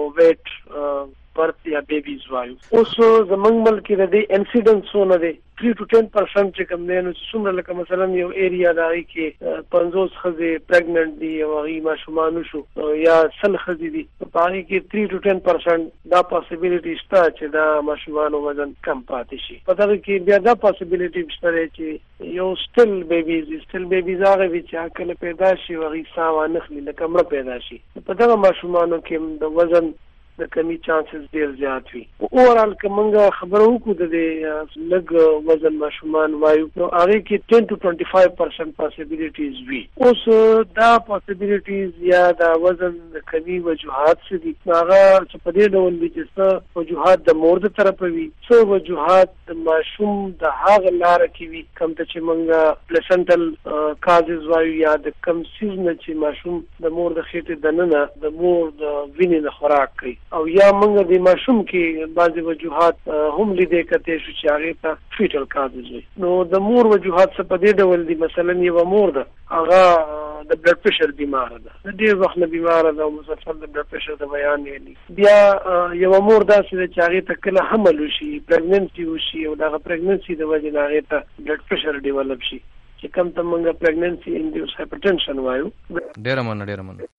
U: ویټ برث یا بیبیز وایو. اوس زمنګ ملک د دې انسیډنس ونه دی three to ten percent چې کوم دی نو څومره لکه مثلا یو ایریا دی کې پنځوس خزې پریګننټ دي او هغه ماشومان شو یا سل خزې دي په هغه کې three to ten percent دا پاسبিলিټی شته چې دا ماشومان وزن کم پاتې شي. په دغه کې بیا دا پاسبিলিټی شته چې یو سټل بیبیز سټل بیبیز هغه چې کله پیدا شي هغه ساوه نخلي لکه مړه پیدا شي په دغه ماشومانو کې د وزن د کمی چانسز ډیر زیات وي. اوورال کومه خبرو کو د لګ وزن ماشومان وایو نو هغه کې ten to twenty-five percent possibilities وي. اوس دا possibilities یا دا وزن د کمی وجوهات څه دي هغه چې په دې ډول دي چې وجوهات د مور د طرف وي څو وجوهات د ماشوم د هغه لار کې وي کوم چې موږ پلسنټل کازز وایو یا د کم سیز نه چې ماشوم د مور د خېټې دننه د مور د وینې نه خوراک کوي او یا موږ د ماشوم کې بعضي وجوهات هم لیدې کته شو چې هغه ته فیټل کازز وي. نو د مور وجوهات څه په دې ډول دي مثلا یو مور ده هغه د بلډ پريشر بیمار ده د ډېر وخت نه بیمار ده او مسلسل د بلډ پريشر د بیان نه بیا یو مور ده چې هغه ته کله حمل وشي پریګننسي وشي او دا پریګننسي د وجې نه هغه ته بلډ پريشر ډیولپ شي چې کوم ته موږ پریګننسي انډیوس هایپرټنشن وایو.
V: ډېر مننه ډېر مننه.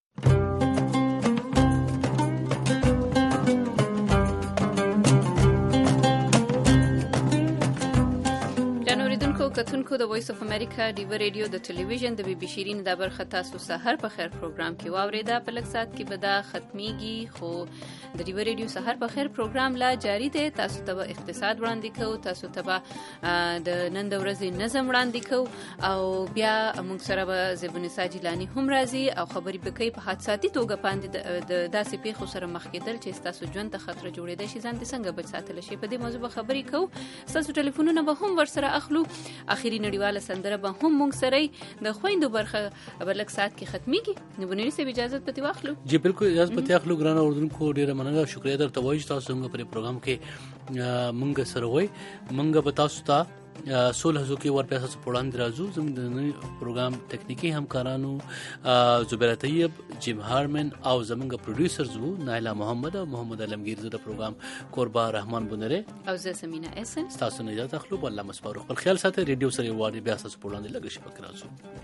A: کتونکو د وایس اف امریکا ډیو ریډیو د ټلویزیون د بي بي شیرین د برخه تاسو سحر په خیر پروګرام کې واوریدا. په لږ سات کې به دا ختميږي، خو د ډیو ریډیو سحر په خیر پروګرام لا جاری دی. تاسو ته اقتصاد وړاندې کوو، تاسو ته د نن د ورځې نظم وړاندې کوو، او بیا موږ سره به زبونسا جیلانی هم راځي او خبرې به کوي په حادثاتي توګه باندې د داسې پیښو سره مخ کېدل چې تاسو ژوند ته خطر جوړېدای شي، ځان دې څنګه بچ ساتل شي. په دې موضوع به خبرې کوو. تاسو ټلیفونونه به هم ورسره اخلو. اخیری نړیواله سندره به هم موږ سره د خويندو برخه بلک سات کې ختميږي. نو بنوري سه اجازه پتی واخلو.
B: جی بالکل اجازه پتی اخلو. ګران اوردونکو ډیره مننه، شکریا درته وایي تاسو موږ په پروګرام کې موږ سره وای. موږ به تاسو ته سولہ زو کې ور پیسې سپوړاند راځو. زموږ د پروګرام تکنیکی همکارانو زبیر طیب، جیم هارمن او زموږ پروډوسرز وو نایلا محمد او محمد علمگیر. زه د پروګرام قربا رحمان بنره
A: او زه سمینا احسن
B: تاسو نه اجازه اخلو. الله مسپارو خپل خیال ساتي. ریډیو سره واري بیا تاسو سپوړاند لګی شي پکې راځو.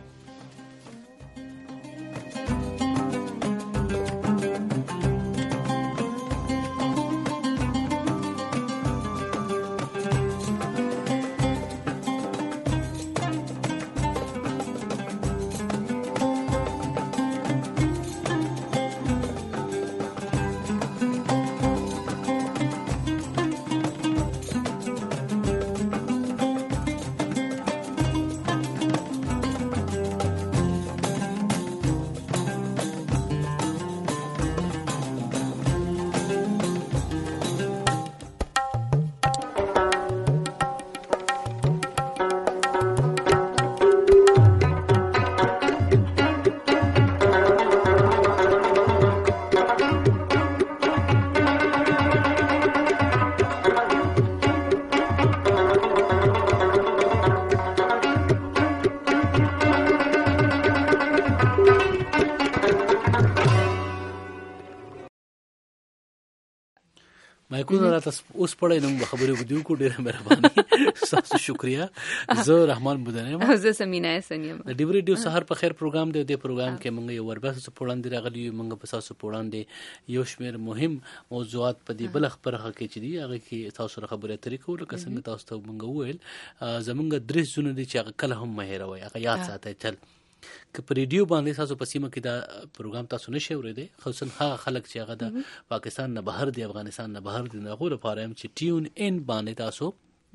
B: مایکو نه تاسو اوس پړای نو خبرې ودیو کو ډیره مهرباني. تاسو شکریا. زه رحمان بودنه ما
A: زه سمینا سنیم.
B: د ډیو ریډیو سحر په خیر پروګرام دی. د پروګرام کې موږ یو ورباسه سپوړاندې راغلی. موږ په تاسو سپوړاندې یو شمیر مهم موضوعات په دې بلخ پرخه کې چې دی هغه کې تاسو سره خبرې اترې کوو. لکه څنګه تاسو ته موږ وویل زمونږ درې زونه دي چې هغه کله هم مهیروي، هغه یاد ساتي. چل که په ریډیو باندې تاسو په سیمه کې دا پروګرام تاسو نشئ اورېدی، خصوصا هغه خلک چې هغه د پاکستان نه بهر دی، افغانستان نه بهر دی، هغه لپاره هم چې ټیون ان باندې تاسو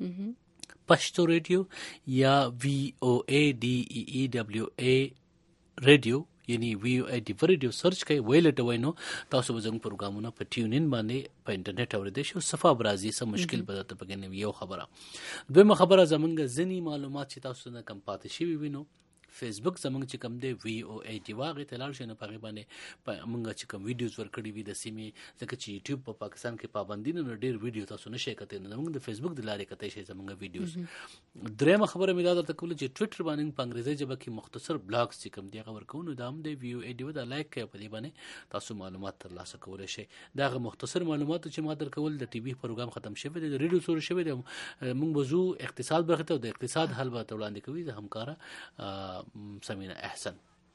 B: پښتو ریډیو یا وی او ای ډی ای ای دبلیو ای ریډیو یعنی وی او ای ډی ریډیو سرچ کوي ویل ته وینو تاسو به زموږ پروګرامونه په ټیون ان باندې په انټرنیټ اورېدئ شو. صفه برازي سم مشکل به درته پکې نه وي. یو خبره دویمه خبره زمونږ ځینی معلومات چې تاسو نه کم پاتې شوي وینو فیسبوک زمونږ چې کوم دی وی او ای ډی واغې ته لاړ شئ نو په هغې باندې مونږ چې کوم ویډیوز ورکړي وي د سیمې، ځکه چې یوټیوب په پاکستان کې پابندي نه نو ډېر ویډیو تاسو نشئ کتلی، نو زمونږ د فیسبوک د لارې کتی شئ زمونږ ویډیوز. درېیمه خبره مې دا درته کوله چې ټویټر باندې په انګریزي ژبه کې مختصر بلاګز چې کوم دي هغه ورکوو، نو دا هم دی وی او ای ډي دا لایک کوئ، په دې باندې تاسو معلومات ترلاسه کولی شئ. دا هغه مختصر معلومات چې ما درکول د ټي وي پروګرام ختم شوی دی، د ریډیو شروع شوی دی. مونږ به ځو اقتصاد برخې ته او د اقتصاد حل به ته وړاندې کوي د همکاره سمینا احسن.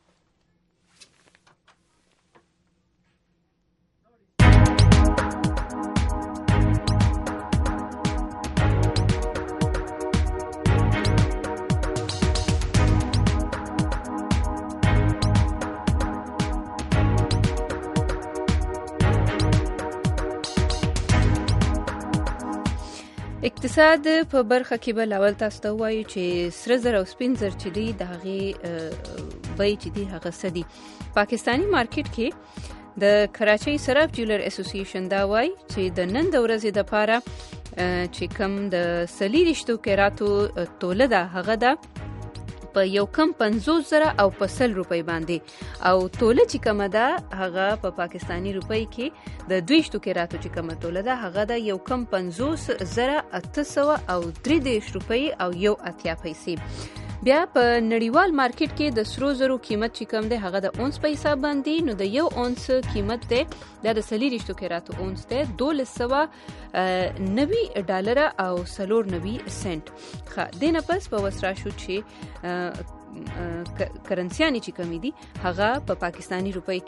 A: اقتصاد په برخه کې بل اول تاسو ته وایو چې سره زر او سپین زر چې دی د هغې بیې چې دی هغه څه دي. پاکستاني مارکیټ کې د کراچۍ صرف جولر اسوسییشن دا وایي چې د نن د ورځې دپاره چې کوم د څلېرویشتو کیراتو توله ده هغه ده په یو کم پنځوس زره او په سل روپۍ باندې، او توله چې کومه ده هغه په پا پاکستاني روپۍ کې د دویشتو کیراتو چې کومه توله ده هغه ده یو کم پنځوس زره اته سوه او درې دېرش روپۍ او یو اتیا پیسې. بیا په نړیوال مارکیټ کې د سرو زرو قیمت چې کوم دی هغه د اونس په حساب باندې، نو د یو اونس قیمت دی دا د څلېرویشتو کیراتو اونس دی دولس سوه نوي ډالره او څلور نوي سنټ. ښه دې نه پس په وس راشو چې کرنسیانې چې کمی دي هغه په پاکستاني روپۍ کې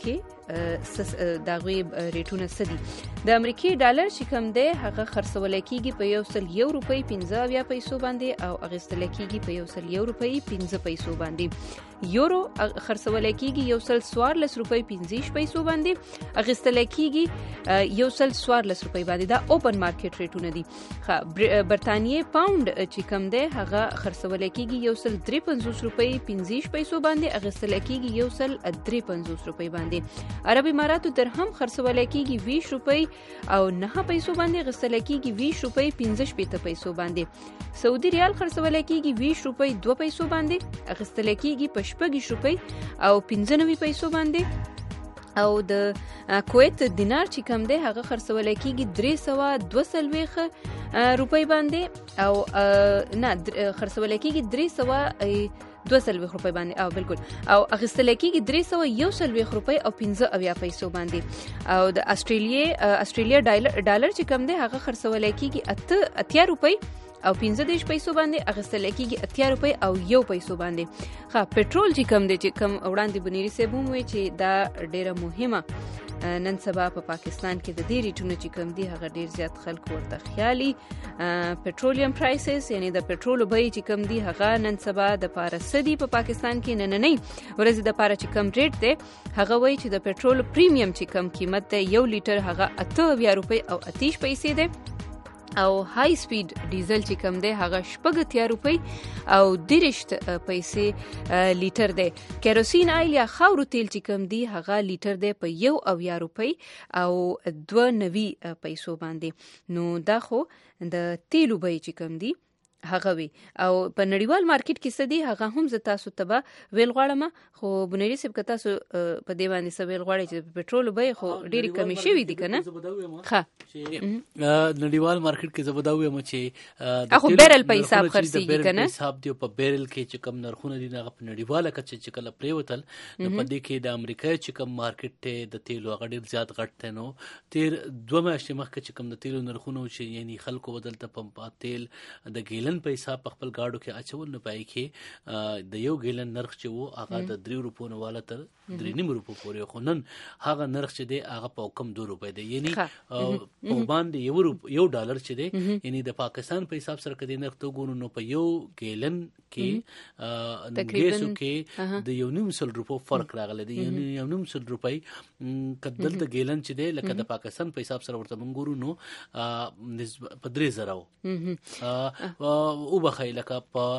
A: داغوی ریټونه سدي. د امریکای ډالر چې کوم دی هغه خرڅول کیږي په یو سل یو روپۍ پنځه اویا پیسو باندې او اخیستل کیږي په یو سل یو روپۍ پنځه پیسو باندې. یورو خرڅول کیږي یو سل څوارلس روپۍ پنځه پیسو باندې اخیستل کیږي یو سل څوارلس روپۍ باندې. دا اوپن مارکیټ ریټونه دي. ښه برتانیې پاوند چې کوم دی هغه خرڅول کیږي یو سل درې پنځوس روپۍ پنځه پیسو باندې اخیستل کیږي یو سل درې پنځوس روپۍ باندې. عرب اماراتو درهم خرڅول کیږي بیس روپۍ او نه پیسو باندې اخیستل کیږي بیس روپۍ پنځه شپېته پیسو باندې. سعودي ریال خرڅول کیږي بیس روپۍ دوه پیسو باندې اخیستل کیږي په شپږ روپۍ او پنځه نوي پیسو باندې. او د کویت دینار چې کم دی هغه خرڅول کیږي درې سوه دوه څلوېښت روپۍ باندې او نه خرڅول کیږي درې سوه دوه څلوېښت روپۍ باندې او بالکل او اخیستل کیږي درې سوه یو څلوېښت روپۍ او پنځه اویا پیسو باندې. او د استرالیا استرالیا ډالر چې کم دی هغه خرڅول کیږي اته اتیا روپۍ او پنځه دیش پیسو باندې اخیستل کیږي اتیا روپۍ او یو پیسو باندې. ښه پټرول چې کم دی چې کم وړاندې بنيري صاحب هم وایي چې دا ډیره مهمه نن سبا په پا پاکستان کې د دې ریټونو چې کم دی هغه ډیر زیات خلک ورته خیالي. پټرولیم پرایسز یعنی د پټرول بیه چې کم دی هغه نن سبا د پاره سدي په پاکستان کې نننۍ ورځ د پاره چې کم ریټ دی هغه وایي چې د پټرول پریمیم چې کم قیمت دی یو لیټر هغه اته اویا روپۍ او اتیش پیسې دی. او های سپید ډیزل چې کم دی هغه شپږ اتیا روپۍ او دیرشت پیسې لیټر دی. کیروسین آیل یا خاورو تیل چې کم دی هغه لیټر دی په یو اویا روپۍ او دوه نوي پیسو باندې. نو دا خو د تیلو بیه چې کم دی هغه وي. او په نړیوال مارکیټ کې سدي هغه هم ز تاسو ته ویل غواړم خو بنيري صاحب که تاسو په دی باندې سویل غواړئ چې پټرول بیه خو ډېری کمی شوی دي کنه. ښه
B: نړیوال مارکیټ کې زبداوي م چې
A: اخو بیرل په حساب خرڅيږي کنه
B: حساب دی په بیرل کې چې کم نرخونه دي هغه په نړیواله کچه چې کله پریوتل نو په دې کې د امریکا چې کم مارکیټ ته د تیلو هغه ډېر زیات غټ دی. نو تیر دوه میاشتې مخکې چې کم د تیلو نرخونه چې یعنی خلکو بدلته پمپ تیل د ګیلن په حساب په خپل گاډو کې اچول نه پای کې د یو ګیلن نرخ چې وو هغه د درې روپو نه والا تر درې نیم روپو پورې خو نن هغه نرخ چې دی هغه په کم دوه روپۍ دی یعنی په باندې یو روپ یو ډالر چې دی یعنی د پاکستان په حساب سره کدي نرخ ته ګورو نو په یو ګیلن کې تقریبا کې د یو نیم سل روپو فرق راغلی دی یعنی یو نیم سل روپۍ کدل د ګیلن چې دی لکه د پاکستان په حساب سره ورته مونږ ګورو نو په درې زره او بخای لکه په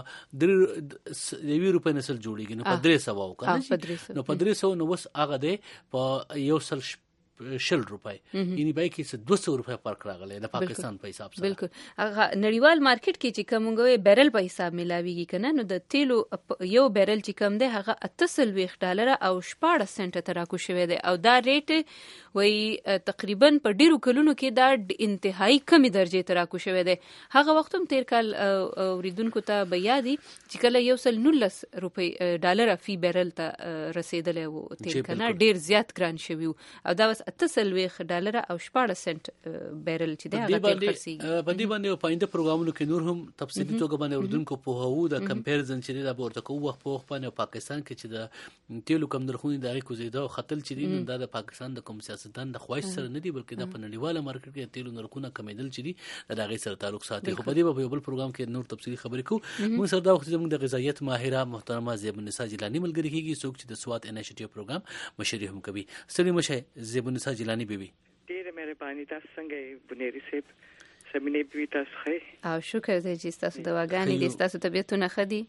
B: درې روپۍ نسل جوړیږي نو په درې سوه وکړه نو په درې سوه نو وس هغه دی په یو سل شل روپۍ یعنی بای کې دوه سوه روپۍ فرق راغلی د پاکستان په حساب سره.
A: بالکل هغه نړیوال مارکیټ کې چې کومګوي بیرل په حساب ملاويږي کنه نو د تیلو یو بیرل چې کم دی هغه اته سلويخ ډالر او شپاړس سنټ ته راکو شوی دی او دا ریټ وای تقریبا په ډیرو کلونو کې دا انتهایی کمی درجه ته راکو شوی دی. هغه وخت هم تیر کال اوریدونکو ته بیا دي چې کله یو سل نولس روپۍ ډالر فی بیرل ته رسیدلی وو تیر کنه ډیر زیات ګران شوی او دا اته سلويخ ډالر او شپاړس سنټ بیرل چې دی هغه تل خرڅيږي.
B: په دې باندې په آینده پروګرامونو کې نور هم تفصیلي توګه باندې اردوونکو په هو د کمپیریزن چې دا ورته کوو وخت په وخت باندې پاکستان کې چې د تیلو کم نرخونه د اړیکو زیاده او خطر چې دي دا د پاکستان د کوم سیاستدان د خواهش سره نه دی بلکې د په نړیواله مارکیټ کې تیلو نرخونه کمیدل چې دي د هغه سره تعلق ساتي. خو په دې په یو بل پروګرام کې نور تفصیلي خبرې کوو. موږ سره دا وخت زموږ د غذایت ماهره محترمه زیب النساء جیلانی ملګری کیږي څوک چې د سوات انیشیټیو پروګرام مشري هم کوي. ستړي مشه زیب النساء جیلانی بیبي
C: ډیره مهرباني تاسو څنګه بنيري صاحب سمینه بیبي تاسو ښه
A: او شکر دې چې تاسو دواګانې دې تاسو طبيعتونه خدي.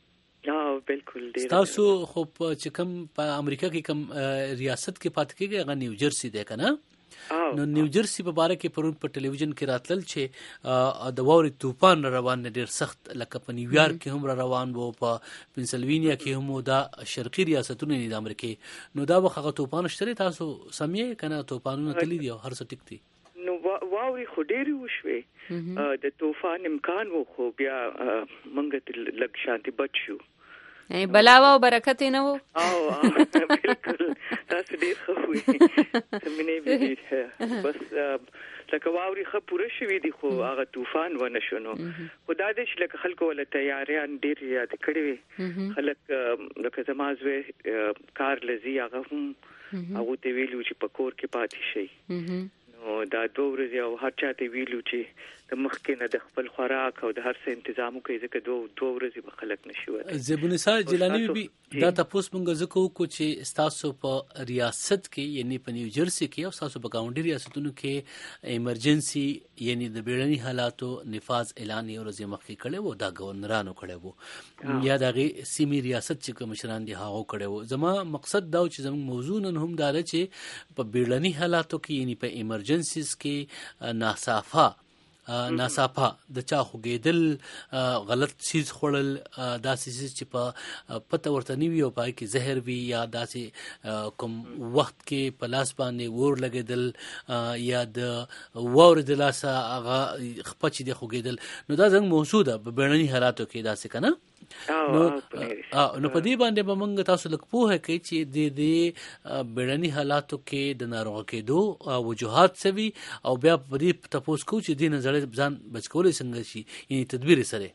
C: اه بالکل ډیر
B: تاسو خو چې کوم په امریکا کې کوم ریاست کې پات کېږي هغه نیو جرسي دی کنه نو نیو جرسي په باره کې پرون په ټلویزیون کې راتلل چې د واوري طوفان روان ډیر سخت لکه په نیویارک کې هم روان وو په پنسلوینیا کې هم دا شرقي ریاستونه دي د امریکا نو دا وخت طوفان شته تاسو سمې کنه طوفانونه تللی دي هر څه ټیک دي
C: نو واوري خو ډیر وشوي د طوفان امکان وو خو بیا منګت لګ شانتي بچو
A: بلاوا او برکت نه وو
C: او بالکل تاسو ډیر خو وي سمینه بي بس لکه واوري خو پوره شوی دی خو هغه طوفان ونه شونو خدا دې چې لکه خلکو ول تیاریان ډیر یاد کړی وي خلک لکه زمازوي کار لذي هغه هم هغه ته ویلو چې په کور کې پاتې شي. نو دا دوه ورځې او هر چا ته ویلو چې د مخکې نه د خپل خوراک او د هر څه تنظیم کوي ځکه دوه دوه ورځې به خلک نشي وته.
B: زبونسا جیلانی بي دا تاسو موږ زکو کو چې تاسو په ریاست کې یعنی په نیو جرسي کې او تاسو په گاونډي ریاستونو کې ایمرجنسي یعنی د بیړني حالاتو نفاذ اعلان یو ورځ مخکې کړي وو دا گورنرانو کړي وو یا دغه سیمې ریاست چې مشران دي هغه کړي وو. زما مقصد دا چې زموږ موضوع نن هم دا چې په بیړني حالاتو کې یعنی په ایمرجنسیز کې ناصافه ناصافه د چا خوګېدل غلط چیز خوړل داسې چیز چې په پته ورته نیوي او پای کې زهر وي یا داسې کوم وخت کې په لاس باندې ور لګېدل یا د واور د لاسه هغه خپه چې د خوګېدل نو دا زموږ موضوع ده په بیړني حالاتو کې داسې کنه. نو نو په دې باندې به موږ تاسو لږ پوهه کوي چې د دې بیړني حالاتو کې د ناروغ کېدو وجوهات څه وي او بیا په دې تاسو کو چې د نظر ځان بچ کولای څنګه شي یعنی تدبیر سره.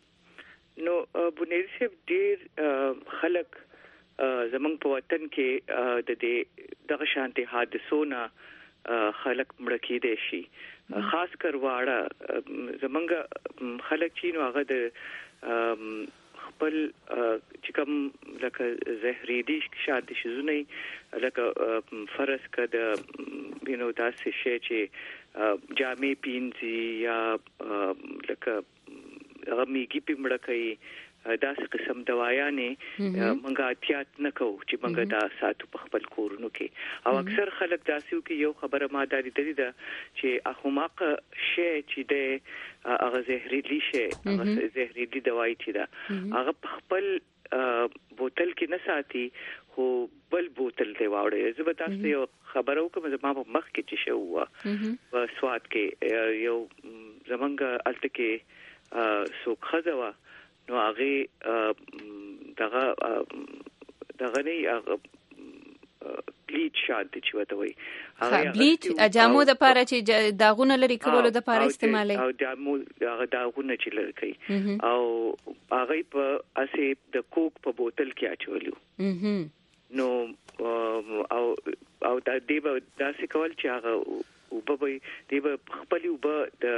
C: نو بنیر صاحب ډیر خلک زمونږ په وطن کې د دې دغه شانتي حادثونه خلک مړ کېدي شي خاص کر واړه زمونږ خلک چې نو هغه د خپل چې کوم لکه زهريدي شاده شزونه لکه فرض کده وینو داسې شي چې جامې پینځي یا لکه هغه میږي پمړه کوي داسې قسم دوايانې منګه احتیاط نکو چې منګه دا ساتو په خپل کورونو کې او اکثر خلک داسې کوي یو خبره ما داري درې ده چې اخماق شي چې د هغه زهريدي شي هغه زهريدي دوايي چې ده هغه په خپل بوتل کې نه ساتي خو بل بوتل دی واوړي. زه به تاسو یو خبرو کوم زما په مخ کې چې شو په سواد کې یو زمونږ الته کې سوق خزوا نو هغه دغه دغه نه بلیچ شاد چې وته وي
A: هغه بلیچ اجامو د پاره چې داغونه لري کولو د پاره استعمالي
C: او دامو هغه داغونه چې لري کوي او هغه په اسه د کوک په بوتل کې اچولیو نو او او دا دیو داسې کول چې هغه وبوي دیو خپل وب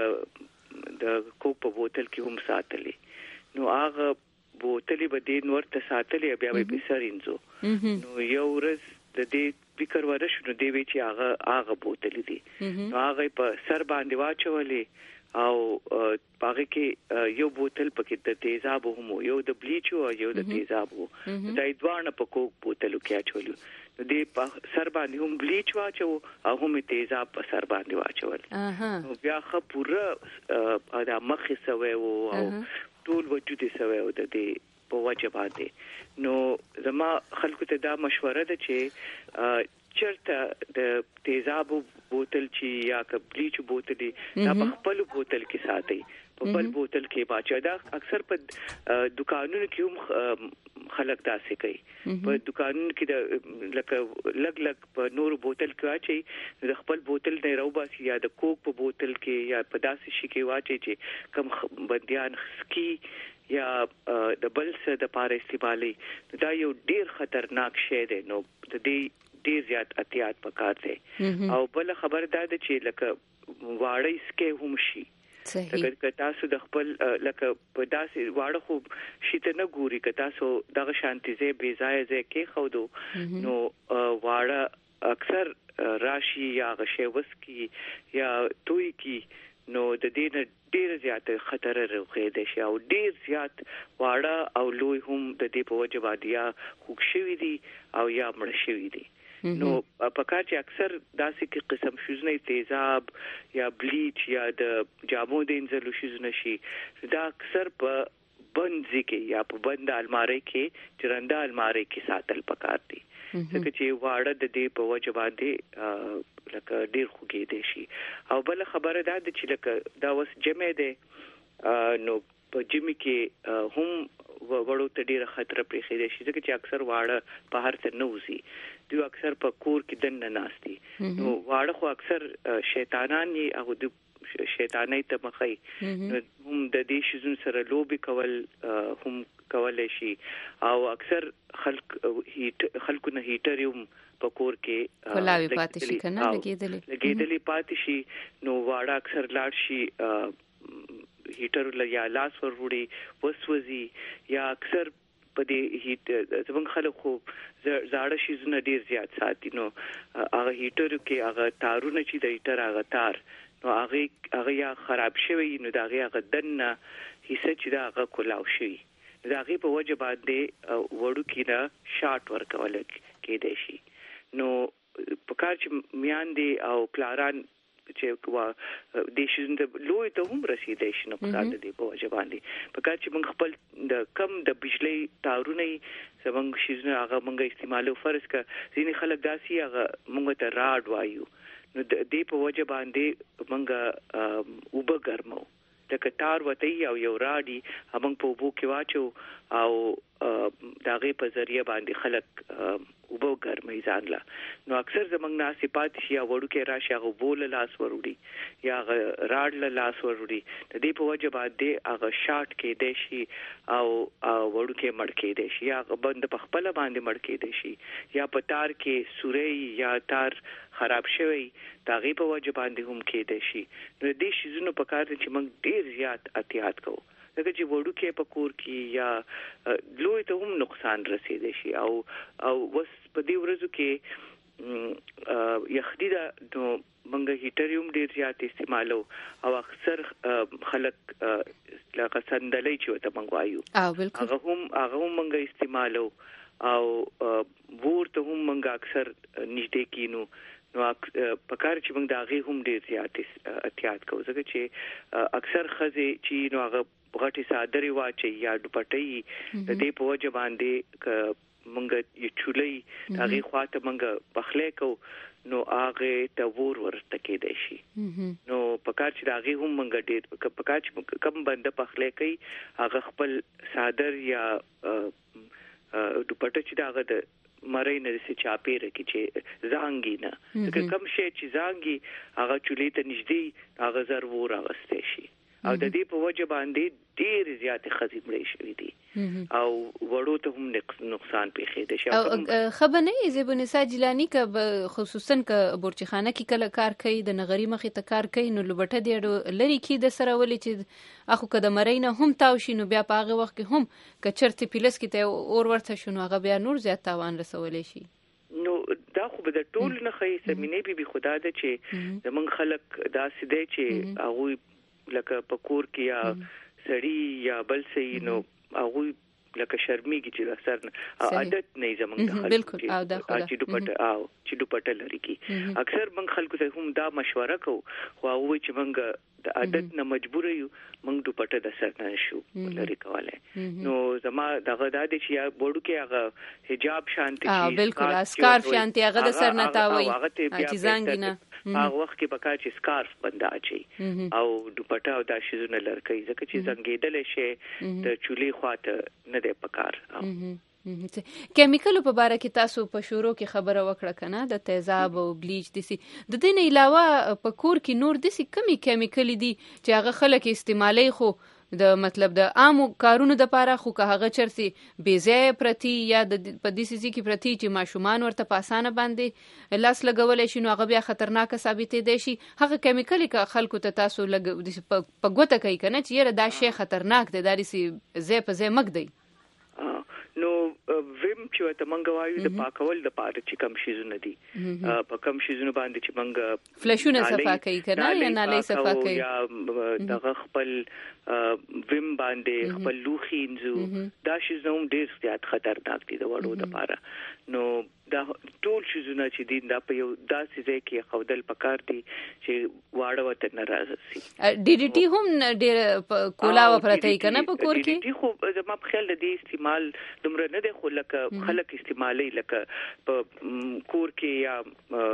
C: د د کوک په بوتل کې هم ساتلی نو هغه بوتلې به دې نور ته ساتلې بیا به بسرینځو نو یو ورځ د دې فکر ورش نو دی وی چې هغه هغه بوتلې دي نو هغه په سر باندې واچولې او هغه کې یو بوتل پکې د تیزاب هم یو د بلیچ او یو د تیزاب وو دا دوه په کوک بوتلو کې اچولو نو دې په سر باندې هم بلیچ واچو او هم تیزاب په سر باندې واچول نو بیا خه پوره دا مخ سوي او ټول وجود سوي او د دې په وجه باندې نو زما خلکو ته دا مشوره ده چې چرته د تیزاب بوتل چې یا کبلیچ بوتل دا په خپل بوتل کې ساتي په بل بوتل کې باچا دا اکثر په دکانونو کې هم خلک داسې کوي په دکانونو کې د لکه لګ لګ په نور بوتل کې واچي د خپل بوتل نه راوباسي یا د کوک په بوتل کې یا په داسې شي کې واچي چې کم بنديان سکی یا د بل څه د پاره استعمالي دا یو ډیر خطرناک شی دی نو د دې ډیر زیات احتیاط پکار دی او بل خبر دا ده چې لکه واړی سکه هم شي لکه تاسو د خپل لکه په داسې واړه خو شي ته نه ګوري که تاسو دغه شانتي بي ځای ځای کې خو دو نو واړه اکثر راشي یا غشي وسکی یا توي کی نو د دې نه ډیر زیات خطر راغی د شي او ډیر زیات واړه او لوی هم د دې په وجه باندې یا خوښ شوی دي او یا مړ شوی دي نو په کار چې اکثر داسې کې قسم شوزنه تیزاب یا بلیچ یا د جامو د انځلو شوزنه شي دا اکثر په بند کې یا په بند الماری کې چرنده الماری کې ساتل پکار دي ځکه چې واړه د دې په وجه باندې لکه ډیر خوږی دي شي او بل خبره دا د چې لکه دا وس جمع ده نو په جمی کې هم وړو ته ډیر خطر پرې خېده شي ځکه چې اکثر واړه په هر څه نوځي دوی اکثر په کور کې دنه ناشتي نو واړه خو اکثر شیطانان یې هغه د شیطانای ته مخې هم د دې شزون سره لوبي کول هم کولای شي او اکثر خلک خلکو نه هیټر یو پکور کې
A: کولاوي پاتې شي کنه لګیدلې
C: لګیدلې پاتې شي نو واړه اکثر لاړ شي هیټر یا لاس ور وړي وسوځي یا اکثر په دې هیټ زمونږ خلک خو زاړه شیزونه ډیر زیات ساتي نو هغه هیټر کې هغه تارونه چې د هیټر هغه تار نو هغه هغه یا خراب شوی نو دا هغه دنه حصہ چې دا هغه کولاو شي دا هغه په وجه باندې وړو کې دا شارټ ورکول کېدای شي نو په کار چې میاندې او پلاران چې وا د شیزونه لوی ته هم رسیدای شي نو په کار د دې په وجه باندې په کار چې موږ خپل د کم د بجلی تارونه زمونږ شیزونه هغه موږ استعمالو فرض کا ځینې خلک داسي هغه موږ ته راډ وایو نو د دې په وجه باندې موږ اوبه ګرمو لکه تار وتی او یو راډي موږ په اوبو کې واچو او داغه په ذریعہ باندې خلک اوبو ګرمي ځانلا نو اکثر زمنګ ناسې پاتې شي او وړو کې راشي هغه بول لاس وروړي یا راډ لاس وروړي د دې په وجه باندې هغه شارټ کې دی شي او وړو کې مړ کې دی شي یا بند په خپل باندې مړ کې دی شي یا په تار کې سوري یا تار خراب شوی داغه په وجه باندې هم کې دی شي نو دې شیزونو په کار چې موږ ډیر زیات احتیاط کوو لکه چې وړو کې په کور کې یا لوی ته هم نقصان رسیدي شي او او وس په دې ورځو کې یخدي دا نو منګه هیټر هم ډیر زیات استعمالو او اکثر خلک لکه صندلۍ چې وته منغوایو هغه هم هغه هم منګه استعمالو او ورته هم منګه اکثر نږدې کینو نو پکار چې موږ داغه هم ډیر زیات احتیاط کوو ځکه چې اکثر خزه چې نو هغه غټي صادري واچي یا دوپټي د دې په وجه باندې ک مونږ یې چولې هغه خواته مونږ بخلې کو نو هغه ته ور ورته کې دی شي نو پکار چې هغه هم مونږ ډېر پکار چې کم بنده بخلې کوي هغه خپل صادر یا دوپټه چې هغه د مړی نه سي چاپېره کې چې زانګي نه که کم شي چې زانګي هغه چولې ته نږدې هغه زر ور اغستې شي او د دې په وجه باندې ډېر زیات خزي مړې شوې دي او وړو ته هم نقصان پیښې دي
A: او خبرنه زبونه ساجلانی ک خصوصا ک بورچخانه کې کله کار کوي د نغری مخې ته کار کوي نو لبټه دی لری کې د سره ولې چې اخو کده مرینه هم تاوشي نو بیا په هغه وخت کې هم ک چرته پیلس کې ته اور ورته شنو هغه بیا نور زیات تاوان رسولې شي
C: نو دا خو به د ټول نه خې سمینه بي خدا د چې زمون خلک دا سده چې هغه لکه پکور کې یا سړی یا بل سي نو هغه لکه شرمېږي چې اثر نه عادت نه زمونږ
A: بالکل او دا خو
C: چې دوپټه او چې دوپټه لري کی اکثر من خلکو ته هم دا مشوره کو خو هغه چې مونږ د عادت نه مجبور یو مونږ دوپټه د سر نه شو لري کوله نو زما دغه د دې چې وړو کې هغه حجاب شانتي
A: چې بالکل اسکارف شانتي هغه د سر نه تاوي چې زنګ نه
C: هغه وخت کې بکا چې سکارف بندا اچي او دوپټه او دا شیزونه لرکې ځکه چې زنګېدل شي د چولې خواته نه دی پکار
A: کیمیکل په باره کې تاسو په شروع کې خبره وکړه کنه د تیزاب او بلیچ دي د دې نه علاوه په کور کې نور دي کمی کیمیکل دي چې هغه خلک استعمالي خو د مطلب د عامو کارونو د پاره خو که هغه چرسي بیزه پرتی یا د په دې سيزي کې پرتی چې ماشومان ورته پاسانه باندې لاس لګولې شي نو هغه بیا خطرناک ثابتې دي شي هغه کیمیکل که خلکو ته تاسو لګ په ګوته کوي کنه چې یره دا شی خطرناک دی داري سي زه په زه مګ دی
C: نو ویم چې ته مونږ وایو د پاکول د پاره چې کم شیزونه دي په کم شیزونه باندې چې مونږ
A: فلشونه صفا کوي کنه یا نالي صفا کوي
C: یا دغه خپل ویم باندې خپل لوخي انځو دا شیزونه هم ډېر زیات خطرناک دي د وړو د پاره نو دا ټول شیزونه چې دي دا په یو داسې ځای کې خودل پکار دي چې واړه وته ناراضه سي
A: ډي ډي ټي هم ډېر کولاو پرته کنه په کور کې
C: ډي خو زما په خیال د استعمال دومره نه دی خو لکه خلک استعمالي لکه په کور کې یا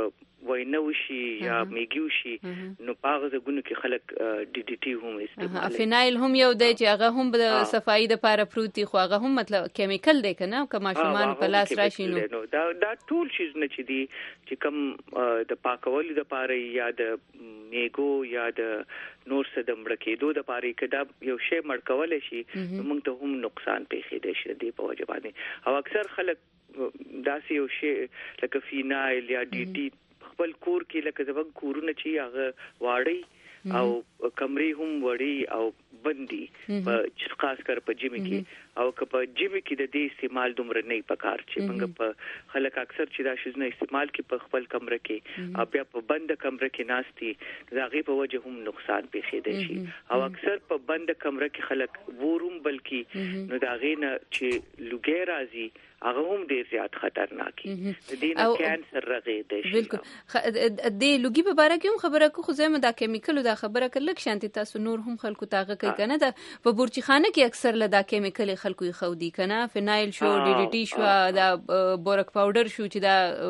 C: وینه وشي یا میګي وشي نو پاغه زګونو کې خلک ډي ډي ټي هم استعمال
A: فینایل هم یو دی چې هغه هم د صفایي د لپاره پروتي خو هغه هم مطلب کیمیکل دی کنه کما شومان په لاس راشي نو
C: دا دا ټول شیز نه چې دی چې کوم د پاکولو د لپاره یا د میګو یا د نور څه د مړ کېدو د لپاره کدا یو شی مړ کول شي موږ ته هم نقصان پیښې دی شي دی په وجه باندې او اکثر خلک داسې یو شی لکه فینایل یا ډي ټي خپل کور کې لکه زبنګ کورونه چې هغه واړی او کمرې هم وړي او بندي په خاص کر په جیم کې او که په جیم کې د دې استعمال دومره نه پکار چې موږ په خلک اکثر چې دا شیز نه استعمال کې په خپل کمره کې او بیا په بند کمره کې ناشتي دا غي په وجه هم نقصان پیښې دي شي او اکثر په بند کمره کې خلک ورم بلکې نو دا غي نه چې لوګي راځي هغه هم ډیر زیات خطرناک دي د دې نه کانسر رغې دي
A: بالکل د لوګي په اړه کوم خبره کو خو زموږ د کیمیکل د خبره کله شانتي تاسو نور هم خلکو تاغه کوي کنه د په بورچخانه کې اکثر له د کیمیکل خلکو خو دي کنه فینایل شو ډي ډي ټي شو د بورک پاوډر شو چې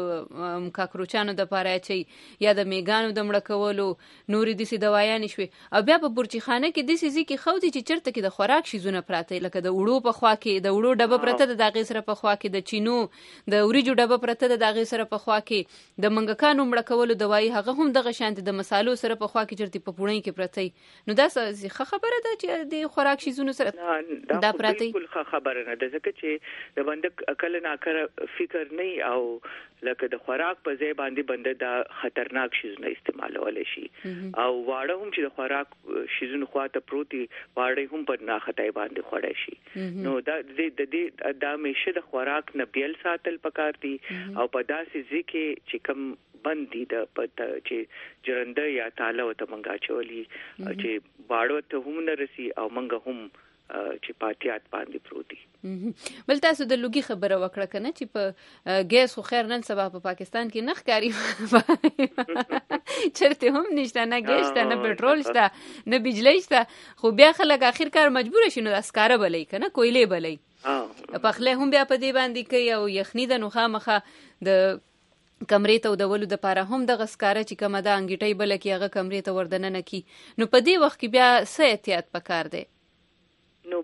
A: د کاکروچانو د پاره چي یا د میګانو د مړ کولو نورې دي سي دوايان شوي او بیا په بورچخانه کې د سيزي کې خو دي چې چرته کې د خوراک شيزونه پراته لکه د وړو په خوا کې د وړو ډبه پرته د داغې سره په خوا کې د چینو د اوریجو ډبه پرته د داغې سره په خوا کې د منګکانو مړ کولو دوايي هغه هم دغه شانت د مصالو سره په خوا کې چرته په پوړی کې پرته نو دا څه خبره ده چې د خوراک شيزونه سره دا پراته
C: بالکل خبره نه ده ځکه چې د بنده عقل نه کار فکر نه او لکه د خوراک په ځای باندې بنده دا خطرناک شیزونه استعمالول شي او واړه هم چې د خوراک شیزونه خواته پروتي واړه هم په ناخطای باندې خوړای شي نو دا د دې د همیشه د خوراک نه بیل ساتل پکار دي او په داسې ځکه چې کم بندي د پته چې جرنده یا تاله وته منګا چولي چې واړو ته هم نه رسی او منګه هم چې پاتیات باندې پروتي
A: بل تاسو د لوګي خبره وکړه کنه چې په ګیس خو خیر نن سبا په پاکستان کې نخ کاری چرته هم نشته نه ګیس ته نه پټرول شته نه بجلی شته خو بیا خلک اخر کار مجبور شي نو اسکاره بلې کنه کویلې بلې په خله هم بیا په دې باندې کوي او یخنی د نوخه مخه د کمرې ته ودولو د پاره هم د غسکاره چې کومه د انګیټي بل کې هغه کمرې ته وردننه کی نو په دې وخت کې بیا څه احتیاط پکار دی
C: نو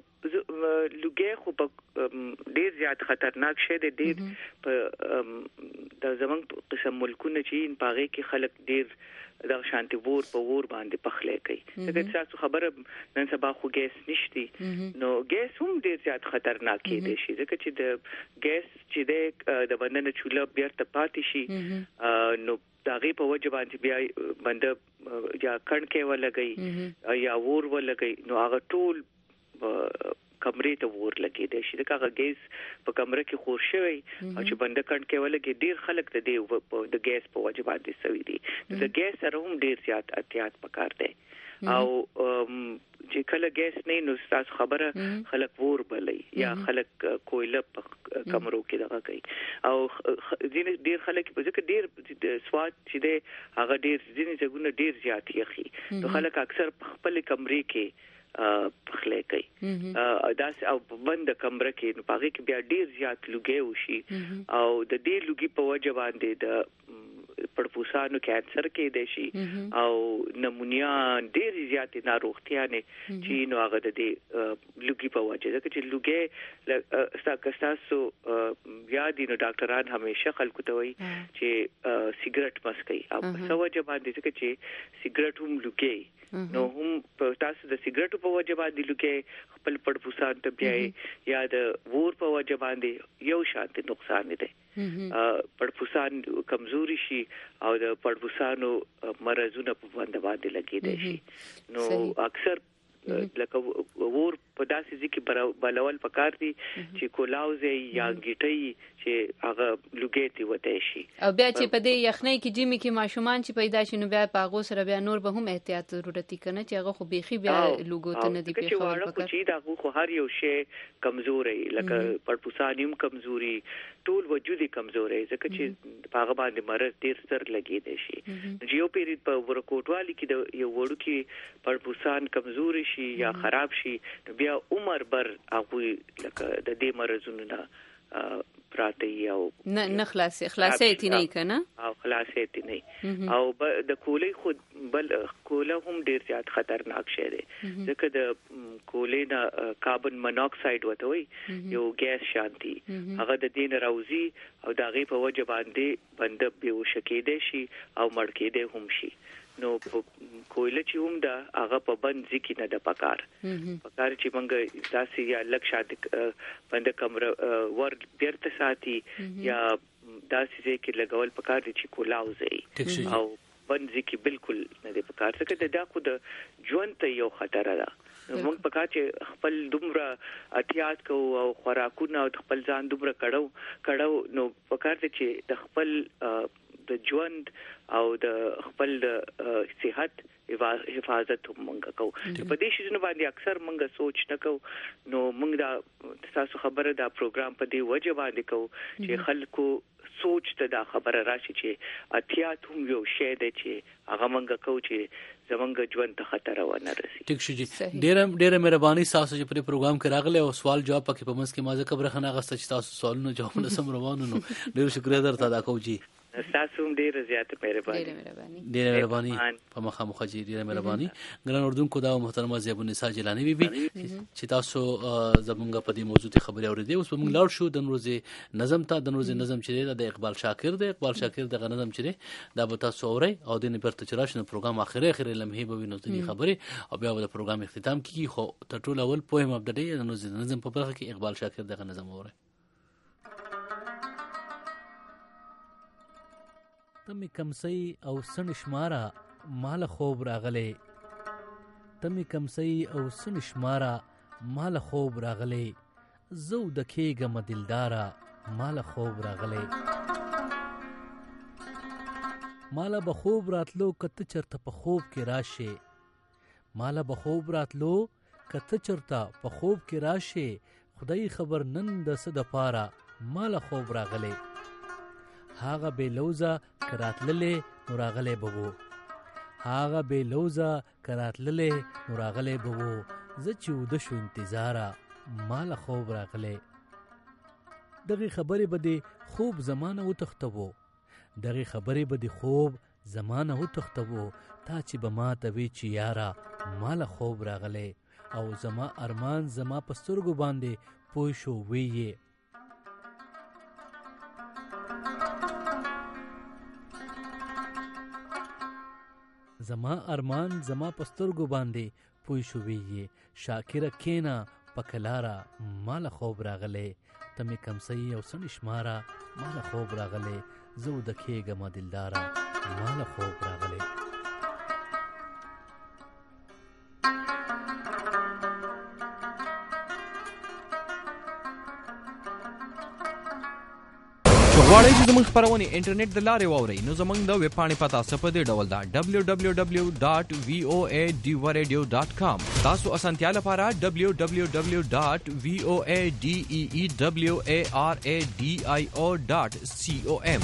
C: لوګي خو په ډیر زیات خطرناک شی دی ډیر په د زمنګ قسم ملکونه چې په هغه کې خلک ډیر د شانتي ور په ور باندې پخلې کوي دغه تاسو خبره نن سبا خو ګیس نشتی نو ګیس هم ډیر زیات خطرناک دی شي ځکه چې د ګیس چې د بندنه چوله بیرته پاتې شي نو داغه په وجه باندې بیا بنده یا کڼکې ولګي یا ور ولګي نو هغه ټول کمرې ته ور لګي د شي دغه ګیس په کمره کې خور شوی او چې بنده کڼکې ولګي ډیر خلک د دې د ګیس په وجه باندې سوي دي د ګیس سره هم ډیر زیات احتیاط پکار دی او چې کله ګیس نه نو تاسو خبره خلک ور بلې یا خلک کویله په کمرو کې دغه کوي او ځینې ډیر خلک په ځکه ډیر سواد چې دی هغه ډیر ځینې ځګونه ډیر زیات یخي نو خلک اکثر په خپل کمرې کې پخلې کوي داس او بند کمره کې نو پاره کې بیا ډیر زیات لوګي وشي او د دې لوګي په وجه باندې د پړپوسانو کانسر کې دی شي او نمونیا ډیر زیات ناروغتیا نه چې نو هغه د دې لوګي په وجه ده چې لوګي ستاسو یاد نو ډاکټران همیشه خلکو ته وایي چې سیګریټ مس کوي او په وجه باندې چې سیګریټ هم لوګي نو هم تاسو د سیګریټ په وجه باندې لکه خپل پړپوسان ته بیاي یا د ور په وجه باندې یو شانت نقصان دی پړپوسان کمزوري شي او د پړپوسانو مرزونه په باندې باندې لګي دي شي نو اکثر لکه ور په داسې ځکه بلول پکار دي چې کولاوزه یا گیټي چې هغه لوګيتي وته شي
A: او بیا چې په دې یخنۍ کې جیمی کې ماشومان چې پیدا شي نو بیا په هغه سره بیا نور به هم احتیاط ضرورت کنه چې هغه خو بيخي بیا لوګو ته نه دی پیښول
C: پکار چې دا خو هر یو شی کمزوري لکه پړپوسانیم کمزوري ټول وجودي کمزوري ځکه چې هغه باندې مرز ډیر سر لګي دي شي جیو پیریډ په ورکوټوالي کې د یو وړو کې پړپوسان کمزوري شي یا خراب شي بیا عمر بر هغه لکه د دې مرزونو نه پراته او
A: نه نه خلاصې خلاصې تی نه کنه
C: او خلاصې تی نه او د کولې خود بل کوله هم ډیر زیات خطرناک شی دی ځکه د کولې نه کاربن مونوکساید وته وي یو ګیس شانتي هغه د دین راوزی او د غي په وجه باندې بنده بیهوش کېده شي او مړ کېده هم شي نو کویله چې هم دا هغه په بند ځکه نه د پکار پکار چې مونږ داسې یا لکشات بند کمره ور بیرته ساتي یا داسې ځکه لګول پکار دي چې کولاوزي او بند ځکه بالکل نه د پکار څخه د دا خو د ژوند ته یو خطر ده موږ پکار چې خپل دومره احتیاط کوو او خوراکونه او خپل ځان دومره کړو کړو نو پکار دي چې د خپل د ژوند او د خپل صحت حفاظت هم مونږ کوو په دې شي باندې اکثر مونږ سوچ نه کوو نو مونږ دا تاسو خبره دا پروګرام په دې وجه باندې کوو چې خلکو سوچ ته دا خبره راشي چې احتیاط هم یو شی دی چې هغه مونږ کوو چې زمونږ ژوند ته خطر ونه رسي.
B: ټیک شي جی ډیره ډیره مهرباني تاسو چې په پروګرام کې راغله او سوال جواب پکې په منځ کې مازه خبره خنه غسته چې تاسو سوالونه جوابونه سم روانو نو ډیر شکریا درته ادا کوم جی.
C: تاسو هم ډیره زیاته مهرباني
B: ډیره مهرباني په مخه مخه جی ډیره مهرباني ګران اردوونکو دا محترمه زیب النساء جیلانی بی بی چې تاسو زمونږ په دې موضوع ته خبرې اورېدې اوس موږ لاړ شو د نورځي نظم ته د نورځي نظم چې د اقبال شاکر دی اقبال شاکر د نظم چې دا به تاسو اورئ او د نبرت چراشن پروګرام اخره اخره لمحه به وینو د خبرې او بیا د پروګرام اختتام کیږي خو تر ټولو اول پوهم اپ د دې نورځي نظم په برخه کې اقبال شاکر د نظم اورئ. تمی کمسی او سن شمارا مال خوب راغلے تمی کمسی او سن شمارا مال خوب راغلے زو دکھے گم دلدارا مال خوب راغلے مالا بخوب راتلو کت چرتا پا خوب کے راشے مالا بخوب راتلو کت چرتا پا خوب کے راشے خدای خبر نند صد پارا مال خوب راغلے هاغه بے لوزا کراتللې نوراغلې بوو هاغه بے لوزا کراتللې نوراغلې بوو ز چې د شو انتظارا مال خوب راغلې دغه خبرې بده خوب زمانه و تختبو دغه خبرې بده خوب زمانه و تختبو تا چې بما توی چې یارا مال خوب راغلې او زما ارمان زما پسترګو باندې پوي شو ویې زما ارمان زما پسترګو باندې پوي شوې شاکر کینا پکلارا مال خوب راغله تمه کمسي او سن شمارا مال خوب راغله زو دکېګه ما دلدارا مال خوب راغله.
V: غواړئ چې زموږ خپرونې انټرنیټ د لارې واورئ نو زموږ د ویب پاڼې پته څه په دې ډول ده ډبلیو ډبلیو ډبلیو ډاټ وی او ای ډي و ریډیو ډاټ کام. تاسو اسانتیا لپاره ډبلیو ډبلیو ډبلیو ډاټ وی او ای ډي ای ای ډبلیو ای آر ای ډي آی او ډاټ سی او ام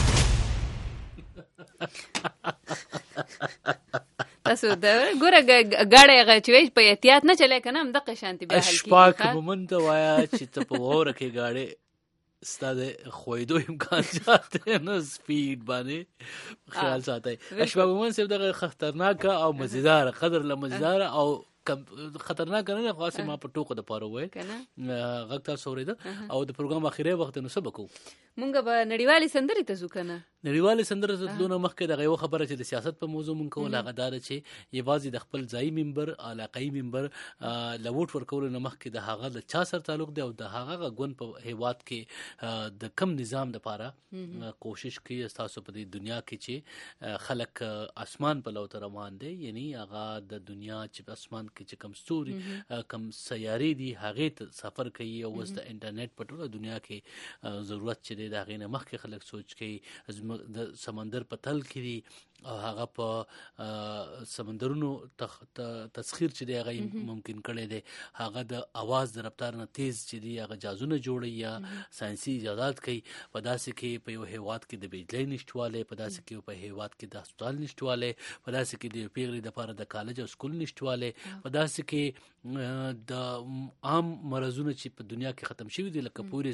A: تاسو دا ګوره غاړه غچوي په احتیاط نه چلای کنه هم د قشانتی به حل کیږي.
B: اشپاک مومنت وایا چې ته په وره کې غاړه ستاده خویدو امکان جاته نو سپیډ باندې خیال ساتي. اشباب مومن صرف دغه خطرناک او مزیدار قدر له مزیدار او خطرناک نه خاصه ما په ټوکو د پاره وای غږ تاسو اوریده او د پروګرام اخیری وخت نو سبقو
A: مونږ به نړیوالي سندرې ته ځو کنه
B: نړیوالي سندرې ته دونه مخکې دغه یو خبره چې د سیاست په موضوع مونږ کوله غدار چې یوازې د خپل ځای ممبر علاقائی ممبر لوټ ورکول نه مخکې د هغه د چا سره تعلق دی او د هغه غون په هیواد کې د کم نظام د پاره کوشش کوي تاسو په دې دنیا کې چې خلک اسمان په لور روان دي یعنی هغه د دنیا چې اسمان کې چې کم ستوري کم سیارې دي هغه ته سفر کوي او اوس د انټرنیټ په ټوله دنیا کې ضرورت چې د هغه نه مخکې خلک سوچ کوي د سمندر په تل کې او هغه په سمندرونو تسخير چې دی هغه ممکن کړي دی هغه د आवाज د رفتار نه تیز چې دی هغه جازونه جوړي یا ساينسي ایجادات کوي په داسې کې په یو هیواد کې د بجلی نشټواله په داسې کې په هیواد کې د هسپتال نشټواله په داسې کې د پیغلي د لپاره د کالج او سکول نشټواله په داسې کې د عام مرزونه چې په دنیا کې ختم شوي دي لکه پولیس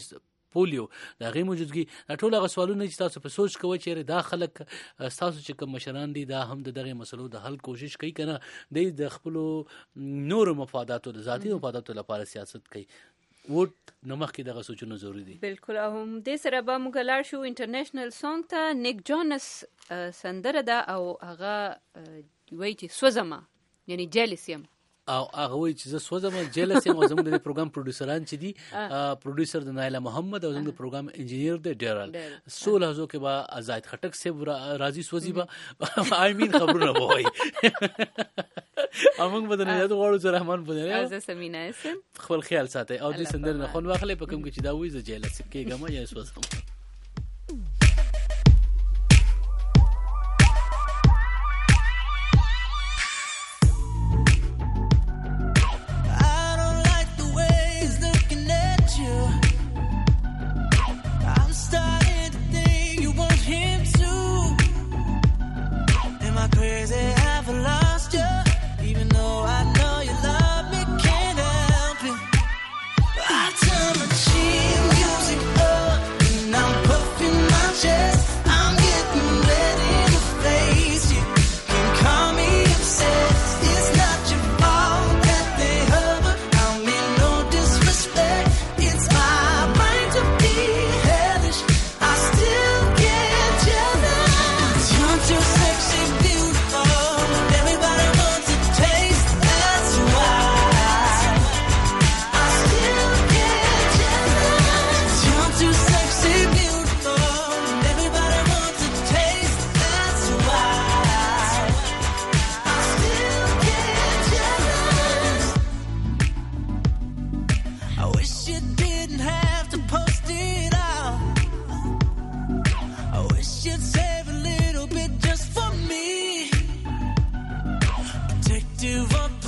B: پولیو د هغې موجودګي دا ټول هغه سوالونه چې تاسو په سوچ کوئ چېرې دا خلک ستاسو چې کوم مشران دي دا هم د دغې مسلو د حل کوشش کوي که نه دی د خپلو نورو مفاداتو د ذاتي مفاداتو لپاره سیاست کوي ووټ نه مخکې دغه سوچونه ضروري دي.
A: بالکل. او همدې سره به موږ لاړ شو انټرنیشنل سانګ ته. نیک جونس سندره ده او هغه وایي چې سوځمه یعنی جیلس یم
B: او هغه وایي چې زه سوځم جیلس یم. او زموږ د پروګرام پروډوسران چې دي پروډوسر د نایله محمد او زموږ د پروګرام انجینیر دی ډیرل څو لحظو کې به زاید خټک صاحب راځي سوځي به آی مین خبرونه به وایي امونږ به د نجات غواړو چې رحمان په
A: زه سمینا اسم
B: خپل خیال ساتئ او دې سندرې نه خوند واخلئ په کوم کې چې دا وایي زه جیلس کېږم یا سوځم.
D: Protective of